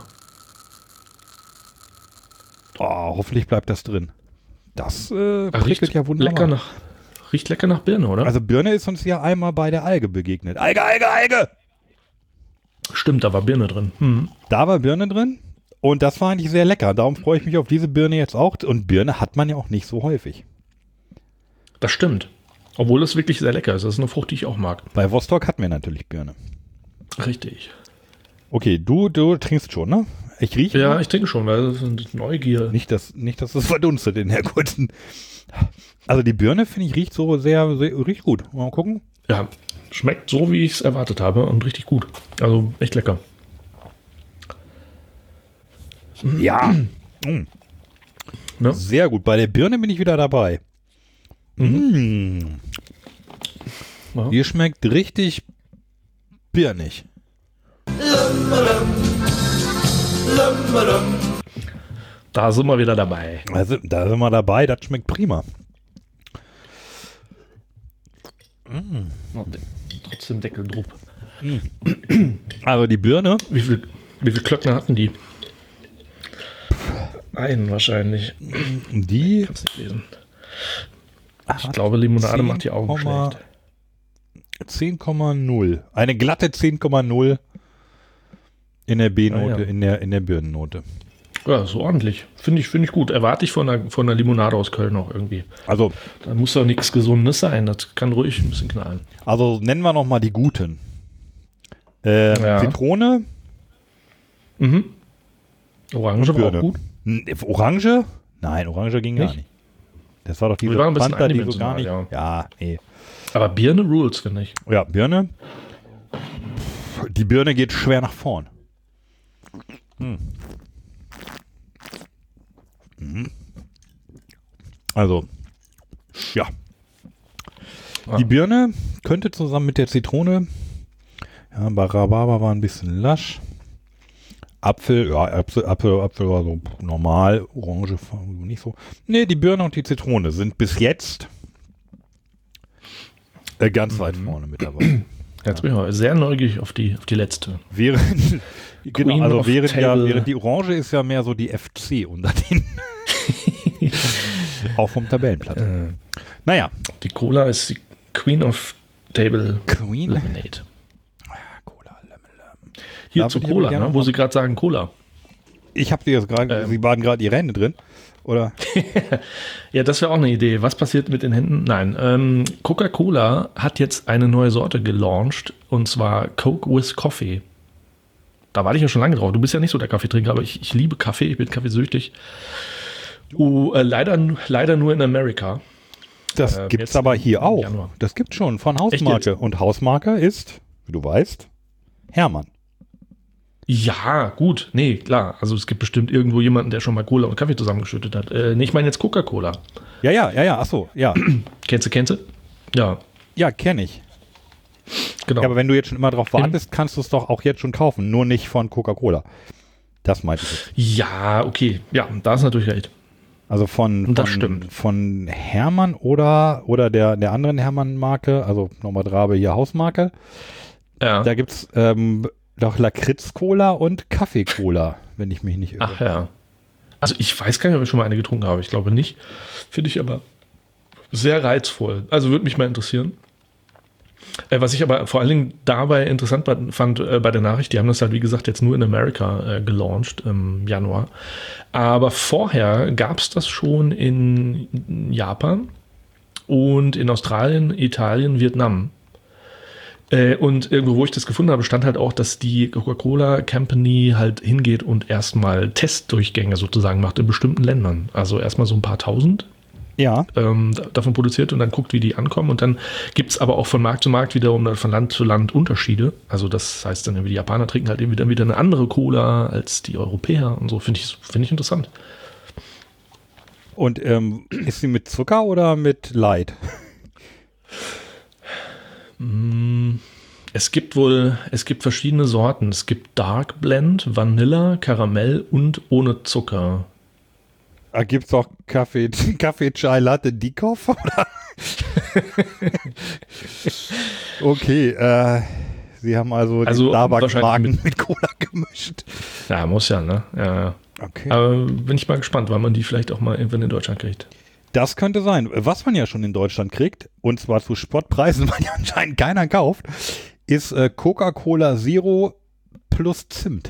Oh, hoffentlich bleibt das drin. Das äh, Ah, prickelt ja wunderbar. lecker nach, riecht lecker nach Birne, oder? Also Birne ist uns ja einmal bei der Alge begegnet. Alge, Alge, Alge! Stimmt, da war Birne drin. Hm. Da war Birne drin und das war eigentlich sehr lecker. Darum freue ich mich auf diese Birne jetzt auch. Und Birne hat man ja auch nicht so häufig. Das stimmt. Obwohl es wirklich sehr lecker ist. Das ist eine Frucht, die ich auch mag. Bei Vostok hatten wir natürlich Birne. Richtig. Okay, du, du trinkst schon, ne? Ich rieche. Ja, ich denke schon, weil das ist Neugier. Nicht, dass, nicht, dass es verdunstet in der kurzen. Also die Birne, finde ich, riecht so sehr, sehr, riecht gut. Mal gucken. Ja, schmeckt so, wie ich es erwartet habe und richtig gut. Also echt lecker. Ja. Mm. Ne? Sehr gut. Bei der Birne bin ich wieder dabei. Mm. Ja. Die schmeckt richtig birnig. Da sind wir wieder dabei. Also, da sind wir dabei, das schmeckt prima. Oh, de- trotzdem Deckel drupp. Also die Birne, Wie viel, wie viel Klöckner hatten die? Einen wahrscheinlich. die Ich kann es nicht lesen. Ich glaube, Limonade macht die Augen schlecht. zehn Komma null. Eine glatte zehn Komma null in der B-Note, Ah, ja. in der, in der Birnennote. Ja, so ordentlich. Finde ich, finde ich gut. Erwarte ich von einer, von einer Limonade aus Köln auch irgendwie. Also, Da muss doch nichts Gesundes sein. Das kann ruhig ein bisschen knallen. also nennen wir noch mal die guten. Äh, Ja. Zitrone, Mhm. Orange war Birne. auch gut. N- Orange? Nein, Orange ging gar Nicht? nicht. Das war doch diese Wir waren ein bisschen Fanta, die so gar nicht. eindimensional, Ja, nee. Aber Birne Rules, finde ich. Ja, Birne. Die Birne geht schwer nach vorn. Hm. Mhm. Also, ja. Ah. Die Birne könnte zusammen mit der Zitrone, ja, bei Rhabarber war ein bisschen lasch. Apfel, ja, Apfel, Apfel, Apfel war so normal, Orange nicht so. Nee, die Birne und die Zitrone sind bis jetzt äh, ganz weit vorne mit dabei. Jetzt bin ich mal sehr neugierig auf die, auf die letzte. Während, genau, also of während, ja, Table. während die Orange ist ja mehr so die F C unter den. Auch vom Tabellenplatz. Äh, Naja, die Cola ist die Queen of Table Queen. Lemonade. Cola, Lemon, Lemon. Hier Da zu würde ich Cola, aber gerne ne, wo noch Sie gerade sagen Cola. Ich habe sie jetzt gerade, Ähm. sie waren gerade ihre Hände drin, oder? Ja, das wäre auch eine Idee. Was passiert mit den Händen? Nein, ähm, Coca-Cola hat jetzt eine neue Sorte gelauncht und zwar Coke with Coffee. Da warte ich ja schon lange drauf. Du bist ja nicht so der Kaffeetrinker, aber ich, ich liebe Kaffee, ich bin kaffeesüchtig. Uh, äh, leider, leider nur in Amerika. Das äh, gibt's aber hier auch. Januar. Das gibt's schon von Hausmarke. Und Hausmarke ist, wie du weißt, Hermann. Ja, gut, nee, klar. Also es gibt bestimmt irgendwo jemanden, der schon mal Cola und Kaffee zusammengeschüttet hat. Äh, nee, ich meine jetzt Coca-Cola. Ja, ja, ja, ja, ach so, ja. Kennst du, kennst du? Ja, Ja, kenne ich. genau. Ja, aber wenn du jetzt schon immer drauf wartest, kannst du es doch auch jetzt schon kaufen. Nur nicht von Coca-Cola. Das meinte ich jetzt. Ja, okay. Ja, da ist natürlich recht. Also von, Das von, stimmt. von Hermann oder, oder der, der anderen Hermann-Marke, also nochmal Drabe hier Hausmarke. Ja. Da gibt es ähm, doch Lakritz-Cola und Kaffee-Cola, wenn ich mich nicht irre. Ach ja. Also ich weiß gar nicht, ob ich schon mal eine getrunken habe. Ich glaube nicht. Finde ich aber sehr reizvoll. Also würde mich mal interessieren. Äh, was ich aber vor allen Dingen dabei interessant fand äh, bei der Nachricht, die haben das halt wie gesagt jetzt nur in Amerika äh, gelauncht im Januar. Aber vorher gab es das schon in Japan und in Australien, Italien, Vietnam. Äh, und irgendwo, wo ich das gefunden habe, stand halt auch, dass die Coca-Cola Company halt hingeht und erstmal Testdurchgänge sozusagen macht in bestimmten Ländern. Also erstmal so ein paar tausend Ja, ähm, davon produziert und dann guckt, wie die ankommen. Und dann gibt es aber auch von Markt zu Markt wiederum von Land zu Land Unterschiede. Also das heißt dann, irgendwie die Japaner trinken halt irgendwie dann wieder eine andere Cola als die Europäer und so. Finde ich, finde ich interessant. und ähm, ist sie mit Zucker oder mit Light? Es gibt wohl, es gibt verschiedene Sorten. Es gibt Dark Blend, Vanilla, Karamell und ohne Zucker. Da gibt es auch Kaffee, Kaffee Chai Latte Dikoff, oder? Okay, äh, sie haben also, Also die Starbucks-Marken wahrscheinlich mit, mit Cola gemischt. Ja, muss ja, ne? Ja, ja. Okay. Aber bin ich mal gespannt, wann man die vielleicht auch mal irgendwann in Deutschland kriegt. Das könnte sein. Was man ja schon in Deutschland kriegt, und zwar zu Spottpreisen, weil ja anscheinend keiner kauft, ist äh, Coca-Cola Zero plus Zimt.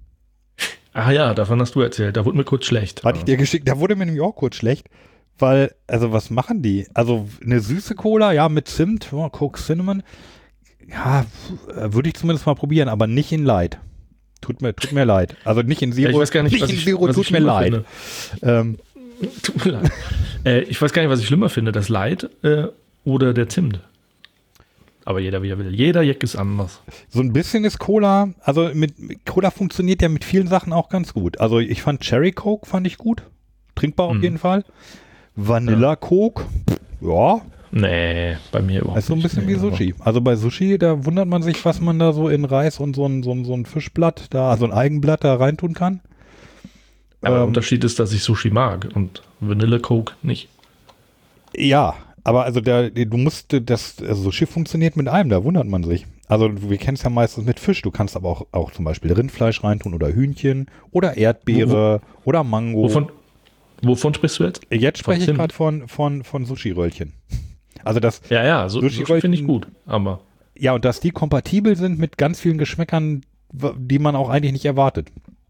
Ah ja, davon hast du erzählt. Da wurde mir kurz schlecht. Hatte ich dir geschickt. Da wurde mir nämlich auch kurz schlecht, weil, also was machen die? Also eine süße Cola, ja, mit Zimt, oh, Coke Cinnamon, ja, würde ich zumindest mal probieren, aber nicht in Light. Tut mir, tut mir leid. Also nicht in Zero. Ja, ich weiß gar nicht, was in ich- Zero, was tut ich mir schlimmer leid. finde. Ähm, Tut mir leid. äh, ich weiß gar nicht, was ich schlimmer finde, das Light äh, oder der Zimt. Aber jeder, wie er will. Jeder Jack ist anders. So ein bisschen ist Cola, also mit, mit Cola funktioniert ja mit vielen Sachen auch ganz gut. Also ich fand Cherry Coke fand ich gut. Trinkbar auf Mhm. jeden Fall. Vanilla Coke, ja, Nee, bei mir überhaupt ist so ein nicht. bisschen Nee, wie Sushi. Also bei Sushi, da wundert man sich, was man da so in Reis und so ein, so ein, so ein Fischblatt, da, so ein Eigenblatt da reintun kann. Aber, aber der Ähm, Unterschied ist, dass ich Sushi mag und Vanilla Coke nicht. Ja, aber also der, du musst, das also Sushi funktioniert mit allem, da wundert man sich. Also wir kennen es ja meistens mit Fisch, du kannst aber auch, auch zum Beispiel Rindfleisch reintun oder Hühnchen oder Erdbeere oder Mango. Wovon, wovon sprichst du jetzt? Jetzt spreche ich Zimt. gerade von, von, von Sushi-Röllchen. Also das, Ja, ja, so, Sushi Sushi finde ich Röllchen- gut. Aber ja, und dass die kompatibel sind mit ganz vielen Geschmäckern, w- die man auch eigentlich nicht erwartet.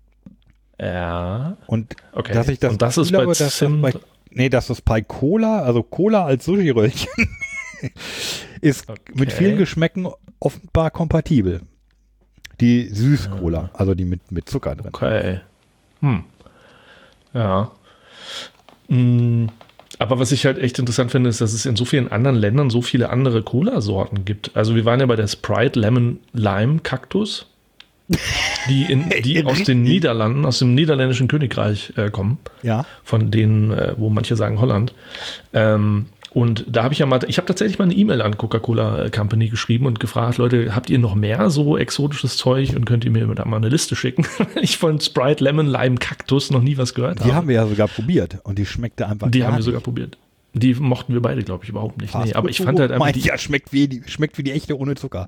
ja, Und okay. dass ich das, und das ist Gefühl bei habe, dass das Zimt. bei, nee, dass das bei Cola, also Cola als Sushi-Röllchen, ist mit Okay. vielen Geschmäcken offenbar kompatibel. Die Süß-Cola, also die mit, mit Zucker drin. Okay. Hm. Ja. Mm, Aber was ich halt echt interessant finde, ist, dass es in so vielen anderen Ländern so viele andere Cola-Sorten gibt. Also wir waren ja bei der Sprite Lemon Lime Cactus, die, in, die aus den Niederlanden, aus dem niederländischen Königreich äh, kommen. Ja. Von denen, äh, wo manche sagen Holland. Ähm, und da habe ich ja mal, ich habe tatsächlich mal eine E-Mail an Coca-Cola Company geschrieben und gefragt, Leute, habt ihr noch mehr so exotisches Zeug und könnt ihr mir da mal eine Liste schicken? Ich von Sprite Lemon Lime Cactus noch nie was gehört Die haben wir ja sogar probiert und die schmeckte einfach Die gar haben wir nicht. sogar probiert. Die mochten wir beide, glaube ich, überhaupt nicht. Nee, aber ich fand halt einfach Meint, die, ja, schmeckt wie die, schmeckt wie die echte ohne Zucker.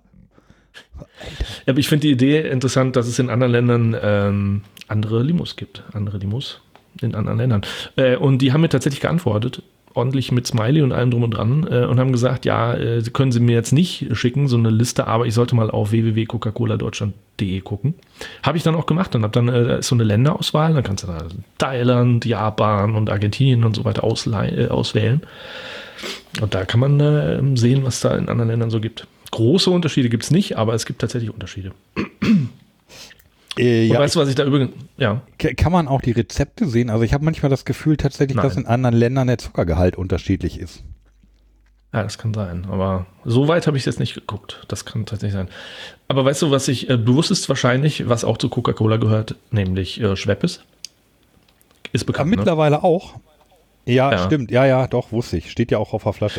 aber ich finde die Idee interessant, dass es in anderen Ländern ähm, andere Limos gibt. Andere Limos in anderen Ländern. Äh, und die haben mir tatsächlich geantwortet, ordentlich mit Smiley und allem drum und dran, äh, und haben gesagt, ja, äh, können Sie mir jetzt nicht schicken, so eine Liste, aber ich sollte mal auf w w w punkt coca cola deutschland punkt d e gucken. Habe ich dann auch gemacht und habe dann äh, da ist so eine Länderauswahl, dann kannst du da Thailand, Japan und Argentinien und so weiter ausle- äh, auswählen. Und da kann man äh, sehen, was da in anderen Ländern so gibt. Große Unterschiede gibt es nicht, aber es gibt tatsächlich Unterschiede. Äh, Und ja, weißt du, was ich da übrigens, ja. K- Kann man auch die Rezepte sehen? Also ich habe manchmal das Gefühl tatsächlich, Nein. dass in anderen Ländern der Zuckergehalt unterschiedlich ist. Ja, das kann sein. Aber so weit habe ich jetzt nicht geguckt. Das kann tatsächlich sein. Aber weißt du, was ich, äh, du wusstest wahrscheinlich, was auch zu Coca-Cola gehört, nämlich äh, Schweppes. Ist Aber bekannt, ne? mittlerweile auch. Ja, Ja. stimmt. Ja, ja, doch, wusste ich. Steht ja auch auf der Flasche.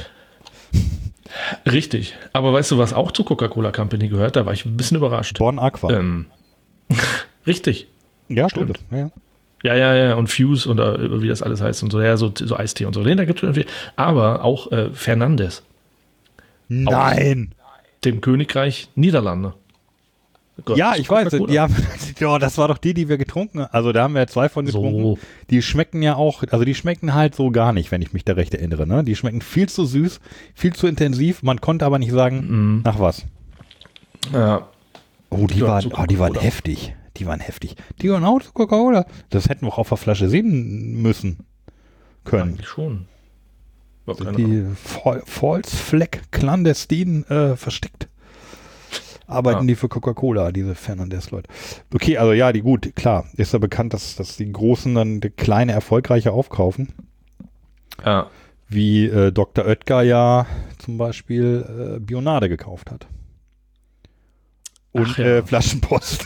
Richtig. Aber weißt du, was auch zu Coca-Cola Company gehört? Da war ich ein bisschen überrascht. Bon Aqua. Ähm, richtig. ja, stimmt. stimmt. Ja. Ja, ja, ja. Und Fuse oder wie das alles heißt und so. Ja, so, so Eistee und so. Nee, da gibt es irgendwie. Aber auch äh, Fernandes. Nein. Dem Königreich Niederlande. Gehört Ja, zu ich weiß. Coca-Cola. Ja, ja, das war doch die, die wir getrunken haben. Also da haben wir zwei von getrunken. So. Die schmecken ja auch, also die schmecken halt so gar nicht, wenn ich mich da recht erinnere. Ne? Die schmecken viel zu süß, viel zu intensiv. Man konnte aber nicht sagen, Mhm. nach was. Ja. Oh, die, Ja, waren, zu oh, die waren Coca-Cola. heftig. Die waren heftig. Die waren auch zu Coca-Cola. Das hätten wir auch auf der Flasche sehen müssen können. Eigentlich schon. Überhaupt keine Die Ahnung. Fal- False Flag clandestin äh, versteckt. Arbeiten Ja. die für Coca-Cola, diese Fernandes-Leute. Okay, also ja, die gut, klar. Ist ja bekannt, dass, dass die Großen dann die kleine erfolgreiche aufkaufen. Ja. Wie äh, Doktor Oetker ja zum Beispiel äh, Bionade gekauft hat. Und Ach ja. äh, Flaschenpost.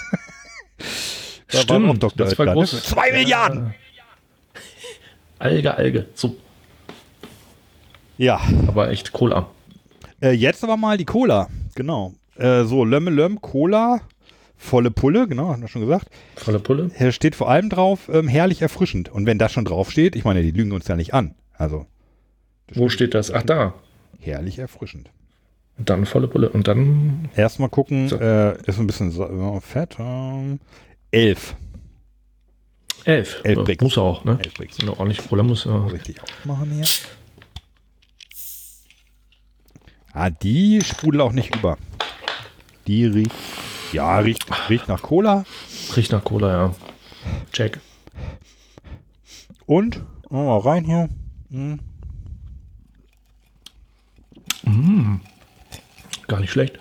Da war Stimmt, auch Doktor das war Oetker, ne? groß. Zwei Milliarden! Alge, Alge. So, Ja. aber echt Cola. Äh, jetzt aber mal die Cola. Genau. Äh, so, Lömme Lömm, Cola, volle Pulle, genau, haben wir schon gesagt. Volle Pulle. Hier steht vor allem drauf, ähm, herrlich erfrischend. Und wenn das schon drauf steht, ich meine, die lügen uns ja nicht an. Also, Wo steht das? Ach, da. herrlich erfrischend. Und dann volle Pulle. Und dann Erstmal gucken, So. äh, ist ein bisschen so, ja, fett. Ähm, elf. elf. Elf Ja, Bricks. muss auch, ne? Elf Bricks. Eine ordentliche Cola muss ja. Richtig aufmachen hier. Ah, die sprudelt auch nicht über. Die riecht, ja, riecht, riecht nach Cola. Riecht nach Cola, ja. Check. Und, oh, mal rein hier. Hm. Gar nicht schlecht.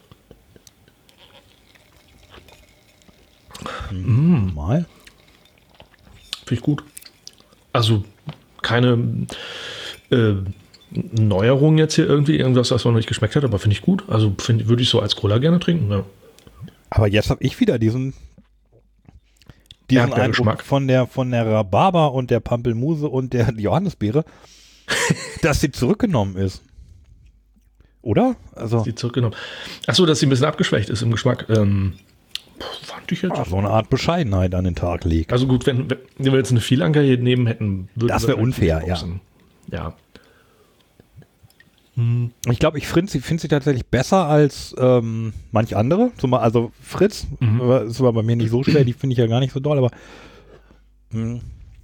Mal. Finde ich gut. Also keine äh, Neuerung jetzt hier irgendwie, irgendwas, was man noch nicht geschmeckt hat, aber finde ich gut. Also find, würde ich so als Cola gerne trinken. Ja. Aber jetzt habe ich wieder diesen, diesen Eindruck Erdbeergeschmack. von der, von der Rhabarber und der Pampelmuse und der Johannisbeere, dass sie zurückgenommen ist. Oder? Also Die zurückgenommen. Achso, dass sie ein bisschen abgeschwächt ist im Geschmack. Ähm, fand ich jetzt. so eine Art Bescheidenheit an den Tag legt. Also gut, wenn, wenn wir jetzt eine Vielanker hier neben hätten, würde Das wär unfair, ja. Ja. Ich glaube, ich finde sie, find sie tatsächlich besser als ähm, manch andere. Zum, Beispiel- also Fritz, Mhm. äh, ist aber bei mir nicht so schwer, die finde ich ja gar nicht so doll, aber mh,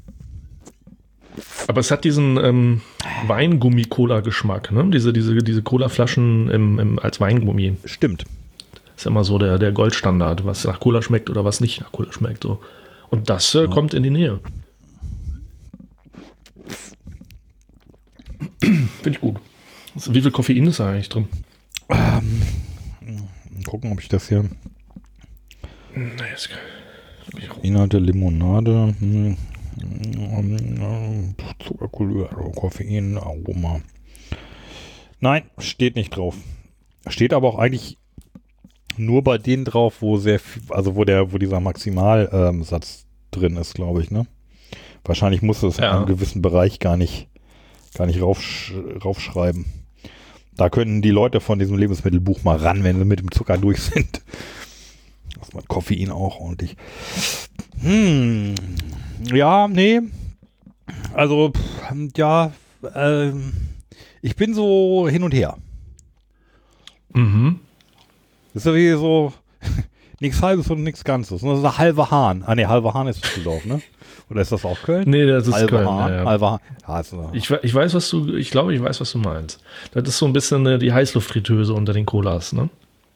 Aber es hat diesen ähm, Weingummi-Cola-Geschmack, ne? Diese, diese, diese Cola-Flaschen im, im, als Weingummi. stimmt. Ist immer so der, der Goldstandard, was nach Cola schmeckt oder was nicht nach Cola schmeckt. So. Und das äh, kommt in die Nähe. Finde ich gut. Also, wie viel Koffein ist da eigentlich drin? Gucken, ob ich das hier. Nee, ist geil. Inhalte Limonade, hm, hm, Zuckercouleur, Koffein, Aroma. Nein, steht nicht drauf. Steht aber auch eigentlich nur bei denen drauf, wo sehr viel, also wo der, wo dieser Maximalsatz ähm, Satz drin ist, glaube ich, ne? Wahrscheinlich muss es Ja. in einem gewissen Bereich gar nicht, gar nicht raufsch raufschreiben. Da können die Leute von diesem Lebensmittelbuch mal ran, wenn sie mit dem Zucker durch sind. Das macht Koffein auch ordentlich. Hm. Ja, nee. Also, pff, ja, ähm, ich bin so hin und her. Mhm. Das ist ja wie so nichts Halbes und nichts Ganzes. Das ist ein halber Hahn. Ah, ne, halber Hahn ist Düsseldorf, ne? Oder ist das auch Köln? Nee, das ist halber Köln. Hahn, Ja, ja. halber Hahn. Ja, ist, äh, Ich, we- ich weiß, was du, ich glaube, ich weiß, was du meinst. Das ist so ein bisschen äh, die Heißluftfritteuse unter den Colas, ne?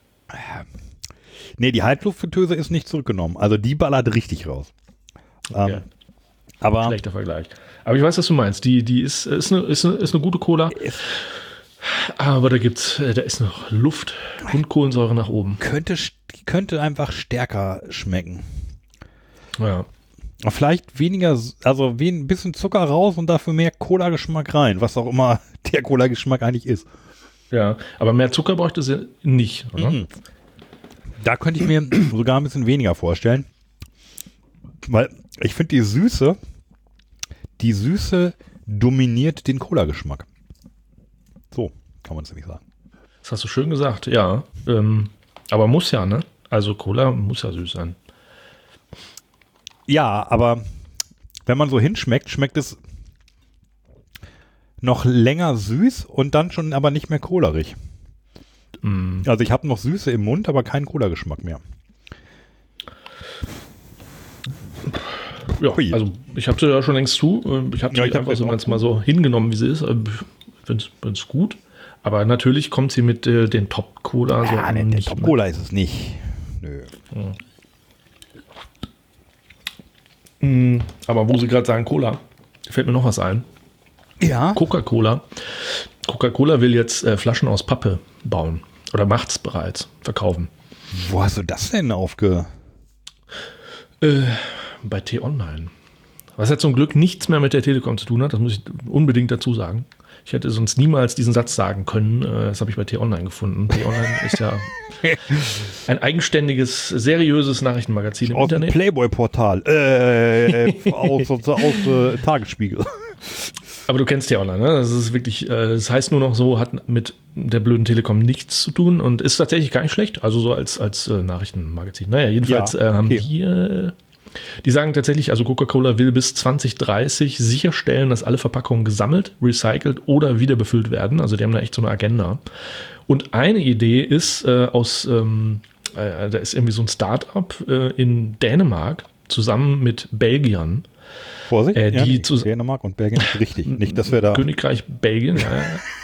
nee, die Halbluftfritteuse ist nicht zurückgenommen. Also die ballert richtig raus. Okay. Ähm, aber Schlechter Vergleich. Aber ich weiß, was du meinst. Die, die ist, ist, eine, ist, eine, ist eine gute Cola. Aber da gibt's, äh, da ist noch Luft und Kohlensäure nach oben. könnte, st- könnte einfach stärker schmecken. Ja. Vielleicht weniger, also ein bisschen Zucker raus und dafür mehr Cola-Geschmack rein, was auch immer der Cola-Geschmack eigentlich ist. Ja, aber mehr Zucker bräuchte sie nicht, oder? Mhm. Da könnte ich mir sogar ein bisschen weniger vorstellen. Weil ich finde, die Süße, die Süße dominiert den Cola-Geschmack. So kann man es nämlich sagen. Das hast du schön gesagt, ja. Ähm, aber muss ja, ne? Also Cola muss ja süß sein. Ja, aber wenn man so hinschmeckt, schmeckt es noch länger süß und dann schon aber nicht mehr colerig. Mm. Also ich habe noch Süße im Mund, aber keinen Cola-Geschmack mehr. Ja, Hui. also ich habe sie ja schon längst zu. Ich habe sie Ja, ich hab einfach sie so so ganz mal so hingenommen, wie sie ist. Ich finde es gut. Aber natürlich kommt sie mit äh, den Top-Cola so Ja, nee, der nicht Top-Cola ist es nicht. Nö. Mm, aber wo Sie gerade sagen Cola, fällt mir noch was ein. Ja. Coca-Cola. Coca-Cola will jetzt äh, Flaschen aus Pappe bauen. Oder macht es bereits. Verkaufen. Wo hast du das denn aufge... Äh, bei T-Online. Was ja zum Glück nichts mehr mit der Telekom zu tun hat, das muss ich unbedingt dazu sagen. Ich hätte sonst niemals diesen Satz sagen können. Äh, das habe ich bei T-Online gefunden. T-Online ist ja ein eigenständiges, seriöses Nachrichtenmagazin im Aus dem Internet. Playboy-Portal. Äh, aus aus, aus äh, Tagesspiegel. Aber du kennst T-Online, ne? Das ist wirklich, äh, das heißt nur noch so, hat mit der blöden Telekom nichts zu tun und ist tatsächlich gar nicht schlecht. Also so als, als äh, Nachrichtenmagazin. Naja, jedenfalls Ja, äh, haben okay. die, äh, die sagen tatsächlich, also Coca-Cola will bis zwanzig dreißig sicherstellen, dass alle Verpackungen gesammelt, recycelt oder wieder befüllt werden. Also die haben da echt so eine Agenda. Und eine Idee ist äh, aus, ähm, äh, da ist irgendwie so ein Start-up äh, in Dänemark zusammen mit Belgiern. Vorsicht, Äh, ja, die nee, zu- Dänemark und Belgien ist richtig. Nicht, dass wir da... Königreich Belgien, ja.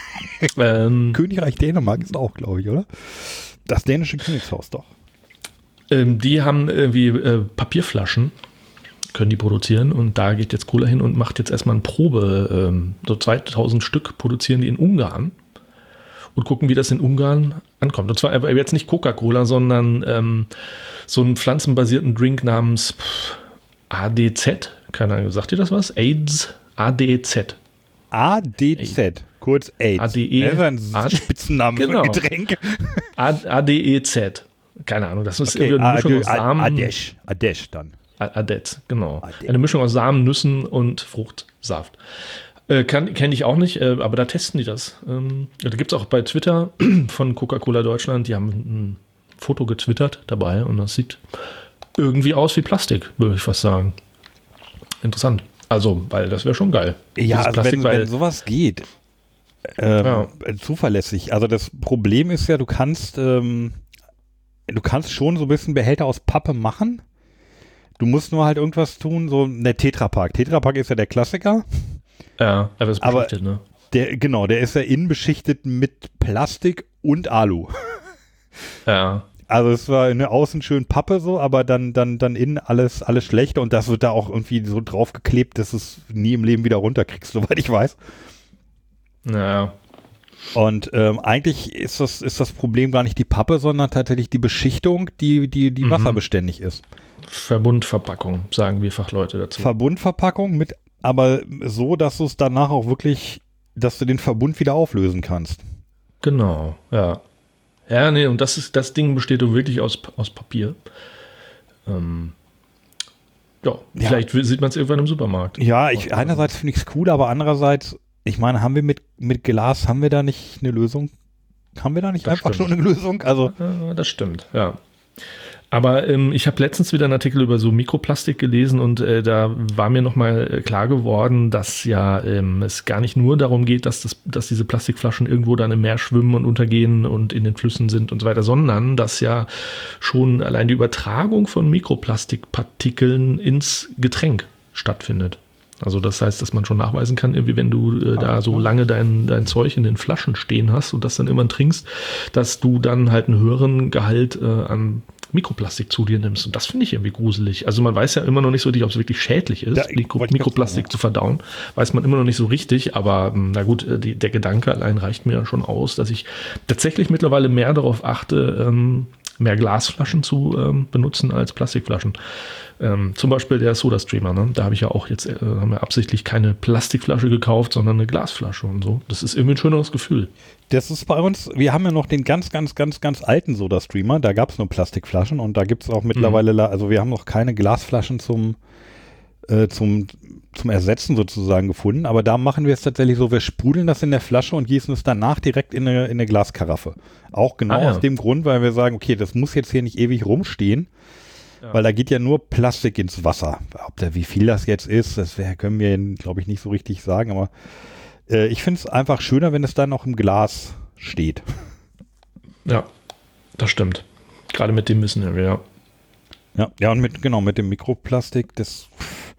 ja. ähm, Königreich Dänemark ist auch, glaube ich, oder? Das dänische Königshaus doch. ähm, die haben irgendwie äh, Papierflaschen, können die produzieren und da geht jetzt Cola hin und macht jetzt erstmal eine Probe. Ähm, so zweitausend Stück produzieren die in Ungarn und gucken, wie das in Ungarn ankommt. Und zwar aber jetzt nicht Coca-Cola, sondern ähm, so einen pflanzenbasierten Drink namens pff, A D Z. Keine Ahnung, sagt ihr das was? AIDS? A D Z. A D Z, kurz AIDS. A D E. Das ist ein A- Spitzname Genau. für ein Getränk. A D E Z. Keine Ahnung, das ist Okay, irgendwie eine Mischung aus A- Samen. Adesh, Adesh dann. Adet, genau. Adet. Eine Mischung aus Samen, Nüssen und Fruchtsaft. Äh, Kenne ich auch nicht, äh, aber da testen die das. Ähm, da gibt es auch bei Twitter von Coca-Cola Deutschland, die haben ein Foto getwittert dabei und das sieht irgendwie aus wie Plastik, würde ich fast sagen. Interessant. Also, weil das wäre schon geil. Ja, Dieses also Plastik, wenn, weil, wenn sowas geht, ähm, Ja. zuverlässig. Also das Problem ist ja, du kannst, ähm, du kannst schon so ein bisschen Behälter aus Pappe machen. Du musst nur halt irgendwas tun, so der Tetrapack. Tetrapack ist ja der Klassiker. ja, aber es ist aber- beschichtet, ne? Der, genau, der ist ja innen beschichtet mit Plastik und Alu. Ja. Also es war eine außen schön Pappe so, aber dann, dann, dann innen alles, alles schlechter und das wird da auch irgendwie so draufgeklebt, dass du es nie im Leben wieder runterkriegst, soweit ich weiß. Ja. Und ähm, eigentlich ist das, ist das Problem gar nicht die Pappe, sondern tatsächlich die Beschichtung, die, die, die Mhm. wasserbeständig ist. Verbundverpackung, sagen wir Fachleute dazu. Verbundverpackung mit, aber so, dass du es danach auch wirklich, dass du den Verbund wieder auflösen kannst. Genau, ja. Ja, nee, und das ist, das Ding besteht doch wirklich aus, aus Papier. Ähm, ja, Ja. vielleicht sieht man es irgendwann im Supermarkt. Ja, ich, einerseits finde ich es cool, aber andererseits, ich meine, haben wir mit, mit Glas, haben wir da nicht eine Lösung? Haben wir da nicht Das einfach stimmt. schon eine Lösung? Also, Ja, das stimmt, ja. Aber ähm, ich habe letztens wieder einen Artikel über so Mikroplastik gelesen und äh, da war mir nochmal äh, klar geworden, dass ja ähm, es gar nicht nur darum geht, dass, das, dass diese Plastikflaschen irgendwo dann im Meer schwimmen und untergehen und in den Flüssen sind und so weiter, sondern dass ja schon allein die Übertragung von Mikroplastikpartikeln ins Getränk stattfindet. Also das heißt, dass man schon nachweisen kann, irgendwie wenn du äh, da so lange dein, dein Zeug in den Flaschen stehen hast und das dann immer trinkst, dass du dann halt einen höheren Gehalt äh, an Mikroplastik zu dir nimmst. Und das finde ich irgendwie gruselig. Also man weiß ja immer noch nicht so richtig, ob es wirklich schädlich ist, Ja, Mikro wollte ich Mikroplastik gerade zu verdauen. Weiß man immer noch nicht so richtig. Aber ähm, na gut, äh, die, der Gedanke allein reicht mir schon aus, dass ich tatsächlich mittlerweile mehr darauf achte, ähm, mehr Glasflaschen zu ähm, benutzen als Plastikflaschen. Ähm, zum Beispiel der Soda-Streamer, ne? Da habe ich ja auch jetzt, äh, haben wir absichtlich keine Plastikflasche gekauft, sondern eine Glasflasche und so. Das ist irgendwie ein schöneres Gefühl. Das ist bei uns, wir haben ja noch den ganz, ganz, ganz, ganz alten Soda-Streamer, da gab es nur Plastikflaschen und da gibt es auch mittlerweile, mhm. also wir haben noch keine Glasflaschen zum, äh, zum, zum Ersetzen sozusagen gefunden, aber da machen wir es tatsächlich so, wir sprudeln das in der Flasche und gießen es danach direkt in eine, in eine Glaskaraffe. Auch genau ah, ja. aus dem Grund, weil wir sagen, okay, das muss jetzt hier nicht ewig rumstehen, ja. weil da geht ja nur Plastik ins Wasser. Ob da, wie viel das jetzt ist, das wär, können wir, glaube ich, nicht so richtig sagen, aber äh, ich finde es einfach schöner, wenn es dann noch im Glas steht. Ja, das stimmt. Gerade mit dem Wissen, ja. Ja, ja, und mit, genau, mit dem Mikroplastik, das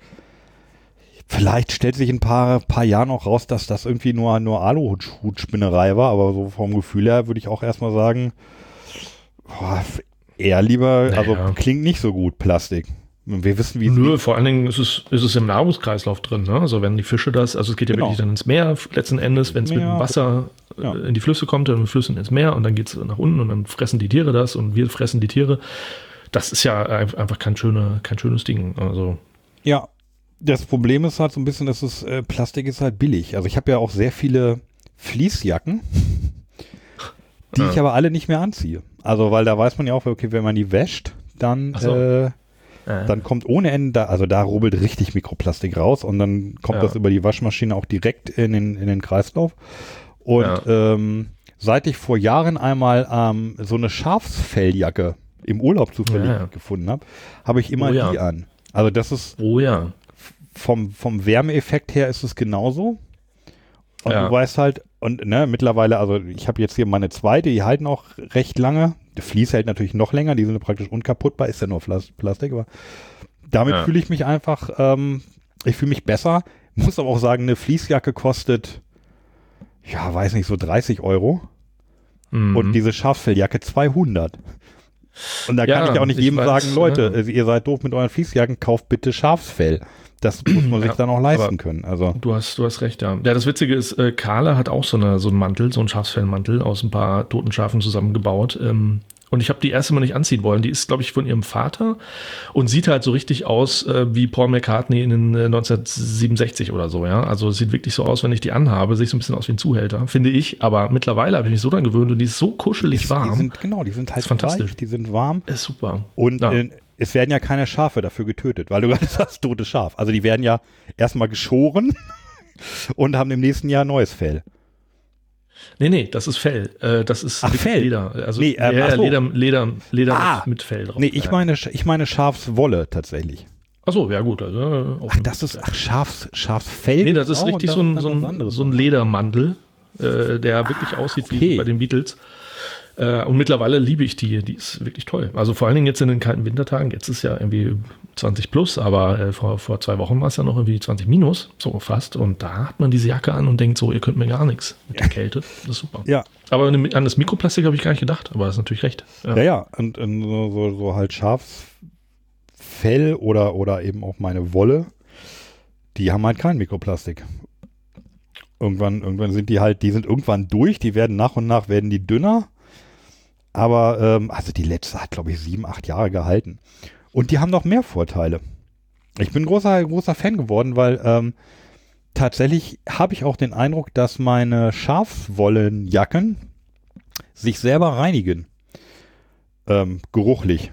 vielleicht stellt sich in ein paar, paar Jahren auch raus, dass das irgendwie nur, nur Aluhutspinnerei war, aber so vom Gefühl her würde ich auch erstmal sagen, boah, eher lieber, naja. also klingt nicht so gut, Plastik. Wir wissen, wie es Nö, vor allen Dingen ist es, ist es im Nahrungskreislauf drin, ne? Also wenn die Fische das, also es geht ja genau. wirklich dann ins Meer letzten Endes, wenn es mit dem Wasser ja. in die Flüsse kommt, dann Flüssen ins Meer und dann geht es nach unten und dann fressen die Tiere das und wir fressen die Tiere. Das ist ja einfach kein, schöne, kein schönes Ding. Also ja, das Problem ist halt so ein bisschen, dass es äh, Plastik ist halt billig. Also ich habe ja auch sehr viele Fließjacken, die ja. ich aber alle nicht mehr anziehe. Also weil da weiß man ja auch, okay, wenn man die wäscht, dann so. äh, äh. dann kommt ohne Ende, da, also da rubbelt richtig Mikroplastik raus und dann kommt ja. das über die Waschmaschine auch direkt in den, in den Kreislauf. Und ja. ähm, seit ich vor Jahren einmal ähm, so eine Schafsfelljacke im Urlaub zufällig ja. gefunden habe, habe ich immer oh, ja. die an. Also das ist oh ja. vom, vom Wärmeeffekt her ist es genauso. Und ja. du weißt halt, und ne, mittlerweile, also ich habe jetzt hier meine zweite, die halten auch recht lange. Der Vlies hält natürlich noch länger, die sind praktisch unkaputtbar, ist ja nur Plastik, aber damit ja. fühle ich mich einfach, ähm, ich fühle mich besser. Muss aber auch sagen, eine Fließjacke kostet, ja, weiß nicht, so dreißig Euro. Mhm. Und diese Schafsfelljacke zweihundert. Und da ja, kann ich auch nicht jedem weiß, sagen, Leute, ja. ihr seid doof mit euren Fließjacken, kauft bitte Schafsfell. Das muss man sich ja, dann auch leisten können. Also du hast, du hast recht, ja. Ja, das Witzige ist, äh, Carla hat auch so, eine, so einen Mantel, so einen Schafsfellmantel aus ein paar toten Schafen zusammengebaut. Ähm, und ich habe die erste Mal nicht anziehen wollen. Die ist, glaube ich, von ihrem Vater und sieht halt so richtig aus äh, wie Paul McCartney in den äh, neunzehnhundertsiebenundsechzig oder so, ja. Also es sieht wirklich so aus, wenn ich die anhabe, sieht so ein bisschen aus wie ein Zuhälter, finde ich. Aber mittlerweile habe ich mich so dran gewöhnt und die ist so kuschelig die, warm. Die sind, genau, die sind halt fantastisch. Weich, die sind warm. Ist super. Und ja. äh, es werden ja keine Schafe dafür getötet, weil du gerade sagst, totes Schaf. Also die werden ja erstmal geschoren und haben im nächsten Jahr neues Fell. Nee, nee, das ist Fell. Äh, das ist ach, Fell. Leder. Also nee, ähm, ja, so. Leder, Leder, Leder ah, mit Fell drauf. Nee, ich meine, ich meine Schafswolle tatsächlich. Ach so, ja gut. Also, ach, das ist ach, Schafs, Schafsfell? Nee, das ist richtig so ein, so ein, so ein Ledermantel, äh, der ah, wirklich aussieht okay. wie bei den Beatles. Äh, und mittlerweile liebe ich die, die ist wirklich toll. Also vor allen Dingen jetzt in den kalten Wintertagen, jetzt ist ja irgendwie zwanzig plus, aber äh, vor, vor zwei Wochen war es ja noch irgendwie zwanzig minus, so fast. Und da hat man diese Jacke an und denkt so, ihr könnt mir gar nichts mit der Kälte. Das ist super. Ja. Aber an das Mikroplastik habe ich gar nicht gedacht, aber das ist natürlich recht. Ja, ja, ja. Und, und so, so, so halt Schafsfell oder, oder eben auch meine Wolle, die haben halt kein Mikroplastik. Irgendwann, irgendwann sind die halt, die sind irgendwann durch, die werden nach und nach, werden die dünner. Aber, ähm, also die letzte hat, glaube ich, sieben, acht Jahre gehalten. Und die haben noch mehr Vorteile. Ich bin großer, großer Fan geworden, weil ähm, tatsächlich habe ich auch den Eindruck, dass meine Schafswollenjacken sich selber reinigen. Ähm, geruchlich.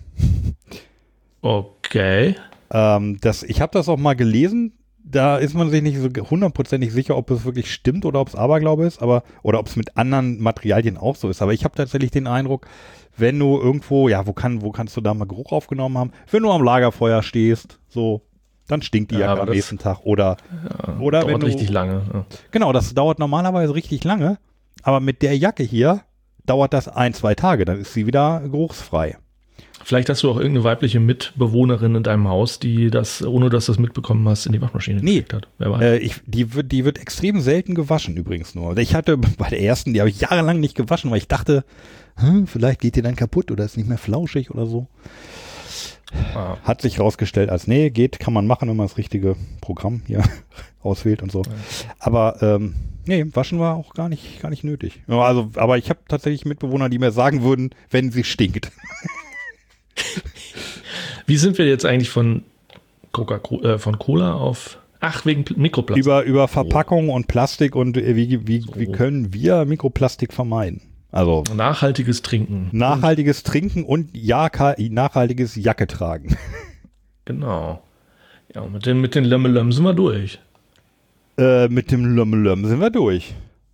Okay. Ähm, das, ich habe das auch mal gelesen. Da ist man sich nicht so hundertprozentig sicher, ob es wirklich stimmt oder ob es Aberglaube ist, aber oder ob es mit anderen Materialien auch so ist. Aber ich habe tatsächlich den Eindruck, wenn du irgendwo, ja, wo kann, wo kannst du da mal Geruch aufgenommen haben? Wenn du am Lagerfeuer stehst, so, dann stinkt die Jacke ja, am das, nächsten Tag. Oder, ja, oder dauert wenn du, richtig lange. Ja. Genau, das dauert normalerweise richtig lange, aber mit der Jacke hier dauert das ein, zwei Tage, dann ist sie wieder geruchsfrei. Vielleicht hast du auch irgendeine weibliche Mitbewohnerin in deinem Haus, die das, ohne dass du das mitbekommen hast, in die Waschmaschine nee, gelegt hat. Wer weiß. Äh, ich, die, wird, die wird extrem selten gewaschen übrigens nur. Ich hatte bei der ersten, die habe ich jahrelang nicht gewaschen, weil ich dachte, hm, vielleicht geht die dann kaputt oder ist nicht mehr flauschig oder so. Ah. Hat sich rausgestellt als, nee, geht, kann man machen, wenn man das richtige Programm hier auswählt und so. Ja. Aber ähm, nee, waschen war auch gar nicht, gar nicht nötig. Ja, also, aber ich habe tatsächlich Mitbewohner, die mir sagen würden, wenn sie stinkt. Wie sind wir jetzt eigentlich von Coca-Cola, äh, von Cola auf, ach, wegen Mikroplastik? Über, über Verpackung oh. und Plastik und äh, wie, wie, so. wie können wir Mikroplastik vermeiden? Also nachhaltiges Trinken. Nachhaltiges und Trinken und Jaka, nachhaltiges Jacke tragen. Genau. Ja, mit den, mit den Lömmelöm sind wir durch. Äh, mit dem Lömmelöm sind wir durch.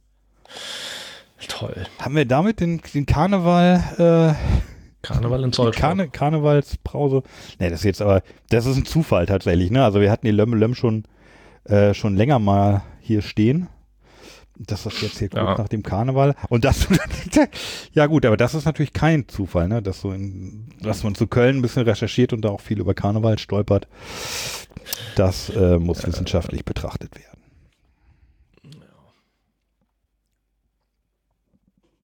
Toll. Haben wir damit den, den Karneval äh, Karneval in Zollstock. Karne, Karnevalspause. Ne, das ist jetzt aber, das ist ein Zufall tatsächlich, ne? Also wir hatten die Lömmelöm schon, äh, schon länger mal hier stehen. Das ist jetzt hier kurz ja. nach dem Karneval. Und das, ja gut, aber das ist natürlich kein Zufall, ne? Dass, so in, dass man zu Köln ein bisschen recherchiert und da auch viel über Karneval stolpert. Das äh, muss ja. wissenschaftlich betrachtet werden.